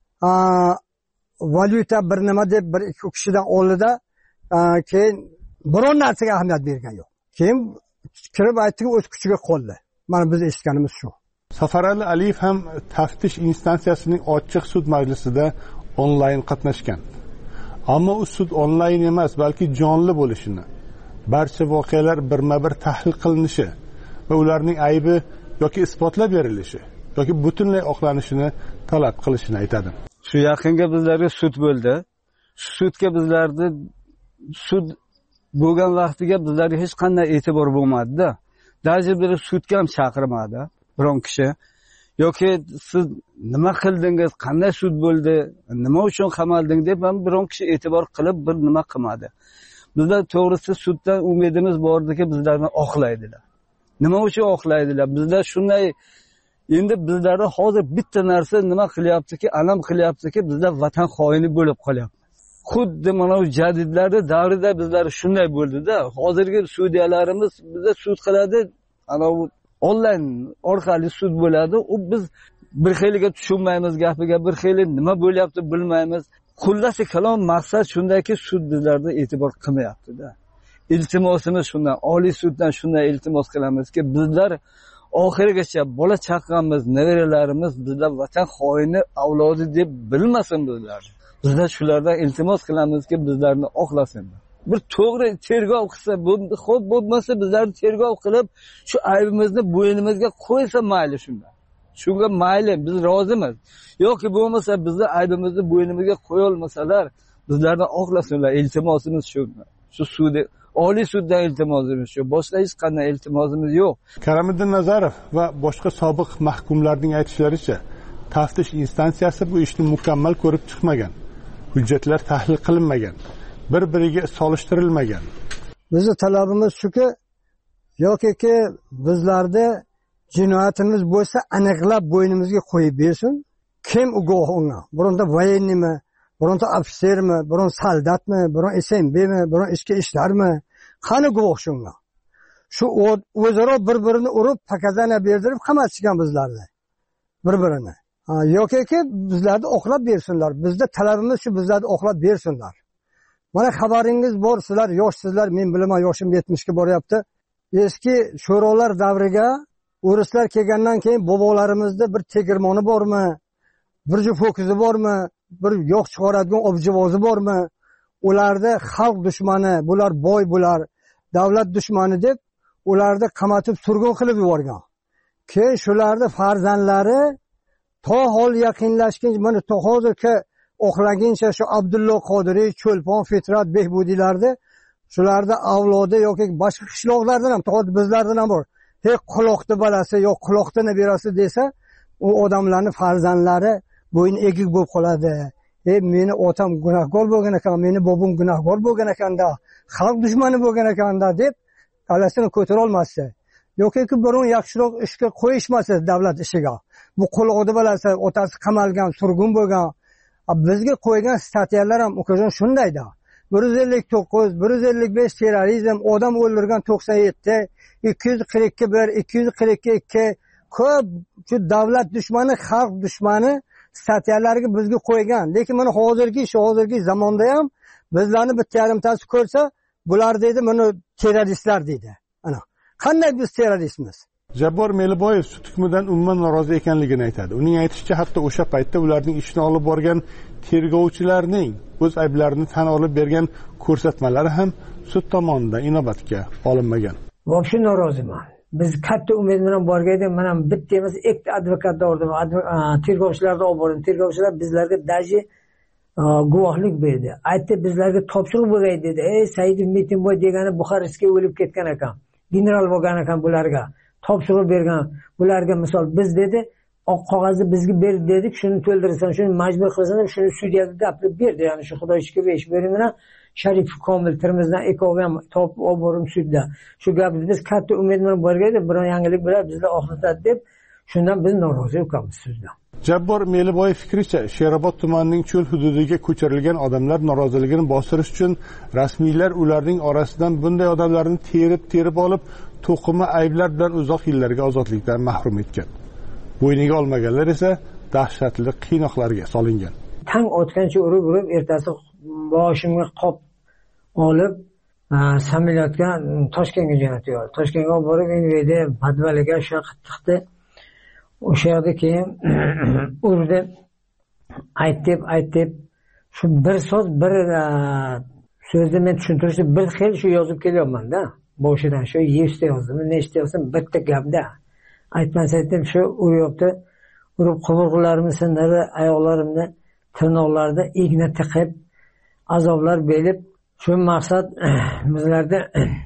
valyuta bir nima deb bir ikki kishidan oldida keyin biron narsaga ahamiyat bergan yo'q. Keyin kirib aytdiki, o'z kuchiga qoldi. Mana biz eshitganimiz shu. Safarali Aliyev ham taftish instansiyasining ochiq sud majlisida onlayn qatnashgan. Ammo u sud onlayn emas, balki jonli bo'lishini, barcha voqealar birma-bir tahlil qilinishi va ularning aybi yoki isbotlab berilishi yoki butunlay oqlanishini talab qilishini aytadi. Shu yaqinga bizlarga sud bo'ldi. Shu sudga bizlarni sud bo'lgan vaqtiga bizlarga hech qanday e'tibor bo'lmadi-da. Даже bir sudga ham chaqirmadi biron kishi. Yoki siz nima qildingiz, qanday sud bo'ldi, nima uchun qamalding deb ham biron kishi e'tibor qilib bir nima qilmadi. Bizlar to'g'risi suddan umidimiz bordiki, bizlarni oqlaydilar. Nima uchun oqlaydilar? Bizlar shunday endi bizlarda hozir bitta narsa nima qilyaptiki, alam qilyaptiki, bizlar vatan xoini bo'lib qolyapmiz. Xuddi mana bu jadidlarda davrida bizlar shunday bo'ldi-da. Hozirgi sudyalarimiz bizga sud qiladi, ana bu onlayn orqali sud bo'ladi. U biz bir xiliga tushunmaymiz gapiga, bir xili nima bo'lyapti bilmaymiz. Xullasi kalom maqsad shundaki, sud bizlarda e'tibor qilmayapti-da. Iltimosimiz shundan, Oliy suddan shunday iltimos qilamizki, bizlar oxirigacha bola chaqamiz, nevaralarimiz bizlar vatan xoini avlodi deb bilmasin bizlar. Bizlar shulardan iltimos qilamizki, bizlarni oqlasin. Bir to'g'ri tergov qilsa, xo'p bo'lmasa bizlarni tergov qilib, shu aybimizni bo'ynimizga qo'ysa mayli shundan. Shunga mayli, biz rozimiz. Yoki bo'lmasa bizlar aybimizni bo'ynimizga qo'ya olmasalar, bizlarni oqlasinlar. Iltimosimiz shu. Shu sudi Oliy suddan iltimosimiz shu. Boshqa hech qanday iltimosimiz yo'q. Karomiddin Nazarov va boshqa sobiq mahkumlarning aytishlaricha, taftish instansiyasi bu ishni mukammal ko'rib chiqmagan. Hujjatlar tahlil qilinmagan, bir-biriga solishtirilmagan. Bizning talabimiz shuki, yoki bizlarda jinoyatimiz bo'lsa, aniqlab bo'ynimizga qo'yib bersin. Kim u guvoh unga? Bironta voyennimi, bironta ofitsermi, biron soldatmi, biron S M Bmi, biron ichki ishlarmi? Qani guvoh shunga? Shu o'zaro bir-birini urib, pakazana berdirib qamatishgan bizlarni. Bir-birini. yoki bizlarni oqlab bersinlar. Bizda talabimiz shu, bizlarni oqlab bersinlar. Mana xabaringiz bor, sizlar yoshsizlar, men bilaman yoshim yetmishga boryapti. Eski sho'rolar davriga o'rislar kelgandan keyin bobolarimizda bir tegirmoni bormi, bir juft ho'kizi bormi, bir yog' chiqaradigan objivozi bormi? Ularda xalq dushmani, bular boy bular, davlat dushmani deb ularni qamatib surgun qilib yuborgan. Keyin shularning farzandlari to hol yaqinlashguncha, mana to hozirgi oqlaguncha shu Abdullo Qodiriy, Cho'lpon, Fitrat, Behbudiylarni shularda avlodi yoki boshqa qishloqlardan ham, to'g'ri bizlardan ham bor. Hech quloqni balasi yo'q, quloqni nabirasi desa, u odamlarning farzandlari bo'yin egik bo'lib qoladi. E meni otam gunohkor bo'lgan ekan, meni bobom gunohkor bo'lgan ekanda, xalq dushmani bo'lgan ekanda deb kalasini ko'tara olmasdi. Yoki biron yaxshiroq ishga qo'yishmasa davlat ishiga. Bu quloqni balasi otasi qamalgan, surgun bo'lgan. Bizga qo'ygan statyalar ham o'qishon shundayda. bir yuz ellik to'qqiz, bir yuz ellik besh terrorizm, odam o'ldirgan to'qson yetti, ikki yuz qirq ikki bir, ikki yuz qirq ikki ikki ko'p shu davlat dushmani, xalq dushmani statyalarga bizga qo'ygan. Lekin mana hozirgi shu hozirgi zamonda ham bizlarni bitta yarimtasi ko'rsa, bular deydi, mana terroristlar deydi. Ana, qanday biz terroristmiz? Jabbor Meliboyev sud hukmidan umuman norozi ekanligini aytadi. Uning aytishicha, hatto o'sha paytda ularning ishini olib borgan tergovchilarning o'z ayblarini tan olib bergan ko'rsatmalari ham sud tomonidan inobatga olinmagan. Vobshe noroziman. Biz katta umid bilan borgandik, mana bitta emas, ikkita advokatni oldim, tergovchilarni olib bordim. Tergovchilar bizlarga daji guvohlik berdi. Aytdi, bizlarga topshiriq bo'lgan dedi. Ey Saidov Metinboy degani Buxarestga o'lib ketgan ekan. General bo'lgan ekan bularga. Topshiriq bergan. Bularga misol biz dedi, oq qog'ozni bizga ber dedik, shuni to'ldirsan, shuni majbur qilsan, shuni sudyaga gapirib berdi. Ya'ni shu Xudo shukr ish bering bilan Sharif Komil Termizdan ekovi ham topib olib borim sudda. Shu gapni biz katta umid bilan borgandik, biron yangilik bilan bizlar oxlatadi deb, shundan biz norozi ekanmiz sudda. Jabbor Meliboyev fikricha, Sherobod tumanining cho'l hududiga ko'chirilgan odamlar noroziligini bostirish uchun rasmiylar ularning orasidan bunday odamlarni terib-terib olib, to'qima ayblar bilan uzoq yillarga ozodlikdan mahrum etgan. Bo'yniga olmaganlar esa dahshatli qiynoqlarga solingan. Tang o'tgancha urib-urib, ertasi boshimga qop olib, samolyotga Toshkentga jo'natdi. Toshkentga olib borib, Enveda Madvaliga o'sha qittiqdi. O'sha yerda keyin urdi, aytib, aytib, shu bir so'z, bir so'zni men tushuntirishni bir xil shu yozib kelyapman-da. Boshidan shu yuzta yozdim, nechta yozdim, bitta gapda. Aytmas aytdim, shu uryapti, urib qo'ng'irlarimni sindirdi, oyoqlarimni, tirnoqlarida igna tiqib, azoblar berib, shu maqsad bizlarda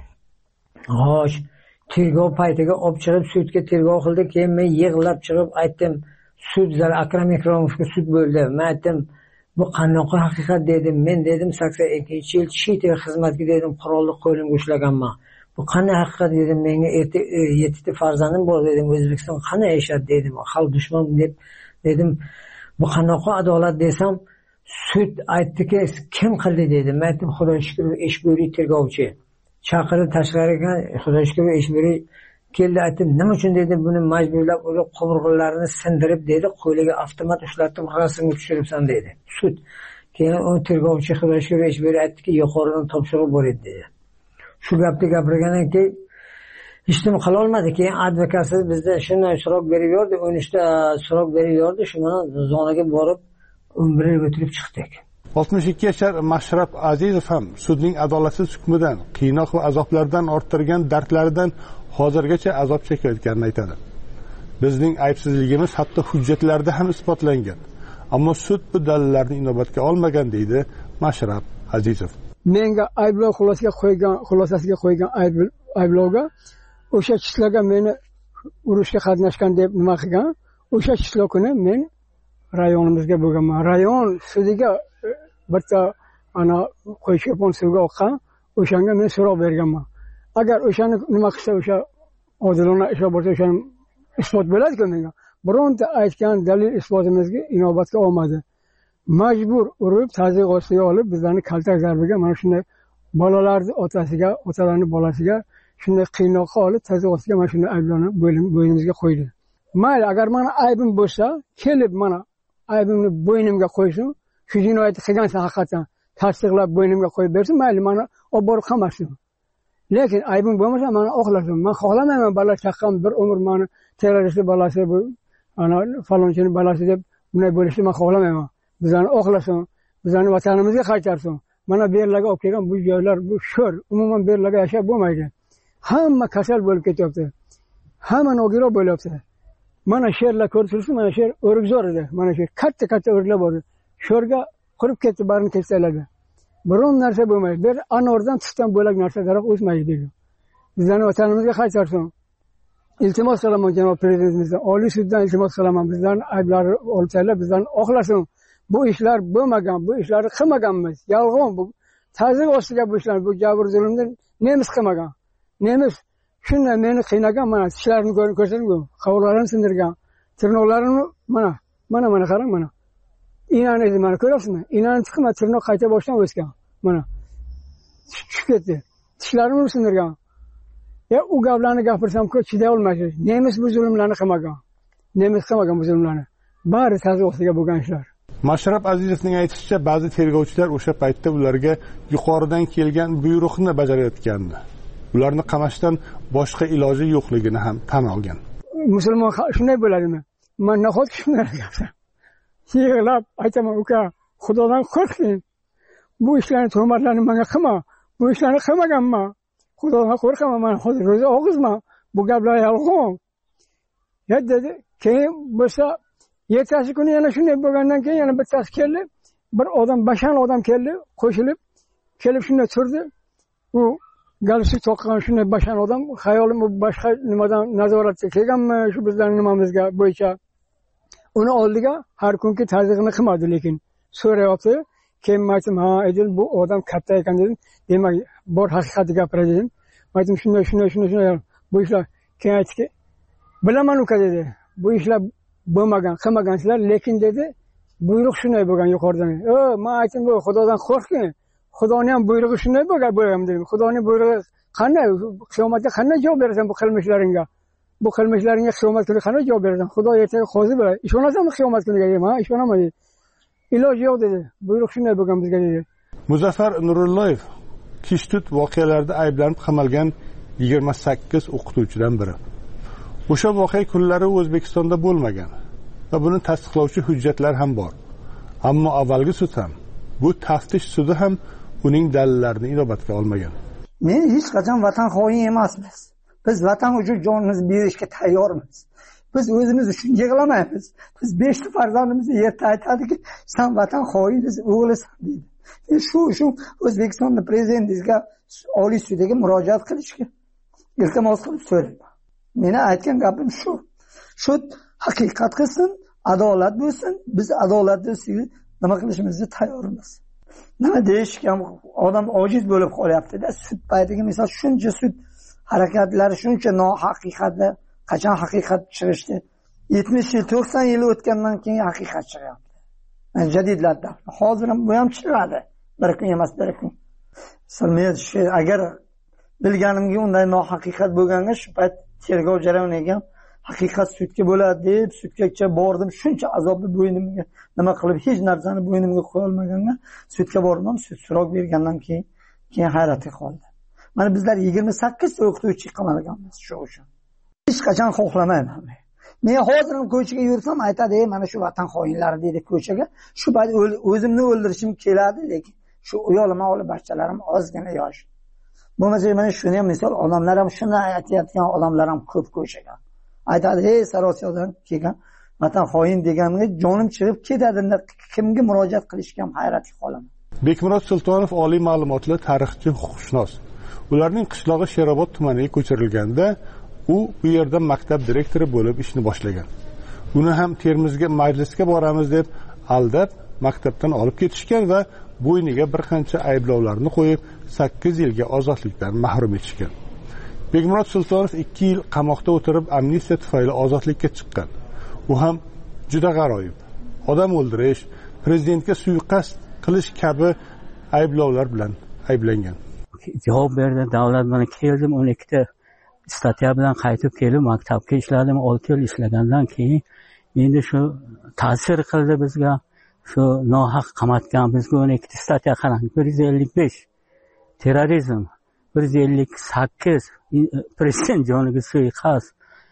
xo'sh, tergov paytiga olib chiqib sudga tergov qildi. Keyin men yig'lab chiqib aytdim, sud zali Akram Ikromovga sud bo'ldi. Men aytdim, bu qanaqa haqiqat dedim. Men dedim sakson ikkinchi yil chet el xizmatga dedim, qurolli qo'limga ushlaganman. Bu qanday haqiqat dedim, menga yettita farzandim bor dedim, O'zbekiston qanday yashadi dedim, xalq dushman deb dedim. Bu qanaqa adolat desam, sud aytdiki, kim qildi dedim. Men aytdim, Xudo shukr, ish bo'ri tergovchi. Chaqirib tashqariga Xudo shukr ish bo'ri keldi. Aytdim, nima uchun dedi, buni majburlab urib qovurg'alarini sindirib dedi, qo'liga avtomat ushlatib, rasmga tushiribsan dedi. Sud. Keyin u tergovchi Xudo shukr ish bo'ri aytdiki, yuqoridan topshiriq bor edi dedi. Shu gapni gapirgandan keyin ishtim qila olmadi. Keyin advokatsiz bizda shunday so'roq berib yordi, o'n uchta so'roq berib yordi. Shu bilan zonaga borib o'n bir yil o'tirib chiqdik. oltmish ikki yashar Mashrab Azizov ham sudning adolatsiz hukmidan, qiynoq va azoblardan orttirgan dardlaridan hozirgacha azob chekayotganini aytadi. Bizning aybsizligimiz hatto hujjatlarda ham isbotlangan. Ammo sud bu dalillarni inobatga olmagan deydi Mashrab Azizov. Menga ayblov xulosasiga qo'ygan, xulosasiga qo'ygan ayblovga o'sha kishilarga meni urushga qatnashgan deb nima qilgan? O'sha kishilar kuni men rayonimizga bo'lganman. Rayon sudiga bitta ana qo'ychopon suvga oqqan, o'shanga men so'roq berganman. Agar o'shani nima qilsa, o'sha odilona ish bo'lsa, o'shani isbot bo'ladi-ku menga. Bironta aytgan dalil isbotimizga inobatga olmadi. Majbur urib, ta'ziq ostiga olib, bizlarni kaltak zarbiga, mana shunday bolalarning otasiga, otalarning bolasiga shunday qiynoqqa olib, ta'ziq ostiga mana shunday ayblarni bo'ynimizga qo'ydi. mayli agar mani aybim bo'lsa kelib mana aybimni bo'ynimga qo'ysin, shu jinoyatni qilgansan haqiqatan tasdiqlab bo'ynimga qo'yib bersin, mayli mani olib borib qamasin. Lekin aybim bo'lmasa mani oqlasin. Men xohlamayman bola chaqam bir umr mani terrorist bolasi bu ana falonchini bolasi deb bunday bo'lishni men xohlamayman. Bizani oqlasin, bizani vatanimizga qaytarsin. Mana bu yerlarga olib kelgan bu joylar bu sho'r, umuman bu yerlarga yashab bo'lmaydi. Hamma kasal bo'lib ketyapti. Hamma nogiron bo'lyapti. Mana sherlar ko'rtirsin, mana sher o'rikzor edi. Mana sher katta-katta o'riklar bor. Sho'rga qurib ketdi, barini kessalardi. Biron narsa bo'lmaydi. Bir anordan tushgan bo'lak narsa daraxt o'smaydi deydi. Bizlarni vatanimizga qaytarsin. Iltimos qilaman janob prezidentimizdan, Oliy suddan iltimos qilaman. Bizlarni ayblari olsalar, bizlarni oqlasin. Bu ishlar bo'lmagan, bu ishlarni qilmaganmiz. Yolg'on bu. Ta'zim ostiga bu ishlar, bu jabr zulmni nemiz qilmagan. Nemiz shunday meni qiynagan, mana tishlarini ko'rsating-ku, qovurlarini sindirgan, tirnoqlarini mana, mana mana qarang mana. Inani edi, mana ko'rasizmi? Inani chiqma, tirnoq qayta boshdan o'sgan. Mana. Tushib ketdi. Tishlarini sindirgan. Ya u gaplarni gapirsam-ku, chiday olmaysiz. Nemiz bu zulmlarni qilmagan. Nemiz qilmagan bu zulmlarni. Bari ta'zim ostiga bo'lgan ishlar. Mashrab Azizovning aytishicha, ba'zi tergovchilar o'sha paytda ularga yuqoridan kelgan buyruqni bajarayotgandi. Ularni qamashdan boshqa iloji yo'qligini ham tan olgan. Musulmon shunday bo'ladimi? Men nahotki shunday gapsam. Yig'lab aytaman, uka, Xudodan qo'rqing. Bu ishlarni tuhmatlarni menga qilma. Bu ishlarni qilmaganman. Xudodan qo'rqaman, men hozir ro'za og'izman. Bu gaplar yolg'on. Ya dedi, keyin bo'lsa ertasi kuni yana shunday bo'lgandan keyin yana bittasi keldi. Bir odam, bashan odam keldi, qo'shilib, kelib shunday turdi. U galstuk toqqan shunday bashan odam, xayolim bu boshqa nimadan nazoratga kelganmi, shu bizlarning nimamizga bo'yicha. Uni oldiga har kunki tazyiqni qilmadi, lekin so'rayapti. Keyin aytdim, ha, Edil bu odam katta ekan dedim. Demak, bor haqiqatni gapira dedim. Aytdim, shunday, shunday, shunday, shunday. Bu ishlar keyin aytdiki, bilaman uka dedi. Bu ishlar bo'lmagan, qilmagansizlar, lekin dedi, buyruq shunday bo'lgan yuqoridan. O, men aytdim, bu Xudodan qo'rqing. Xudoning ham buyrug'i shunday bo'lgan bo'lgan dedim. Xudoning buyrug'i qanday? Qiyomatga qanday javob berasan bu qilmishlaringga? Bu qilmishlaringga qiyomat kuni qanday javob berasan? Xudo ertaga qozi bo'ladi. Ishonasanmi qiyomat kuniga? Ha, ishonaman dedi. Iloji yo'q dedi. Buyruq shunday bo'lgan bizga dedi. Muzaffar Nurulloyev Kishtut voqealarida ayblanib qamalgan yigirma sakkiz o'qituvchidan biri. O'sha voqea kunlari O'zbekistonda bo'lmagan va buni tasdiqlovchi hujjatlar ham bor. Ammo avvalgi sud ham, bu taftish sudi ham uning dalillarini inobatga olmagan. Men hech qachon vatan xoin emasmiz. Biz vatan uchun jonimizni berishga tayyormiz. Biz o'zimiz uchun yig'lamaymiz. Biz beshta farzandimizni yerda aytadiki, sen vatan xoiniz, o'g'lisan deydi. Men shu shu O'zbekistonning prezidentimizga Oliy sudga murojaat qilishga iltimos qilib so'rayman. Meni aytgan gapim shu. Sud haqiqat qilsin, adolat bo'lsin. Biz adolatni ustiga nima qilishimizga tayyormiz. Nima deyishgan odam ojiz bo'lib qolyapti-da. Sud paytiga misol shuncha sud harakatlari shuncha nohaqiqatda qachon haqiqat chiqishdi? yetmish yil, to'qson yil o'tgandan keyin haqiqat chiqyapti. Men jadidlarda hozir ham bu ham chiqadi. Bir kun emas, bir kun. Men agar bilganimga unday nohaqiqat bo'lganda shu payt tergov jarayoniga haqiqat sudga bo'ladi deb sudgacha bordim. Shuncha azobni bo'ynimga nima qilib hech narsani bo'ynimga qo'ya olmaganga sudga bordim. Sud so'roq bergandan keyin keyin hayratga qoldi. Mana bizlar yigirma sakkiz ta o'qituvchi qamalganmiz shu uchun. Hech qachon xohlamayman. Men hozir ham ko'chaga yursam aytadi, mana shu vatan xoinlari deydi ko'chaga. Shu payt o'zimni o'ldirishim keladi, lekin shu uyolima olib barchalarim ozgina yosh. Bo'lmasa mana shuni ham misol odamlar ham shuni aytayotgan odamlar ham ko'p ko'chaga. Aytadi, "Ey Sarosiyodan kelgan vatan xoin deganimga jonim chiqib ketadi, kimga murojaat qilishga ham hayratga qolaman." Bekmurod Sultonov oliy ma'lumotli tarixchi, huquqshunos. Ularning qishlog'i Sherobod tumaniga ko'chirilganda u bu yerda maktab direktori bo'lib ishni boshlagan. Uni ham Termizga majlisga boramiz deb aldab maktabdan olib ketishgan va bo'yniga bir qancha ayblovlarni qo'yib sakkiz yilga ozodlikdan mahrum etishgan. Bekmurod Sultonov ikki yil qamoqda o'tirib amnistiya tufayli ozodlikka chiqqan. U ham juda g'aroyib. Odam o'ldirish, prezidentga suiqasd qilish kabi ayblovlar bilan ayblangan. Javob berdi, davlat bilan keldim, o'n ikkita statya bilan qaytib kelib maktabga ishladim. olti yil ishlagandan keyin endi shu ta'sir qildi bizga. Shu nohaq qamatgan bizga o'n ikkita statya qarang. bir yuz ellik besh terrorizm, bir yuz ellik sakkiz prezident joniga suiqasd,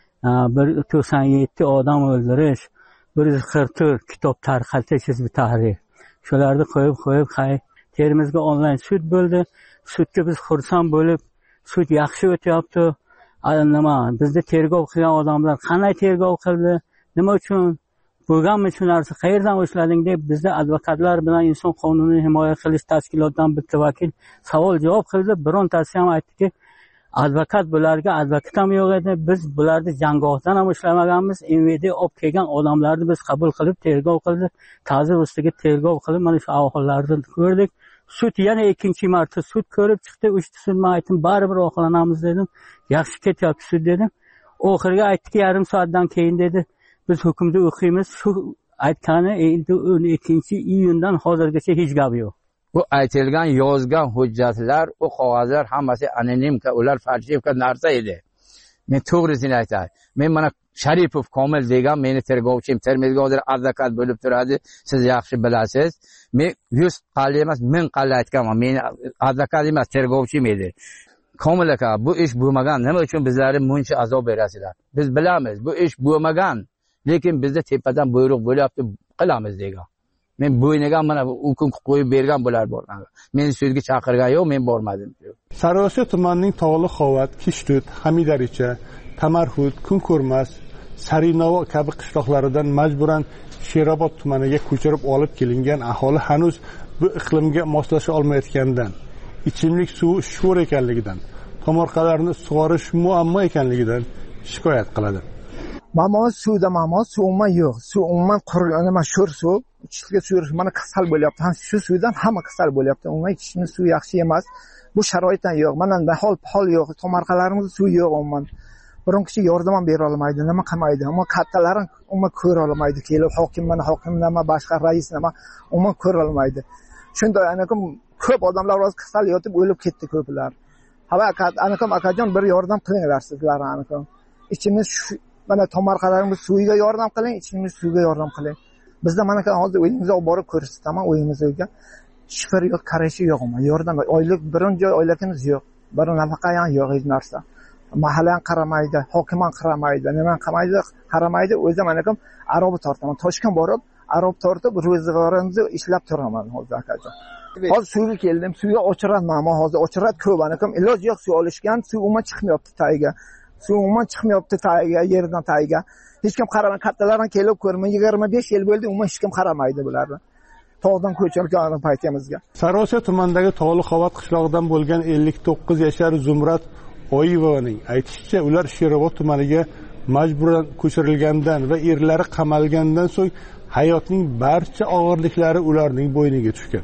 bir yuz to'qson yetti odam o'ldirish, bir yuz qirq to'rt kitob tarqatish hizbi tahrir. Shularni qo'yib qo'yib hay Termizga onlayn sud bo'ldi. Sudga biz xursand bo'lib, sud yaxshi o'tyapti. Nima, bizni tergov qilgan odamlar qanday tergov qildi? Nima uchun bo'lganmi shu narsa? Qayerdan boshlading deb bizda advokatlar bilan inson huquqini himoya qilish tashkilotidan bitta vakil savol javob qildi. Birontasi ham aytdiki, advokat bularga advokat ham yo'q edi. Biz bularni jangohdan ham ushlamaganmiz. M V D olib kelgan odamlarni biz qabul qilib tergov qildi. Ta'zir ustiga tergov qilib mana shu ahvollarni ko'rdik. Sud yana ikkinchi marta sud ko'rib chiqdi. Uchta sud men aytdim, baribir oqlanamiz dedim. Yaxshi ketyapti sud dedim. Oxirgi aytdiki, yarim soatdan keyin dedi, biz hukmni o'qiymiz. Shu aytgani endi o'n ikkinchi iyundan hozirgacha hech gap yo'q. Bu aytilgan yozgan hujjatlar, u qog'ozlar hammasi anonimka, ular falsifka narsa edi. Men to'g'risini aytay. Men mana Sharipov Komil degan meni tergovchim, Termizga hozir advokat bo'lib turadi. Siz yaxshi bilasiz. Men yuz qalli emas, ming qalli aytganman. Men advokat emas, tergovchim edi. Komil aka, bu ish bo'lmagan. Nima uchun bizlarga buncha azob berasizlar? Biz bilamiz, bu ish bo'lmagan. Lekin bizda tepadan buyruq bo'lyapti, qilamiz degan. Men bo'yniga mana hukm qo'yib bergan bo'lar borgan. Meni sudga chaqirgan yo'q, men bormadim. Sariosiyo tumanining Tog'li Xovat, Kishtut, Hamidaricha, Tamarhud, Kunko'rmas, Sarinavo kabi qishloqlaridan majburan Sherobod tumaniga ko'chirib olib kelingan aholi hanuz bu iqlimga moslasha olmayotganidan, ichimlik suvi sho'r ekanligidan, tomorqalarni sug'orish muammo ekanligidan shikoyat qiladi. Mamo suvda mamo suv umuman yo'q. Suv umuman qurilgan, nima sho'r suv, ichishga suv mana kasal bo'lyapti. Ham shu suvdan hamma kasal bo'lyapti. Umuman ichishni suv yaxshi emas. Bu sharoitdan yo'q. Mana hol hol yo'q. Tomorqalarimizda suv yo'q umuman. Biron kishi yordam ham bera olmaydi, nima qilmaydi. Ammo kattalar umuman ko'ra olmaydi. Kelib hokim mana hokim nima, boshqa rais nima umuman ko'ra olmaydi. Shunday anakim ko'p odamlar o'z kasal yotib o'lib ketdi ko'plar. Hava anakim akajon bir yordam qilinglar sizlar anakim. Ichimiz mana tomorqalarimiz suviga yordam qiling, ichimiz suvga yordam qiling. Bizda mana hozir uyimizga olib borib ko'rsataman, uyimizga shifir yo'q, qarashi yo'q, yordam oylik biron joy oylakimiz yo'q, bir nafaqa ham yo'q, hech narsa. Mahalla ham qaramaydi, hokim ham qaramaydi, nima qaramaydi, qaramaydi. O'zim anakim arob tortaman, Toshkent borib, arob tortib ro'zg'orimni ishlab turaman hozir akajon. Hozir suvga keldim, suvga o'chiraman, ammo hozir o'chirat ko'p anakim, iloj yo'q, suv olishgan, suv umuman chiqmayapti tagiga. Suv umuman chiqmayapti tagiga, yerdan tagiga. Hech kim qaramay, kattalardan kelib ko'rman, yigirma besh yil bo'ldi, umuman hech kim qaramaydi bularni. Tog'dan ko'chirgan paytimizga. Sariosiyo tumanidagi Tog'li Xovat qishlog'idan bo'lgan ellik to'qqiz yashar Zumrat Oyevovaning aytishicha, ular Sherobod tumaniga majburan ko'chirilgandan va erlari qamalgandan so'ng hayotning barcha og'irliklari ularning bo'yniga tushgan.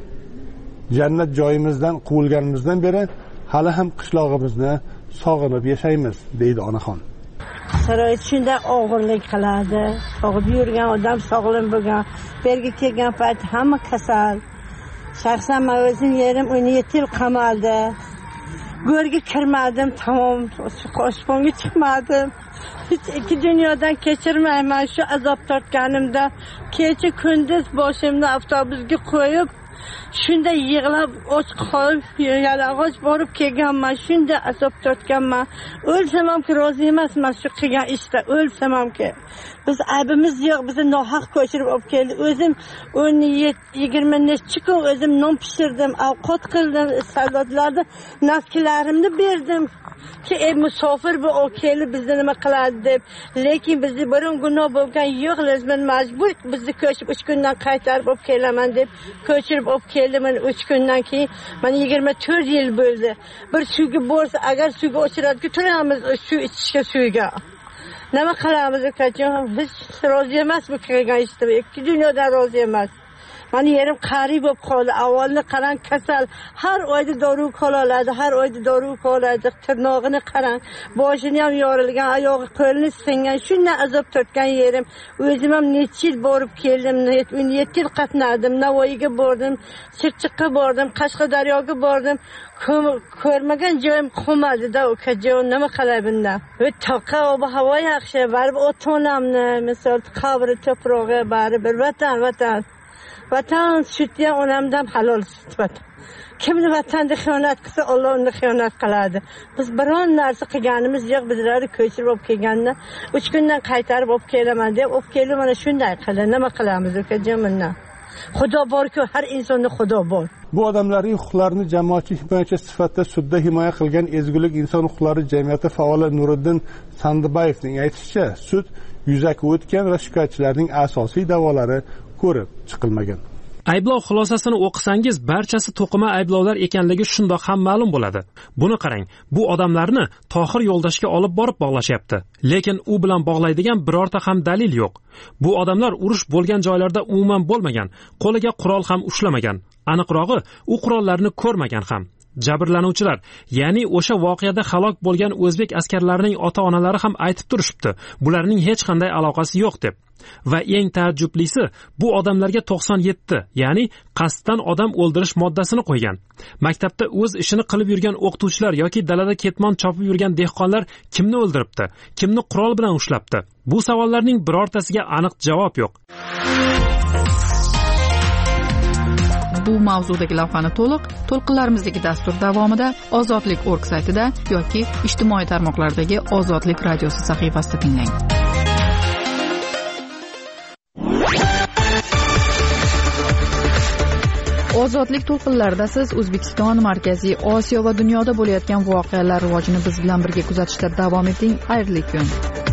Jannat joyimizdan quvilganimizdan beri hali ham qishlog'imizni sog'inib yashaymiz, deydi onaxon. Sharoit shunday og'irlik qiladi. Sog'ib yurgan odam sog'lim bo'lgan, berga kelgan payt hamma kasal. Shaxsan men o'zim yerim o'n yetti yil qamaldi. Go'rga kirmadim, tamom, osmonga chiqmadim. Hech ikki dunyodan kechirmayman shu azob tortganimda. Kecha kunduz boshimni avtobusga qo'yib, shunda yig'lab och qolib, yalang'och borib kelganman, shunda azob tortganman. O'lsam ham rozi emasman shu qilgan ishda, o'lsam hamki. Biz aybimiz yo'q, bizni nohaq ko'chirib olib keldi. O'zim o'n yetti yigirma necha kun o'zim non pishirdim, ovqat qildim, salotlarni nafkilarimni berdim. Ki ey musofir bu o kelib bizni nima qiladi deb. Lekin bizni biron gunoh bo'lgan yo'q, lezmin majbur bizni ko'chib uch kundan qaytarib olib kelaman deb ko'chirib olib keldim. uch kundan keyin mana yigirma to'rt yil bo'ldi. Bir suvga borsa, agar suvga o'chiradigan turamiz, suv ichishga suvga. Nima qilamiz akajon? Biz rozi emas bu qilgan ishda. Ikki dunyodan rozi emas. mani yerim qari bo'lib qoldi. Avvalni qarang kasal, har oyda dori qo'loladi, har oyda dori qo'loladi. Tirnog'ini qarang, boshini ham yorilgan, oyog'i qo'lini singan, shunday azob tortgan yerim. O'zim ham necha yil borib keldim, o'n yetti yil qatnadim, Navoiyga bordim, Chirchiqqa bordim, Qashqadaryoga bordim. Ko'rmagan joyim qolmadi-da, ukajon, nima qilay bundan? Va toqa ob havo yaxshi, baribir ota-onamni, misol qabri to'prog'i baribir vatan, vatan. Vatan sutdi onamdan halol sut vatan. Kimni vatanda xiyonat qilsa, Alloh uni xiyonat qiladi. Biz biron narsa qilganimiz yo'q, bizlarni ko'chirib olib kelganda uch kundan qaytarib olib kelaman deb, olib kelib mana shunday qildi. Nima qilamiz ukajon bundan? Xudo bor-ku, har insonda Xudo bor. Bu odamlarning huquqlarini jamoatchilik himoyachi sifatida sudda himoya qilgan Ezgulik inson huquqlari jamiyati faoli Nuriddin Sandibayevning aytishicha, sud yuzaki o'tgan va shikoyatchilarning asosiy da'volari ko'rib chiqilmagan. Ayblov xulosasini o'qisangiz, barchasi to'qima ayblovlar ekanligi shundoq ham ma'lum bo'ladi. Buni qarang, bu odamlarni Tohir Yo'ldoshga olib borib bog'lashyapti, lekin u bilan bog'laydigan birorta ham dalil yo'q. Bu odamlar urush bo'lgan joylarda umuman bo'lmagan, qo'liga qurol ham ushlamagan. Aniqrog'i, u qurollarni ko'rmagan ham. Jabrlanuvchilar, ya'ni o'sha voqeada halok bo'lgan o'zbek askarlarining ota-onalari ham aytib turishibdi, bularning hech qanday aloqasi yo'q deb. Va eng taajjublisi, bu odamlarga to'qson yetti, ya'ni qasddan odam o'ldirish moddasini qo'ygan. Maktabda o'z ishini qilib yurgan o'qituvchilar yoki dalada ketmon chopib yurgan dehqonlar kimni o'ldiribdi, kimni qurol bilan ushlabdi? Bu savollarning birortasiga aniq javob yo'q. Bu mavzudagi lavhani to'liq to'lqinlarimizdagi dastur davomida ozodlik точка org saytida yoki ijtimoiy tarmoqlardagi Ozodlik radiosi sahifasida tinglang. Ozodlik to'lqinlarida siz O'zbekiston, Markaziy Osiyo va dunyoda bo'layotgan voqealar rivojini biz bilan birga kuzatishda davom eting. Xayrli kun.